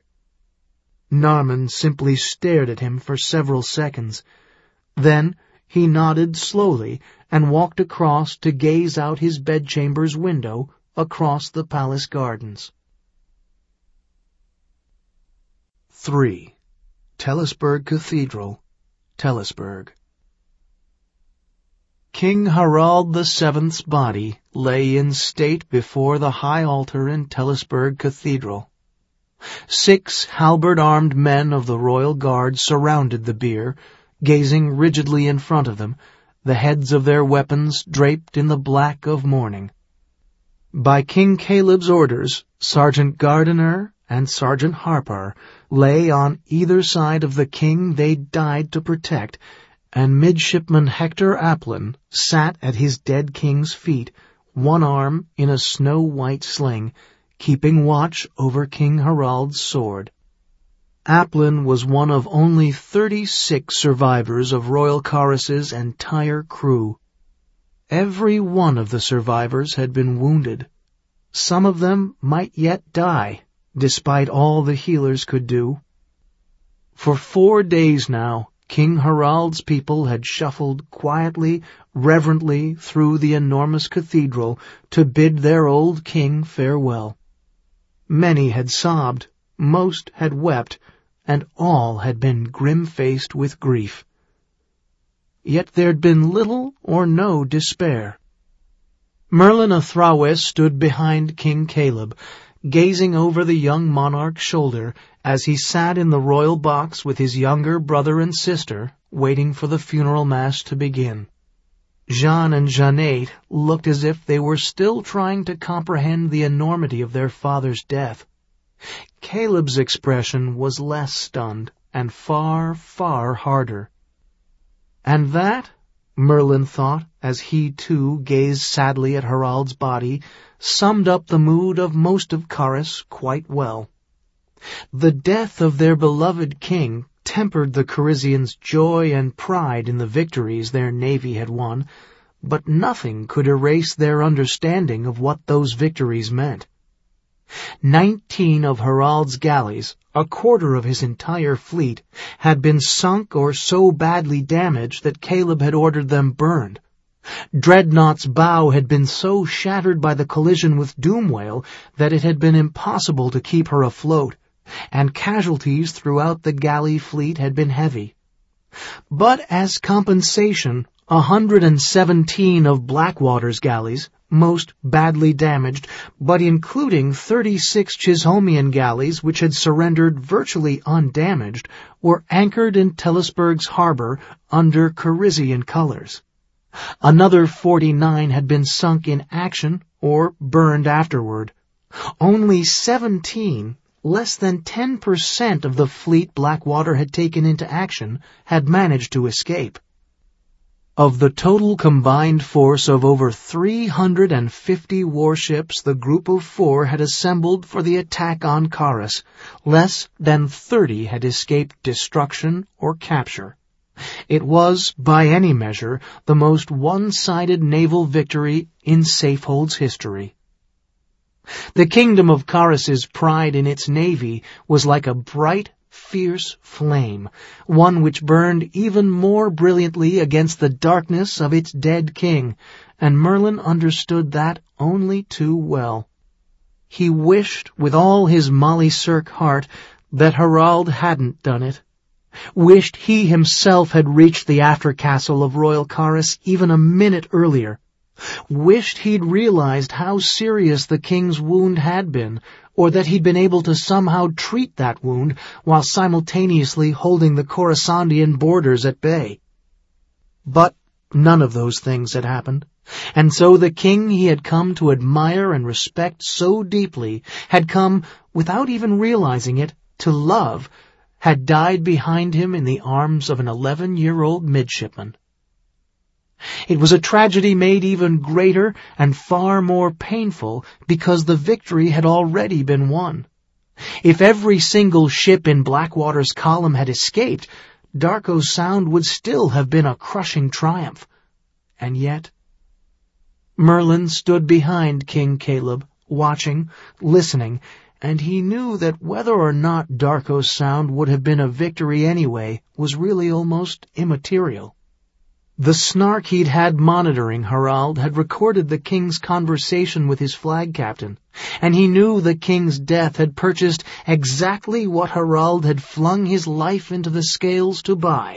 Narman simply stared at him for several seconds. Then he nodded slowly and walked across to gaze out his bedchamber's window across the palace gardens. three. Telesburg Cathedral, Telesburg. King Harald the Seventh's body lay in state before the high altar in Telesburg Cathedral. Six halberd-armed men of the royal guard surrounded the bier, gazing rigidly in front of them, the heads of their weapons draped in the black of mourning. By King Caleb's orders, Sergeant Gardiner and Sergeant Harper lay on either side of the king they died to protect, and Midshipman Hector Applin sat at his dead king's feet, one arm in a snow-white sling, keeping watch over King Harald's sword. Applin was one of only thirty-six survivors of Royal Corus's entire crew. Every one of the survivors had been wounded. Some of them might yet die, despite all the healers could do. For four days now, King Harald's people had shuffled quietly, reverently through the enormous cathedral to bid their old king farewell. Many had sobbed, most had wept, and all had been grim-faced with grief. Yet there'd been little or no despair. Merlin of Thrawes stood behind King Caleb, gazing over the young monarch's shoulder as he sat in the royal box with his younger brother and sister, waiting for the funeral mass to begin. Jean and Jeannette looked as if they were still trying to comprehend the enormity of their father's death. Caleb's expression was less stunned and far, far harder. And that, Merlin thought, as he too gazed sadly at Harald's body, summed up the mood of most of Corus quite well. The death of their beloved king tempered the Carisians' joy and pride in the victories their navy had won, but nothing could erase their understanding of what those victories meant. Nineteen of Harald's galleys, a quarter of his entire fleet, had been sunk or so badly damaged that Caleb had ordered them burned. Dreadnought's bow had been so shattered by the collision with Doomwhale that it had been impossible to keep her afloat, and casualties throughout the galley fleet had been heavy. But as compensation, A hundred and seventeen of Blackwater's galleys, most badly damaged, but including thirty-six Chisholmian galleys which had surrendered virtually undamaged, were anchored in Telesburg's harbor under Corisian colors. Another forty-nine had been sunk in action or burned afterward. Only seventeen, less than ten percent of the fleet Blackwater had taken into action, had managed to escape. Of the total combined force of over three hundred fifty warships the Group of Four had assembled for the attack on Caris, less than thirty had escaped destruction or capture. It was, by any measure, the most one-sided naval victory in Safehold's history. The kingdom of Caris's pride in its navy was like a bright, fierce flame, one which burned even more brilliantly against the darkness of its dead king, and Merlin understood that only too well. He wished with all his Molycirc heart that Harald hadn't done it, wished he himself had reached the after-castle of Royal Caris even a minute earlier, wished he'd realized how serious the king's wound had been, or that he'd been able to somehow treat that wound while simultaneously holding the Coruscandian borders at bay. But none of those things had happened, and so the king he had come to admire and respect so deeply, had come, without even realizing it, to love, had died behind him in the arms of an eleven-year-old midshipman. It was a tragedy made even greater and far more painful because the victory had already been won. If every single ship in Blackwater's column had escaped, Darko Sound would still have been a crushing triumph. And yet, Merlin stood behind King Caleb, watching, listening, and he knew that whether or not Darko Sound would have been a victory anyway was really almost immaterial. The snark he'd had monitoring Harald had recorded the king's conversation with his flag captain, and he knew the king's death had purchased exactly what Harald had flung his life into the scales to buy.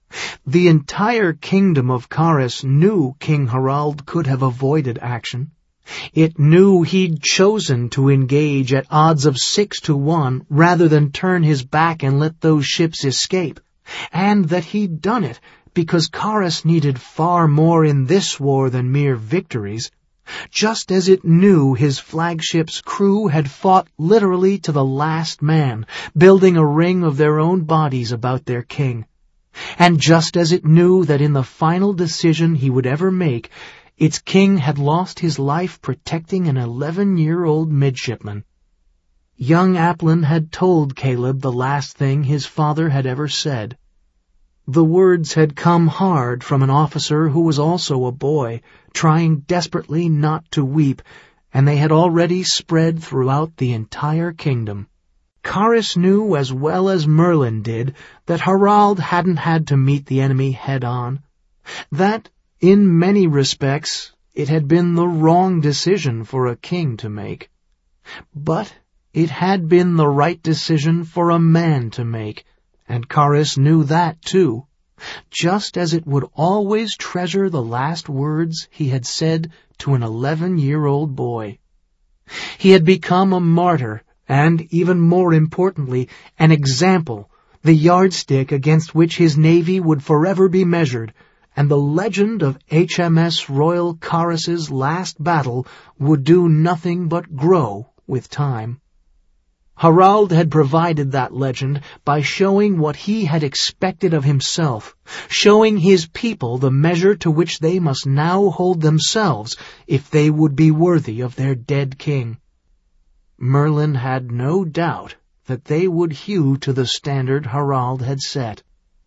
The entire kingdom of Caris knew King Harald could have avoided action. It knew he'd chosen to engage at odds of six to one rather than turn his back and let those ships escape, and that he'd done it because Caris needed far more in this war than mere victories, just as it knew his flagship's crew had fought literally to the last man, building a ring of their own bodies about their king, and just as it knew that in the final decision he would ever make, its king had lost his life protecting an eleven-year-old midshipman. Young Applin had told Caleb the last thing his father had ever said. The words had come hard from an officer who was also a boy, trying desperately not to weep, and they had already spread throughout the entire kingdom. Caris knew as well as Merlin did that Harald hadn't had to meet the enemy head-on, that, in many respects, it had been the wrong decision for a king to make. But it had been the right decision for a man to make, and Caris knew that too, just as it would always treasure the last words he had said to an eleven-year-old boy. He had become a martyr, and, even more importantly, an example, the yardstick against which his navy would forever be measured, and the legend of H M S Royal Caris's last battle would do nothing but grow with time. Harald had provided that legend by showing what he had expected of himself, showing his people the measure to which they must now hold themselves if they would be worthy of their dead king. Merlin had no doubt that they would hew to the standard Harald had set.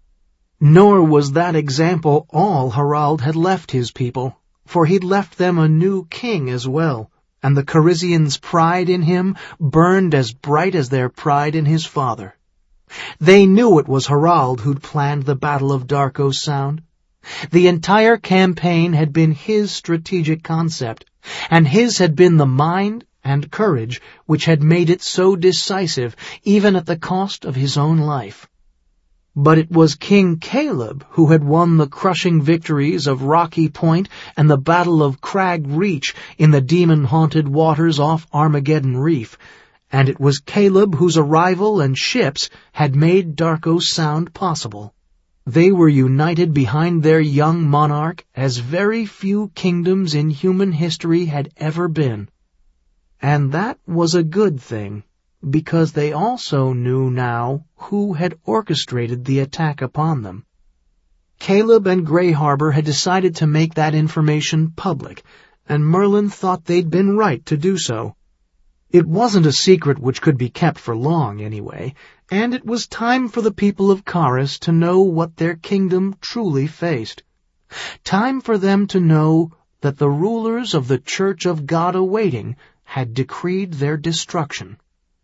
Nor was that example all Harald had left his people, for he'd left them a new king as well, and the Corisians' pride in him burned as bright as their pride in his father. They knew it was Harald who'd planned the Battle of Darko Sound. The entire campaign had been his strategic concept, and his had been the mind and courage which had made it so decisive, even at the cost of his own life. But it was King Caleb who had won the crushing victories of Rocky Point and the Battle of Crag Reach in the demon-haunted waters off Armageddon Reef, and it was Caleb whose arrival and ships had made Darkos Sound possible. They were united behind their young monarch as very few kingdoms in human history had ever been. And that was a good thing, because they also knew now who had orchestrated the attack upon them. Caleb and Grey Harbor had decided to make that information public, and Merlin thought they'd been right to do so. It wasn't a secret which could be kept for long, anyway, and it was time for the people of Caris to know what their kingdom truly faced. Time for them to know that the rulers of the Church of God Awaiting had decreed their destruction.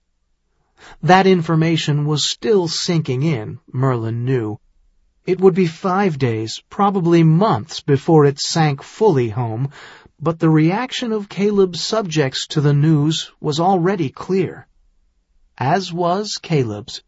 That information was still sinking in, Merlin knew. It would be five days, probably months, before it sank fully home, but the reaction of Caleb's subjects to the news was already clear. As was Caleb's.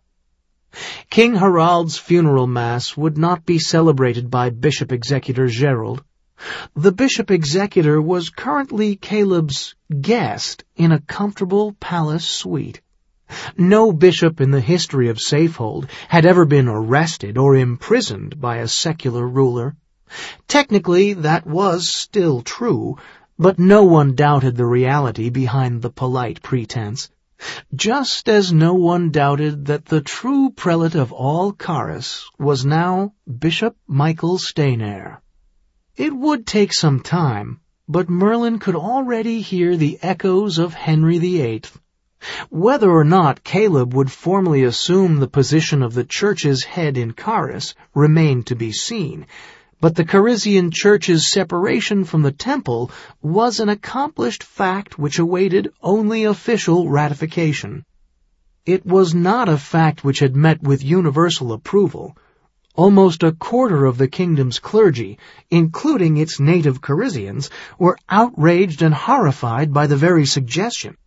King Harald's funeral mass would not be celebrated by Bishop Executor Gerald. The Bishop Executor was currently Caleb's guest in a comfortable palace suite. No bishop in the history of Safehold had ever been arrested or imprisoned by a secular ruler. Technically, that was still true, but no one doubted the reality behind the polite pretense, just as no one doubted that the true prelate of all Caris was now Bishop Michael Steinair. It would take some time, but Merlin could already hear the echoes of Henry the Eighth. Whether or not Caleb would formally assume the position of the Church's head in Caris remained to be seen, but the Carisian Church's separation from the Temple was an accomplished fact which awaited only official ratification. It was not a fact which had met with universal approval. Almost a quarter of the kingdom's clergy, including its native Carisians, were outraged and horrified by the very suggestion.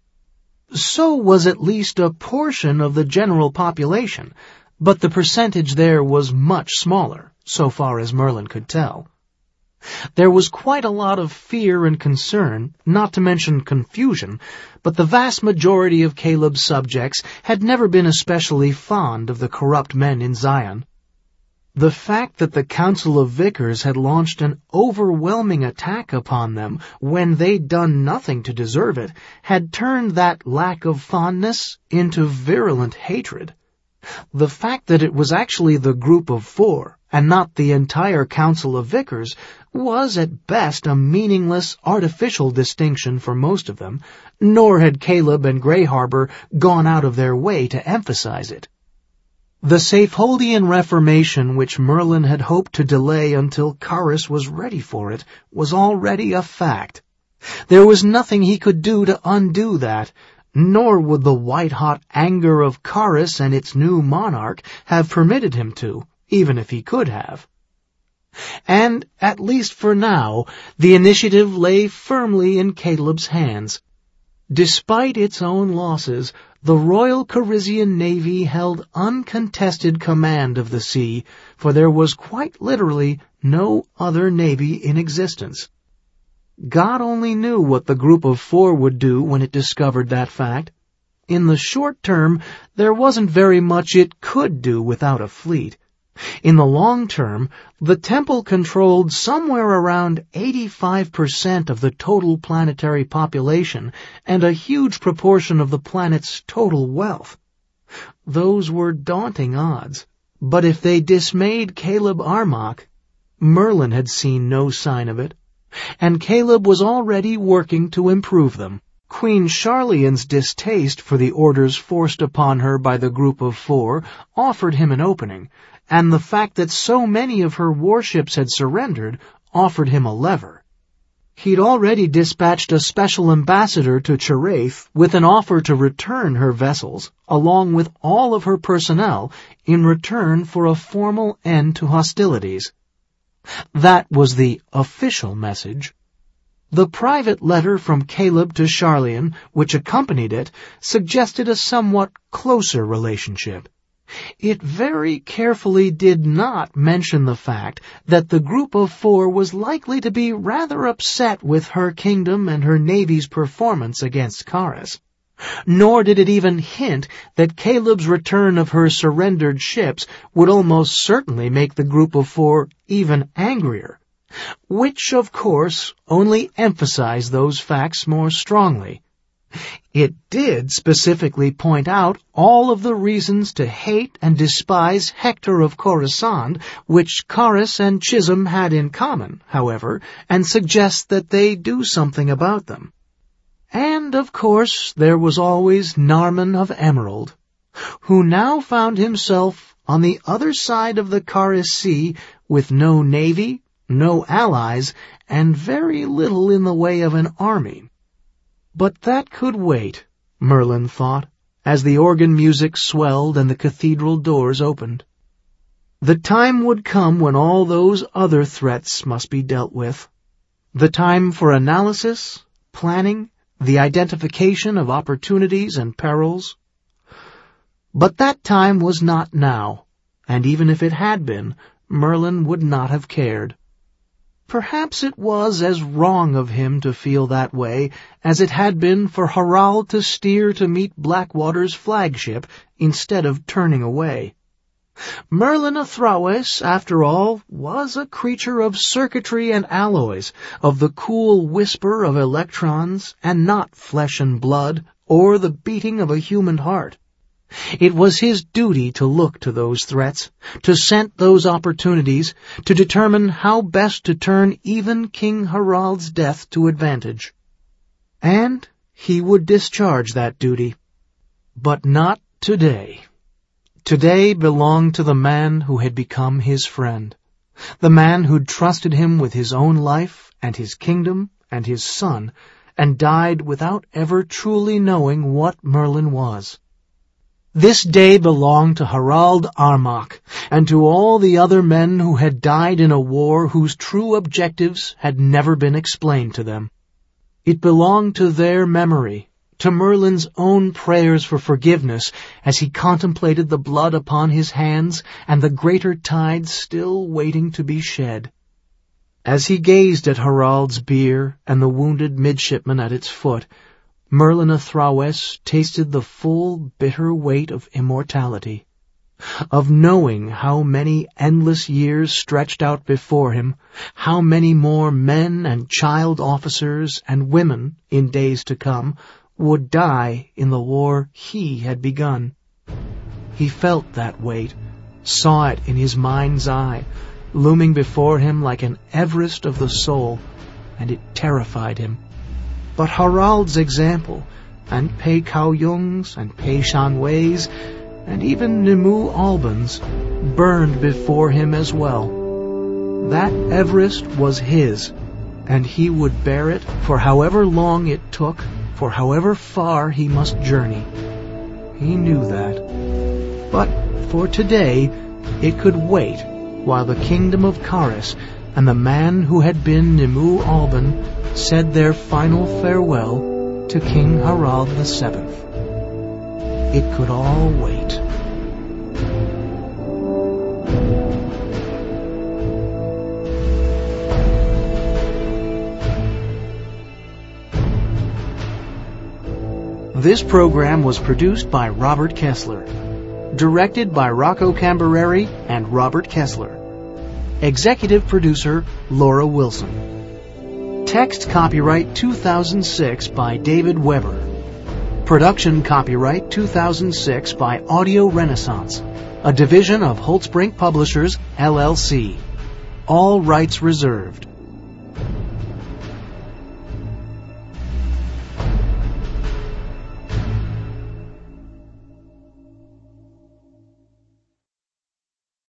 So was at least a portion of the general population, but the percentage there was much smaller, so far as Merlin could tell. There was quite a lot of fear and concern, not to mention confusion, but the vast majority of Caleb's subjects had never been especially fond of the corrupt men in Zion. The fact that the Council of Vicars had launched an overwhelming attack upon them when they'd done nothing to deserve it had turned that lack of fondness into virulent hatred. The fact that it was actually the Group of Four, and not the entire Council of Vicars, was at best a meaningless, artificial distinction for most of them, nor had Caleb and Grey Harbor gone out of their way to emphasize it. The Safeholdian Reformation, which Merlin had hoped to delay until Caris was ready for it, was already a fact. There was nothing he could do to undo that, nor would the white-hot anger of Caris and its new monarch have permitted him to, even if he could have. And, at least for now, the initiative lay firmly in Caleb's hands. Despite its own losses, the Royal Carisian Navy held uncontested command of the sea, for there was quite literally no other navy in existence. God only knew what the Group of Four would do when it discovered that fact. In the short term, there wasn't very much it could do without a fleet. In the long term, the Temple controlled somewhere around eighty-five percent of the total planetary population and a huge proportion of the planet's total wealth. Those were daunting odds, but if they dismayed Caleb Armok, Merlin had seen no sign of it, and Caleb was already working to improve them. Queen Charleon's distaste for the orders forced upon her by the Group of Four offered him an opening, and the fact that so many of her warships had surrendered offered him a lever. He'd already dispatched a special ambassador to Cheraith with an offer to return her vessels, along with all of her personnel, in return for a formal end to hostilities. That was the official message. The private letter from Caleb to Charleon, which accompanied it, suggested a somewhat closer relationship. It very carefully did not mention the fact that the Group of Four was likely to be rather upset with her kingdom and her navy's performance against Kharis. Nor did it even hint that Caleb's return of her surrendered ships would almost certainly make the Group of Four even angrier, which, of course, only emphasized those facts more strongly. It did specifically point out all of the reasons to hate and despise Hector of Khorasan, which Kharis and Chisholm had in common, however, and suggest that they do something about them. And, of course, there was always Narman of Emerald, who now found himself on the other side of the Kharis Sea with no navy, no allies, and very little in the way of an army. But that could wait, Merlin thought, as the organ music swelled and the cathedral doors opened. The time would come when all those other threats must be dealt with. The time for analysis, planning, the identification of opportunities and perils. But that time was not now, and even if it had been, Merlin would not have cared. Perhaps it was as wrong of him to feel that way as it had been for Harald to steer to meet Blackwater's flagship instead of turning away. Merlin of Thrawes, after all, was a creature of circuitry and alloys, of the cool whisper of electrons, and not flesh and blood, or the beating of a human heart. It was his duty to look to those threats, to scent those opportunities, to determine how best to turn even King Harald's death to advantage. And he would discharge that duty. But not today. Today belonged to the man who had become his friend, the man who'd trusted him with his own life and his kingdom and his son, and died without ever truly knowing what Merlin was. This day belonged to Harald Armach, and to all the other men who had died in a war whose true objectives had never been explained to them. It belonged to their memory, to Merlin's own prayers for forgiveness as he contemplated the blood upon his hands and the greater tides still waiting to be shed. As he gazed at Harald's bier and the wounded midshipman at its foot, Merlin of Thrawes tasted the full, bitter weight of immortality, of knowing how many endless years stretched out before him, how many more men and child officers and women in days to come would die in the war he had begun. He felt that weight, saw it in his mind's eye, looming before him like an Everest of the soul, and it terrified him. But Harald's example, and Pei Cao Yung's, and Pei Shan Wei's, and even Nimue Alban's, burned before him as well. That Everest was his, and he would bear it for however long it took, for however far he must journey. He knew that. But for today, it could wait while the kingdom of Kharis and the man who had been Nimue Alban said their final farewell to King Harald the Seventh. It could all wait. This program was produced by Robert Kessler, directed by Rocco Cambereri and Robert Kessler. Executive producer Laura Wilson. Text copyright two thousand six by David Weber. Production copyright two thousand six by Audio Renaissance, a division of Holtzbrink Publishers, L L C. All rights reserved.